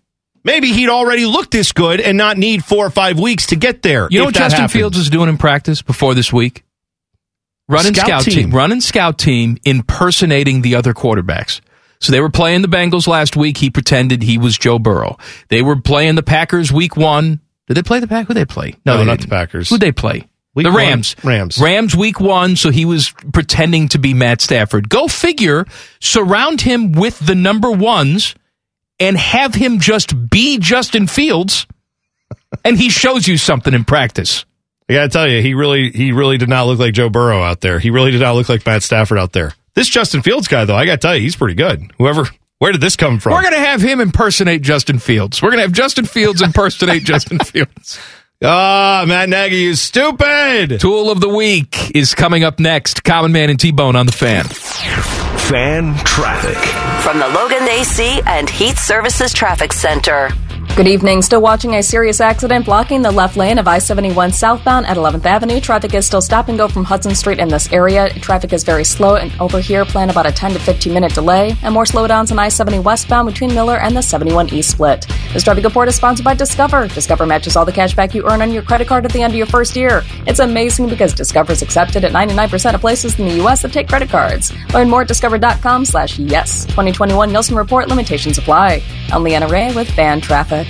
maybe he'd already look this good and not need four or five weeks to get there. You know if what that Justin happened. Fields is doing in practice before this week? Running Scout scout, team. team. Running scout team impersonating the other quarterbacks. So they were playing the Bengals last week. He pretended he was Joe Burrow. They were playing the Packers week one. Did they play the Packers? Who did they play? No, they not didn't. the Packers. Who'd they play? Week the one, Rams. Rams. Rams week one, so he was pretending to be Matt Stafford. Go figure, surround him with the number ones and have him just be Justin Fields, and he shows you something in practice. I gotta tell you, he really, he really did not look like Joe Burrow out there. He really did not look like Matt Stafford out there. This Justin Fields guy, though, I gotta tell you, he's pretty good. Whoever, where did this come from? We're going to have him impersonate Justin Fields. We're going to have Justin Fields impersonate Justin Fields. Ah, Matt Nagy is stupid. Tool of the Week is coming up next. Common Man and T-Bone on the Fan. Fan traffic. From the Logan A C and Heat Services Traffic Center. Good evening. Still watching a serious accident blocking the left lane of I seventy-one southbound at eleventh Avenue. Traffic is still stop and go from Hudson Street in this area. Traffic is very slow, and over here plan about a ten to fifteen minute delay, and more slowdowns on I seventy westbound between Miller and the seventy-one East split. This traffic report is sponsored by Discover. Discover matches all the cash back you earn on your credit card at the end of your first year. It's amazing because Discover is accepted at ninety-nine percent of places in the U S that take credit cards. Learn more at discover.com slash yes. twenty twenty-one Nielsen Report limitations apply. I'm Leanna Ray with Fan Traffic.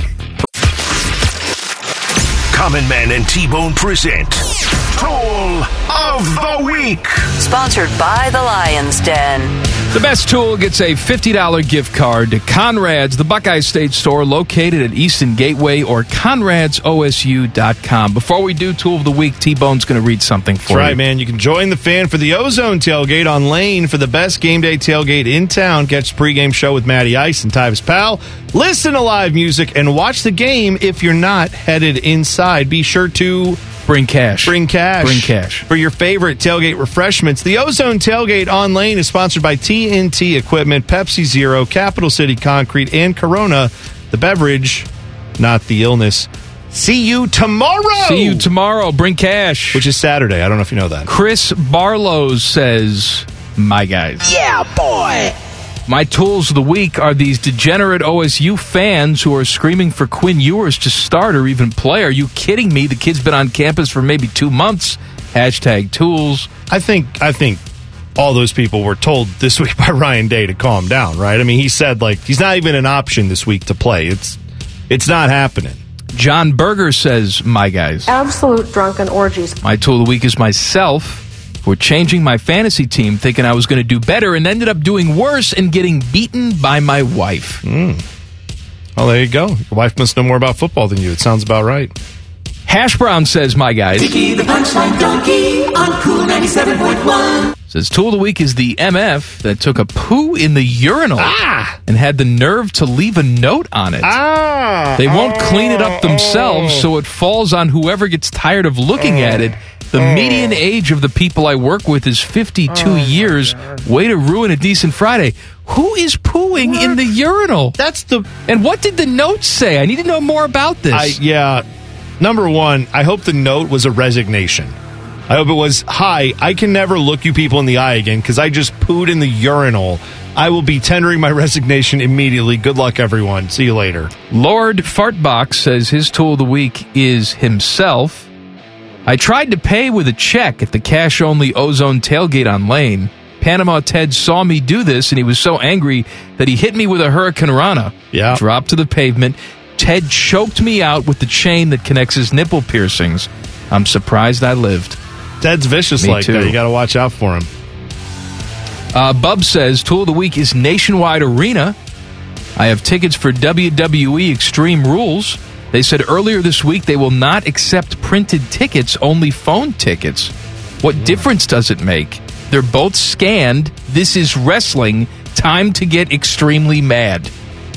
Common Man and T-Bone present Tool of the Week. Sponsored by the Lion's Den. The best tool gets a fifty dollars gift card to Conrad's, the Buckeye State store located at Easton Gateway, or conrads o s u dot com. Before we do Tool of the Week, T-Bone's going to read something for That's right, you. man. You can join the Fan for the Ozone Tailgate on Lane for the best game day tailgate in town. Catch the pregame show with Matty Ice and Tyvis Powell. Listen to live music and watch the game if you're not headed inside. Be sure to Bring cash. Bring cash. Bring cash. For your favorite tailgate refreshments. The Ozone Tailgate on Lane is sponsored by T N T Equipment, Pepsi Zero, Capital City Concrete, and Corona, the beverage, not the illness. See you tomorrow! See you tomorrow. Bring cash. Which is Saturday. I don't know if you know that. Chris Barlow says, my guys. Yeah, boy! My tools of the week are these degenerate O S U fans who are screaming for Quinn Ewers to start or even play. Are you kidding me? The kid's been on campus for maybe two months. Hashtag tools. I think I think all those people were told this week by Ryan Day to calm down, right? I mean, he said, like, he's not even an option this week to play. It's it's not happening. John Berger says, my guys. Absolute drunken orgies. My tool of the week is myself. For changing my fantasy team, thinking I was going to do better, and ended up doing worse and getting beaten by my wife. Mm. Well, there you go. Your wife must know more about football than you. It sounds about right. Hash Brown says, my guys. Dickie the Punchline Donkey on Cool ninety-seven point one. Says, tool of the week is the M F that took a poo in the urinal ah! and had the nerve to leave a note on it. Ah! They won't oh, clean it up themselves, oh. so it falls on whoever gets tired of looking oh. at it. The oh. median age of the people I work with is fifty-two oh, years. Way to ruin a decent Friday. Who is pooing what? in the urinal? That's the... And what did the note say? I need to know more about this. I, yeah. Number one, I hope the note was a resignation. I hope it was, hi, I can never look you people in the eye again because I just pooed in the urinal. I will be tendering my resignation immediately. Good luck, everyone. See you later. Lord Fartbox says his tool of the week is himself. I tried to pay with a check at the cash-only Ozone Tailgate on Lane. Panama Ted saw me do this, and he was so angry that he hit me with a Hurricane Rana. Yeah. Dropped to the pavement. Ted choked me out with the chain that connects his nipple piercings. I'm surprised I lived. Ted's vicious me like too. that. You got to watch out for him. Uh, Bub says, tool of the week is Nationwide Arena. I have tickets for W W E Extreme Rules. They said earlier this week they will not accept printed tickets, only phone tickets. What difference does it make? They're both scanned. This is wrestling. Time to get extremely mad.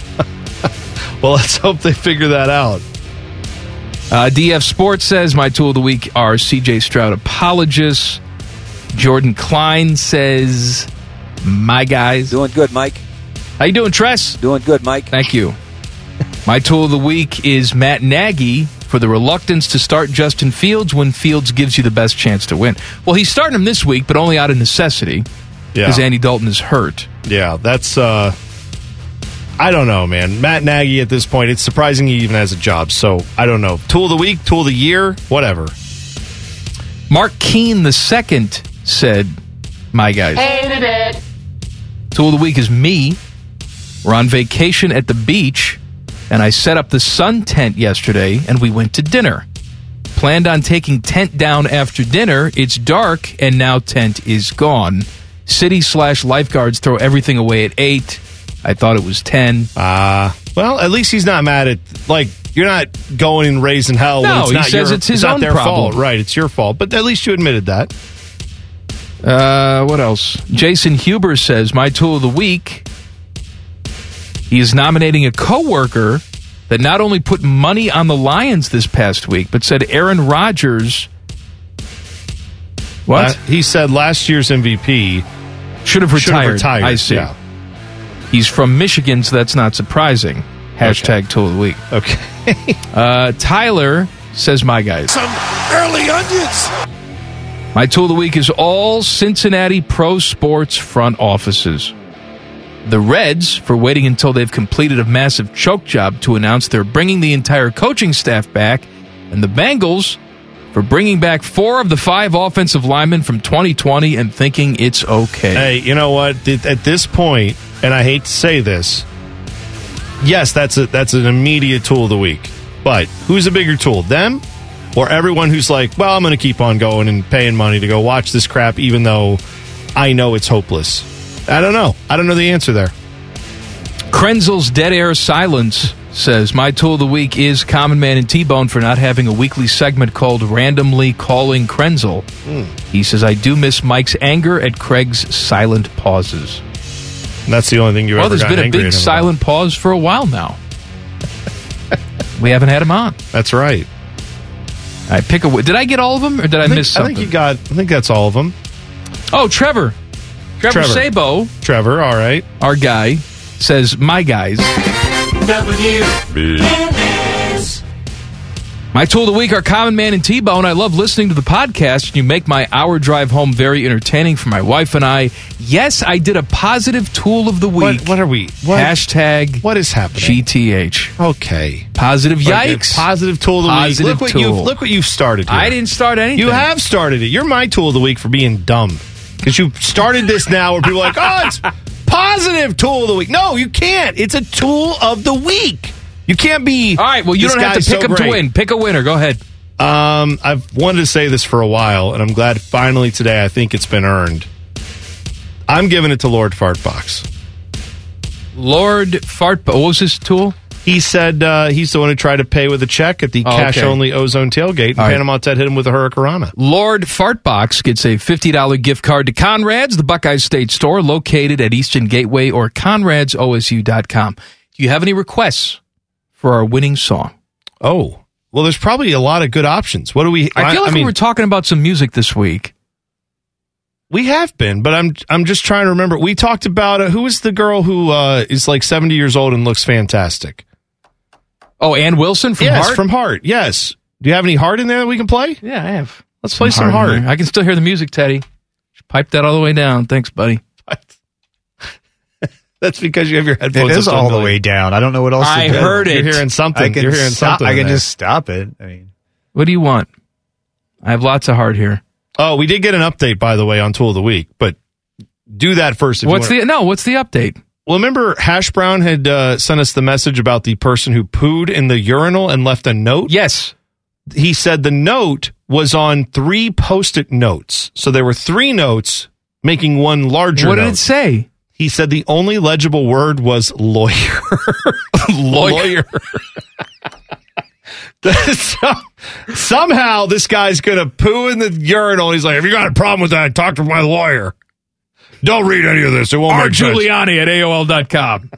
Well, let's hope they figure that out. Uh, D F Sports says my tool of the week are C J Stroud apologists. Jordan Klein says, my guys. Doing good, Mike. How you doing, Tress? Doing good, Mike. Thank you. My tool of the week is Matt Nagy for the reluctance to start Justin Fields when Fields gives you the best chance to win. Well, he's starting him this week, but only out of necessity because yeah. Andy Dalton is hurt. Yeah, that's... Uh, I don't know, man. Matt Nagy at this point, it's surprising he even has a job. So I don't know. Tool of the week, tool of the year, whatever. Mark Keene the second said, my guys. Hated it. Tool of the week is me. We're on vacation at the beach, and I set up the sun tent yesterday, and we went to dinner. Planned on taking tent down after dinner. It's dark, and now tent is gone. City slash lifeguards throw everything away at eight. I thought it was ten. Ah, uh, well, at least he's not mad at, like, you're not going and raising hell no, when it's he not says your, it's his it's not own their problem. fault. Right, it's your fault. But at least you admitted that. Uh, what else? Jason Huber says, my tool of the week, he is nominating a coworker that not only put money on the Lions this past week, but said Aaron Rodgers. What? Uh, he said last year's M V P should have should retired. have retired. I see. Yeah. He's from Michigan, so that's not surprising. Hashtag okay. Tool of the week. Okay. uh, Tyler says, my guys. Some early onions. My tool of the week is all Cincinnati pro sports front offices. The Reds, for waiting until they've completed a massive choke job to announce they're bringing the entire coaching staff back. And the Bengals, for bringing back four of the five offensive linemen from twenty twenty and thinking it's okay. Hey, you know what? At this point, and I hate to say this, yes, that's a, that's an immediate tool of the week. But who's a bigger tool, them or everyone who's like, well, I'm going to keep on going and paying money to go watch this crap even though I know it's hopeless? I don't know. I don't know the answer there. Krenzel's Dead Air Silence says, my tool of the week is Common Man and T-Bone for not having a weekly segment called Randomly Calling Krenzel. Mm. He says, I do miss Mike's anger at Craig's silent pauses. And that's the only thing you've well, ever there's been a big silent about. pause for a while now. We haven't had him on. That's right. All right, pick a. Did I get all of them, or did I, I think, miss something? I think you got. I think that's all of them. Oh, Trevor, Trevor, Trevor. Sabo, Trevor. All right, our guy says, "My guys." W N S. My tool of the week are Common Man and T-Bone. I love listening to the podcast, and you make my hour drive home very entertaining for my wife and I. Yes, I did a positive tool of the week. What, what are we? What? Hashtag what is happening? G T H. Okay. Positive yikes. Okay. Positive tool of the positive week. Look what, tool. you've, look what you've started here. I didn't start anything. You have started it. You're my tool of the week for being dumb. Because you started this now where people are like, oh, it's positive tool of the week. No, you can't. It's a tool of the week. You can't be. All right, well, you don't have to pick so them to win. Pick a winner. Go ahead. Um, I've wanted to say this for a while, and I'm glad finally today I think it's been earned. I'm giving it to Lord Fartbox. Lord Fartbox. What was his tool? He said uh, he's the one who tried to pay with a check at the oh, cash-only okay. Ozone tailgate, and right. Panama Ted hit him with a Hurricanrana. Lord Fartbox gets a fifty dollars gift card to Conrad's, the Buckeye State store, located at Eastern Gateway or conrads o s u dot com. Do you have any requests for our winning song? Oh, well, there's probably a lot of good options. What do we... I feel like I mean, we were talking about some music this week. We have been, but I'm I'm just trying to remember. We talked about, uh, who is the girl who uh, is like seventy years old and looks fantastic? Oh, Ann Wilson from yes, Heart? from Heart, yes. Do you have any Heart in there that we can play? Yeah, I have. Let's play some Heart. I can still hear the music, Teddy. Pipe that all the way down. Thanks, buddy. That's because you have your headphones. It is all the way down. I don't know what else I to do. heard it. You're hearing something. I can You're hearing stop, something. I can there. just stop it. I mean, what do you want? I have lots of Heart here. Oh, we did get an update, by the way, on Tool of the Week, but do that first. If What's you the no? What's the update? Well, remember Hash Brown had uh, sent us the message about the person who pooed in the urinal and left a note? Yes. He said the note was on three Post-it notes. So there were three notes making one larger What did note. it say? He said the only legible word was lawyer. Lawyer. so, somehow this guy's going to poo in the urinal. He's like, if you got a problem with that, talk to my lawyer. Don't read any of this. It won't R. make sense. Giuliani at A O L dot com.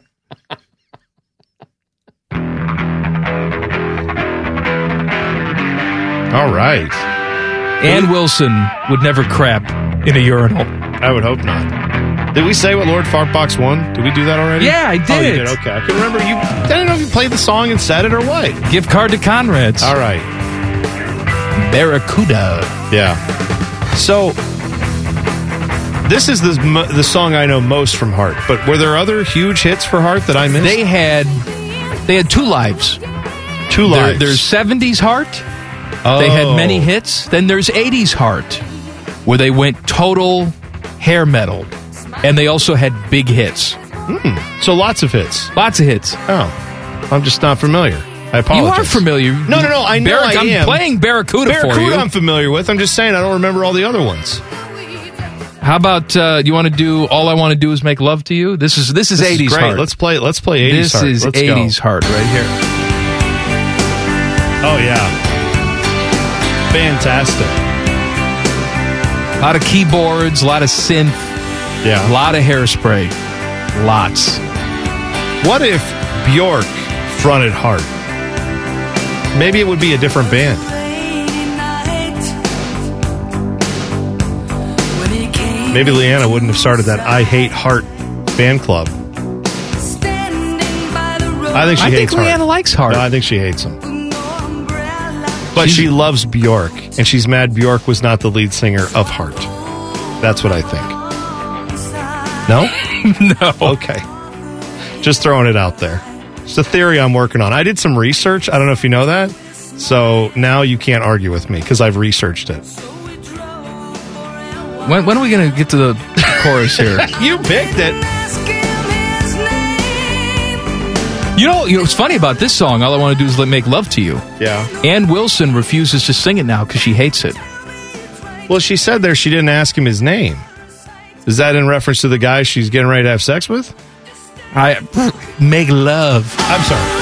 All right. Ann Wilson would never crap in a urinal. I would hope not. Did we say what Lord Fartbox won? Did we do that already? Yeah, I did. Oh, you did? Okay. I can remember you. I didn't know if you played the song and said it or what. Gift card to Conrad's. All right. Barracuda. Yeah. So This is the the song I know most from Heart. But were there other huge hits for Heart that I missed? They had they had two lives. Two lives. There, there's seventies Heart. Oh. They had many hits. Then there's eighties Heart, where they went total hair metal. And they also had big hits. Mm, so lots of hits. Lots of hits. Oh. I'm just not familiar. I apologize. You are familiar. No, no, no. I know Barrac- I am. I'm playing Barracuda, Barracuda for you. I'm familiar with. I'm just saying I don't remember all the other ones. How about uh, you want to do All I Want to Do Is Make Love to You? This is this is This eighties is great. Heart. Let's play let's play eighties this Heart. is Let's eighties go. Heart right here. Oh yeah. Fantastic. A lot of keyboards, a lot of synth, Yeah. a lot of hairspray. Lots. What if Bjork fronted Heart? Maybe it would be a different band. Maybe Leanna wouldn't have started that I Hate Heart fan club. I think she I think hates Heart. Leanna likes Heart. No, I think she hates him. But she loves Bjork, and she's mad Bjork was not the lead singer of Heart. That's what I think. No? No. Okay. Just throwing it out there. It's a theory I'm working on. I did some research. I don't know if you know that. So now you can't argue with me because I've researched it. When, when are we going to get to the chorus here? You picked it. You know, you know what's funny about this song? All I Want to Do Is Let Make Love to You. Yeah. Ann Wilson refuses to sing it now because she hates it. Well, she said there she didn't ask him his name. Is that in reference to the guy she's getting ready to have sex with? I make love. I'm sorry.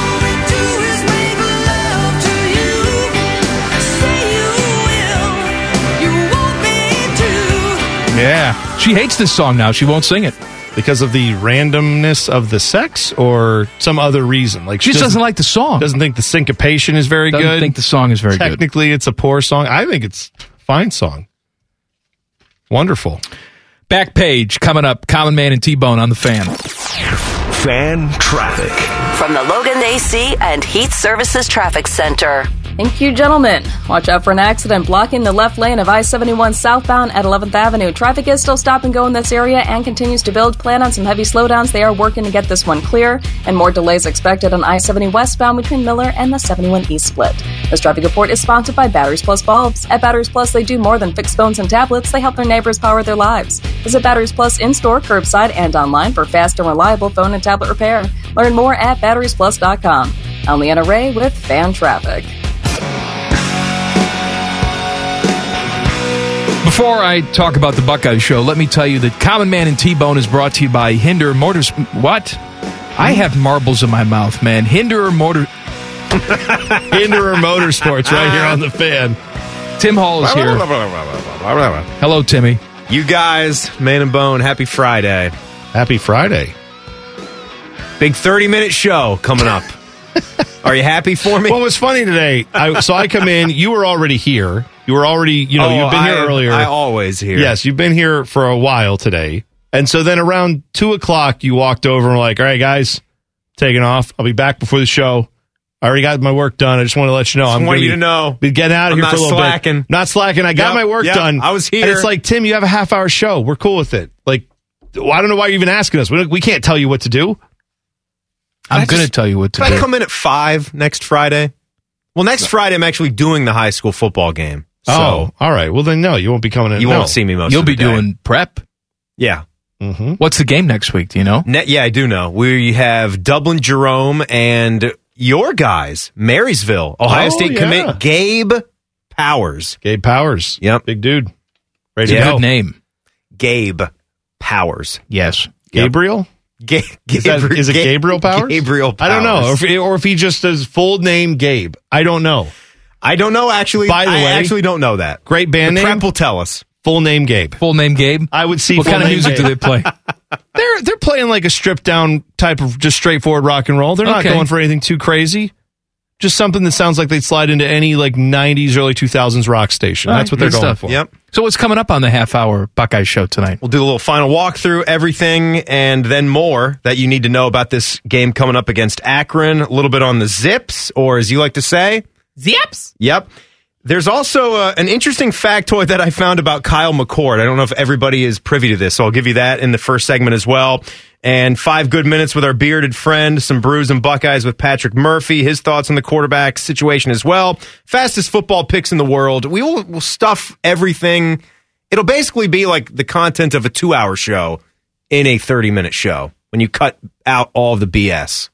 Yeah. She hates this song now. She won't sing it. Because of the randomness of the sex or some other reason? Like She just doesn't like the song. Doesn't think the syncopation is very Doesn't good. think the song is very good. Technically, it's a poor song. I think it's a fine song. Wonderful. Back page coming up. Common Man and T-Bone on the Fan. Fan traffic. From the Logan A C and Heat Services Traffic Center. Thank you, gentlemen. Watch out for an accident blocking the left lane of I seventy-one southbound at eleventh Avenue. Traffic is still stop and go in this area and continues to build. Plan on some heavy slowdowns. They are working to get this one clear, and more delays expected on I seventy westbound between Miller and the seventy-one East split. This traffic report is sponsored by Batteries Plus Bulbs. At Batteries Plus, they do more than fix phones and tablets. They help their neighbors power their lives. Visit Batteries Plus in-store, curbside, and online for fast and reliable phone and tablet repair. Learn more at batteries plus dot com. I'm Leanna Ray with Fan Traffic. Before I talk about the Buckeye Show, let me tell you that Common Man and T-Bone is brought to you by Hinder Motors. What? I have marbles in my mouth, man. Hinder Motor... Hinderer Motorsports right here on the Fan. Tim Hall is here. Hello, Timmy. You guys, Man and Bone, happy Friday. Happy Friday. Big thirty-minute show coming up. Are you happy for me? Well, it was funny today. I, so I come in. You were already here. You were already, you know, oh, you've been here I, earlier. I always here. Yes, you've been here for a while today. And so then around two o'clock, you walked over and were like, all right, guys, taking off. I'll be back before the show. I already got my work done. I just want to let you know. Just I'm want gonna you be, to know. Be getting out of I'm here not for a little slacking. bit. Not slacking. I got Yep, my work yep, done. I was here. And it's like, Tim, you have a half hour show. We're cool with it. Like, well, I don't know why you're even asking us. We, don't- we can't tell you what to do. I'm going to tell you what to Can do. I come in at five next Friday? Well, next Friday, I'm actually doing the high school football game. So Oh, all right. Well, then no, you won't be coming in. you no. won't see me most You'll of the be day. doing prep. Yeah. Mm-hmm. What's the game next week? Do you know? Ne- yeah, I do know. We have Dublin Jerome and your guys, Marysville, Ohio Oh, State yeah. commit Gabe Powers. Gabe Powers. Yep. Big dude. Ready It's to a go. good name. Gabe Powers. Yes. Gabriel? Ga- Is, that, Gabri- is it Ga- Gabriel Powers? Gabriel Powers. I don't know. Or if, or if he just does full name Gabe. I don't know. I don't know, actually. By the I way- actually don't know that. Great band the name. prep will tell us. Full name Gabe. Full name Gabe. I would see What full kind of name music Gabe. do they play? They're they're playing like a stripped down type of just straightforward rock and roll. They're not Okay. going for anything too crazy. Just something that sounds like they'd slide into any like nineties, early two thousands rock station. All That's right, what they're good going stuff. for. Yep. So what's coming up on the half hour Buckeye Show tonight? We'll do a little final walkthrough, everything, and then more that you need to know about this game coming up against Akron. A little bit on the Zips, or as you like to say, Zips. yep. There's also uh, an interesting factoid that I found about Kyle McCord. I don't know if everybody is privy to this, so I'll give you that in the first segment as well. And five good minutes with our bearded friend, some Brews and Buckeyes with Patrick Murphy, his thoughts on the quarterback situation as well. Fastest football picks in the world. We will we'll stuff everything. It'll basically be like the content of a two-hour show in a thirty-minute show when you cut out all of the B S.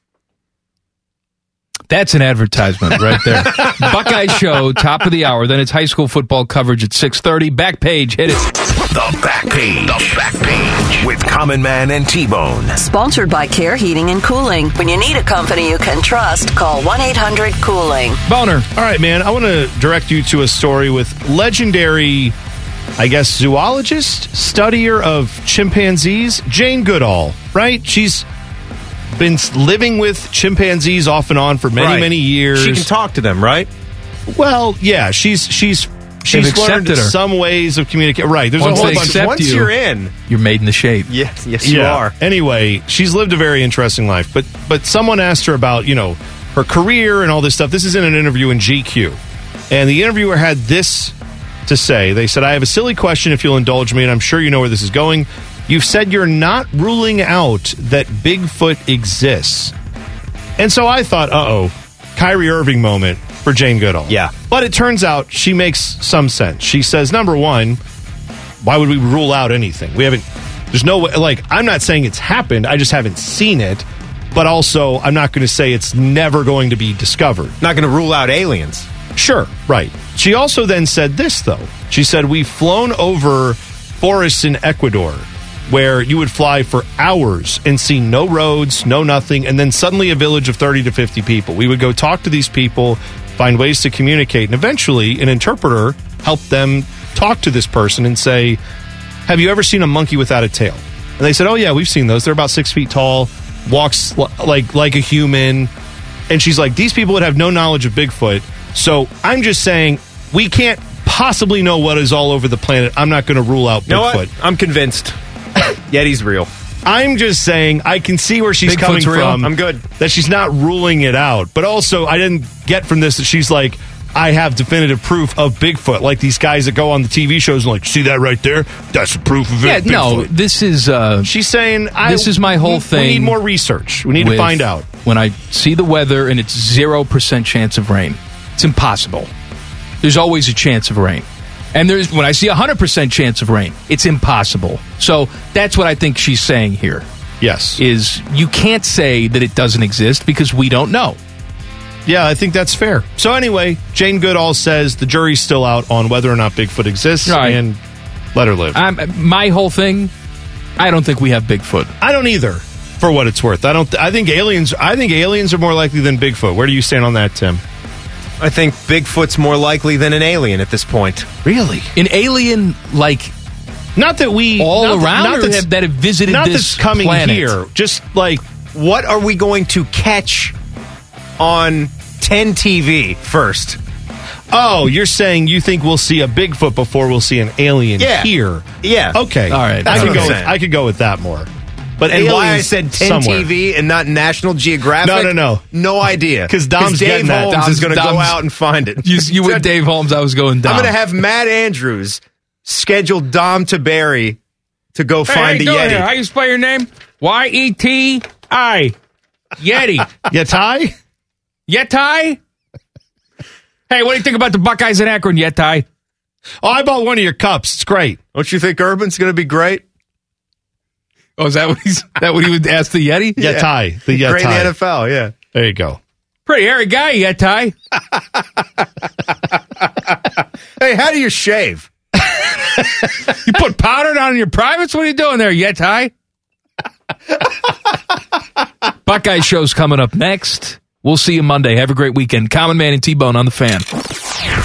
That's an advertisement right there. Buckeye Show, top of the hour. Then it's high school football coverage at six thirty. Back page, hit it. The Back Page. The Back Page with Common Man and T-Bone. Sponsored by Care Heating and Cooling. When you need a company you can trust, call one eight hundred cooling. Boner. All right, man. I want to direct you to a story with legendary, I guess, zoologist, studier of chimpanzees, Jane Goodall, right? She's been living with chimpanzees off and on for many, Right. many years. She can talk to them, right? Well, yeah, she's she's she's learned accepted her. some ways of communicating. Right, there's Once a whole they bunch. accept Once you, you're in, you're made in the shape. yes, yes, you yeah. are. Anyway, she's lived a very interesting life. But but someone asked her about, you know, her career and all this stuff. This is in an interview in G Q. And the interviewer had this to say. They said, I have a silly question if you'll indulge me, and I'm sure you know where this is going. You've said you're not ruling out that Bigfoot exists. And so I thought, uh-oh, Kyrie Irving moment for Jane Goodall. Yeah. But it turns out she makes some sense. She says, number one, why would we rule out anything? We haven't, there's no way, like, I'm not saying it's happened, I just haven't seen it. But also, I'm not going to say it's never going to be discovered. Not going to rule out aliens. Sure, right. She also then said this, though. She said, we've flown over forests in Ecuador where you would fly for hours and see no roads, no nothing, and then suddenly a village of thirty to fifty people. We would go talk to these people, find ways to communicate, and eventually an interpreter helped them talk to this person and say, have you ever seen a monkey without a tail? And they said, oh yeah, we've seen those. They're about six feet tall, walks l- like like a human. And she's like, these people would have no knowledge of Bigfoot. So I'm just saying, we can't possibly know what is all over the planet. I'm not going to rule out Bigfoot. You know what? I'm convinced. Yeti's real. I'm just saying, I can see where she's Bigfoot's coming real. from. I'm good. That she's not ruling it out. But also, I didn't get from this that she's like, I have definitive proof of Bigfoot. Like these guys that go on the T V shows and like, see that right there? That's the proof of Yeah, it. no, Bigfoot. this is... Uh, She's saying, I, this is my whole we, thing. We need more research. We need to with find out. When I see the weather and it's zero percent chance of rain, it's impossible. There's always a chance of rain. And there's when I see a one hundred percent chance of rain, it's impossible. So that's what I think she's saying here. Yes. Is you can't say that it doesn't exist because we don't know. Yeah, I think that's fair. So anyway, Jane Goodall says the jury's still out on whether or not Bigfoot exists, Right. and let her live. I'm, my whole thing, I don't think we have Bigfoot. I don't either, for what it's worth. I don't. Th- I think aliens. I think aliens are more likely than Bigfoot. Where do you stand on that, Tim? I think Bigfoot's more likely than an alien at this point. Really? An alien, like, not that we all not around that, not or that's- have, that have visited not this that's coming planet? here. Just like, what are we going to catch on ten T V first? Oh, you're saying you think we'll see a Bigfoot before we'll see an alien Yeah. here? Yeah. Okay. All right. I That's could what go. I'm With, saying. I could go with that more. But And why I aliens said ten somewhere. T V and not National Geographic? No, no, no. No idea. 'Cause Dom's Dave getting that. Holmes Dom's- is going to go Dom's- out and find it. You, you with Dave Holmes, I was going down. I'm going to have Matt Andrews schedule Dom Taberry to go Hey, find how you the doing Yeti. here? How you spell your name? Y E T I. Yeti. Yeti? Yeti? Hey, what do you think about the Buckeyes in Akron, Yeti? Oh, I bought one of your cups. It's great. Don't you think Urban's going to be great? Oh, is that what he's that what he would ask the Yeti? Yeah. Yeti. The Yeti. Great in the N F L, yeah. There you go. Pretty hairy guy, Yeti. Hey, how do you shave? You put powder down in your privates? What are you doing there, Yeti? Buckeye Show's coming up next. We'll see you Monday. Have a great weekend. Common Man and T-Bone on the Fan.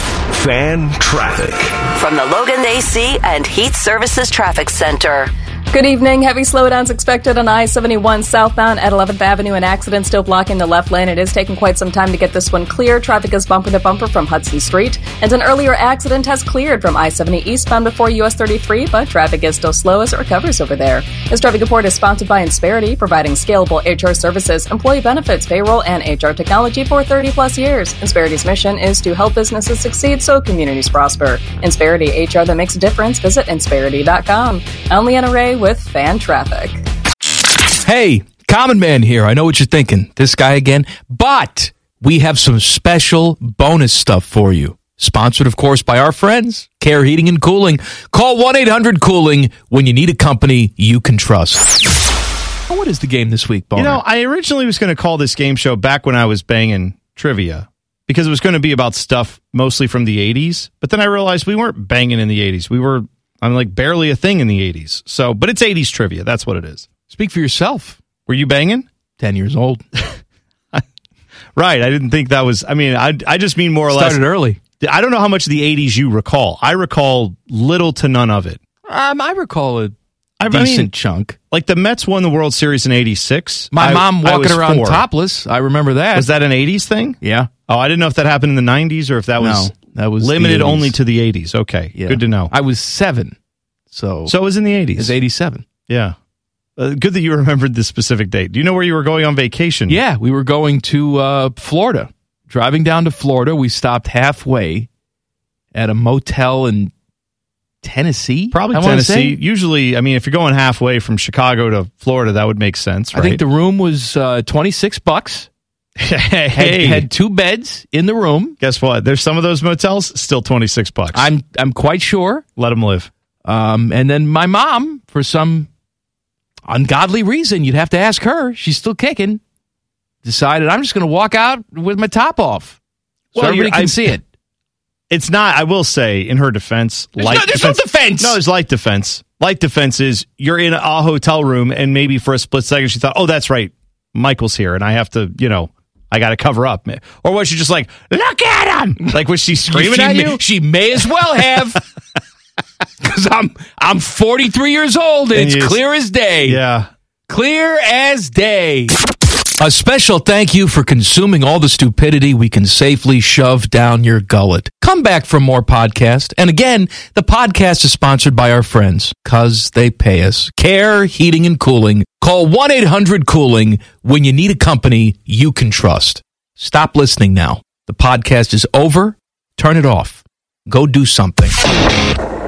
Fan traffic. From the Logan A C and Heat Services Traffic Center. Good evening. Heavy slowdowns expected on I seventy-one southbound at eleventh Avenue. An accident still blocking the left lane. It is taking quite some time to get this one clear. Traffic is bumper to bumper from Hudson Street. And an earlier accident has cleared from I seventy eastbound before U S thirty-three, but traffic is still slow as it recovers over there. This traffic report is sponsored by Insperity, providing scalable H R services, employee benefits, payroll, and H R technology for thirty plus years. Insperity's mission is to help businesses succeed so communities prosper. Insperity, H R that makes a difference. Visit Insperity dot com. I'm Leanna Ray with Fan Traffic. Hey, Common Man here. I know what you're thinking. This guy again. But we have some special bonus stuff for you. Sponsored, of course, by our friends, Care Heating and Cooling. Call one eight hundred cooling when you need a company you can trust. What is the game this week, Boner? You know, I originally was going to call this game show back when I was banging trivia because it was going to be about stuff mostly from the eighties. But then I realized we weren't banging in the eighties. We were, I'm like, barely a thing in the eighties. So, but it's eighties trivia. That's what it is. Speak for yourself. Were you banging? ten years old. Right. I didn't think that was, I mean, I, I just mean more or less. Started early. I don't know how much of the eighties you recall. I recall little to none of it. Um, I recall a I decent mean, chunk. Like the Mets won the World Series in eighty-six. My I, mom walking around four. topless. I remember that. Was that an eighties thing? Yeah. Oh, I didn't know if that happened in the nineties or if that was, no, that was limited only to the eighties. Okay. Yeah. Good to know. I was seven. So, so it was in the eighties. It was eighty-seven. Yeah. Uh, good that you remembered the specific date. Do you know where you were going on vacation? Yeah, we were going to uh, Florida. Driving down to Florida, we stopped halfway at a motel in Tennessee. Probably I Tennessee. Usually, I mean, if you're going halfway from Chicago to Florida, that would make sense, right? I think the room was uh, twenty-six bucks. hey, had, had two beds in the room. Guess what? There's some of those motels still twenty-six bucks. I'm I'm quite sure. Let them live. Um, and then my mom, for some ungodly reason, you'd have to ask her. She's still kicking. Decided I'm just going to walk out with my top off, so well, everybody can I, see it. It's not. I will say, in her defense, there's, light no, there's defense, no defense. No, there's light defense. Light defense is you're in a hotel room, and maybe for a split second she thought, "Oh, that's right, Michael's here, and I have to, you know, I got to cover up." Or was she just like, "Look at him!" Like was she screaming she at may, you? She may as well have. Because I'm I'm forty-three years old and, and it's clear as day. Yeah. Clear as day. A special thank you for consuming all the stupidity we can safely shove down your gullet. Come back for more podcast. And again, the podcast is sponsored by our friends, because they pay us. Care Heating and Cooling. Call one eight hundred cooling when you need a company you can trust. Stop listening now. The podcast is over. Turn it off. Go do something.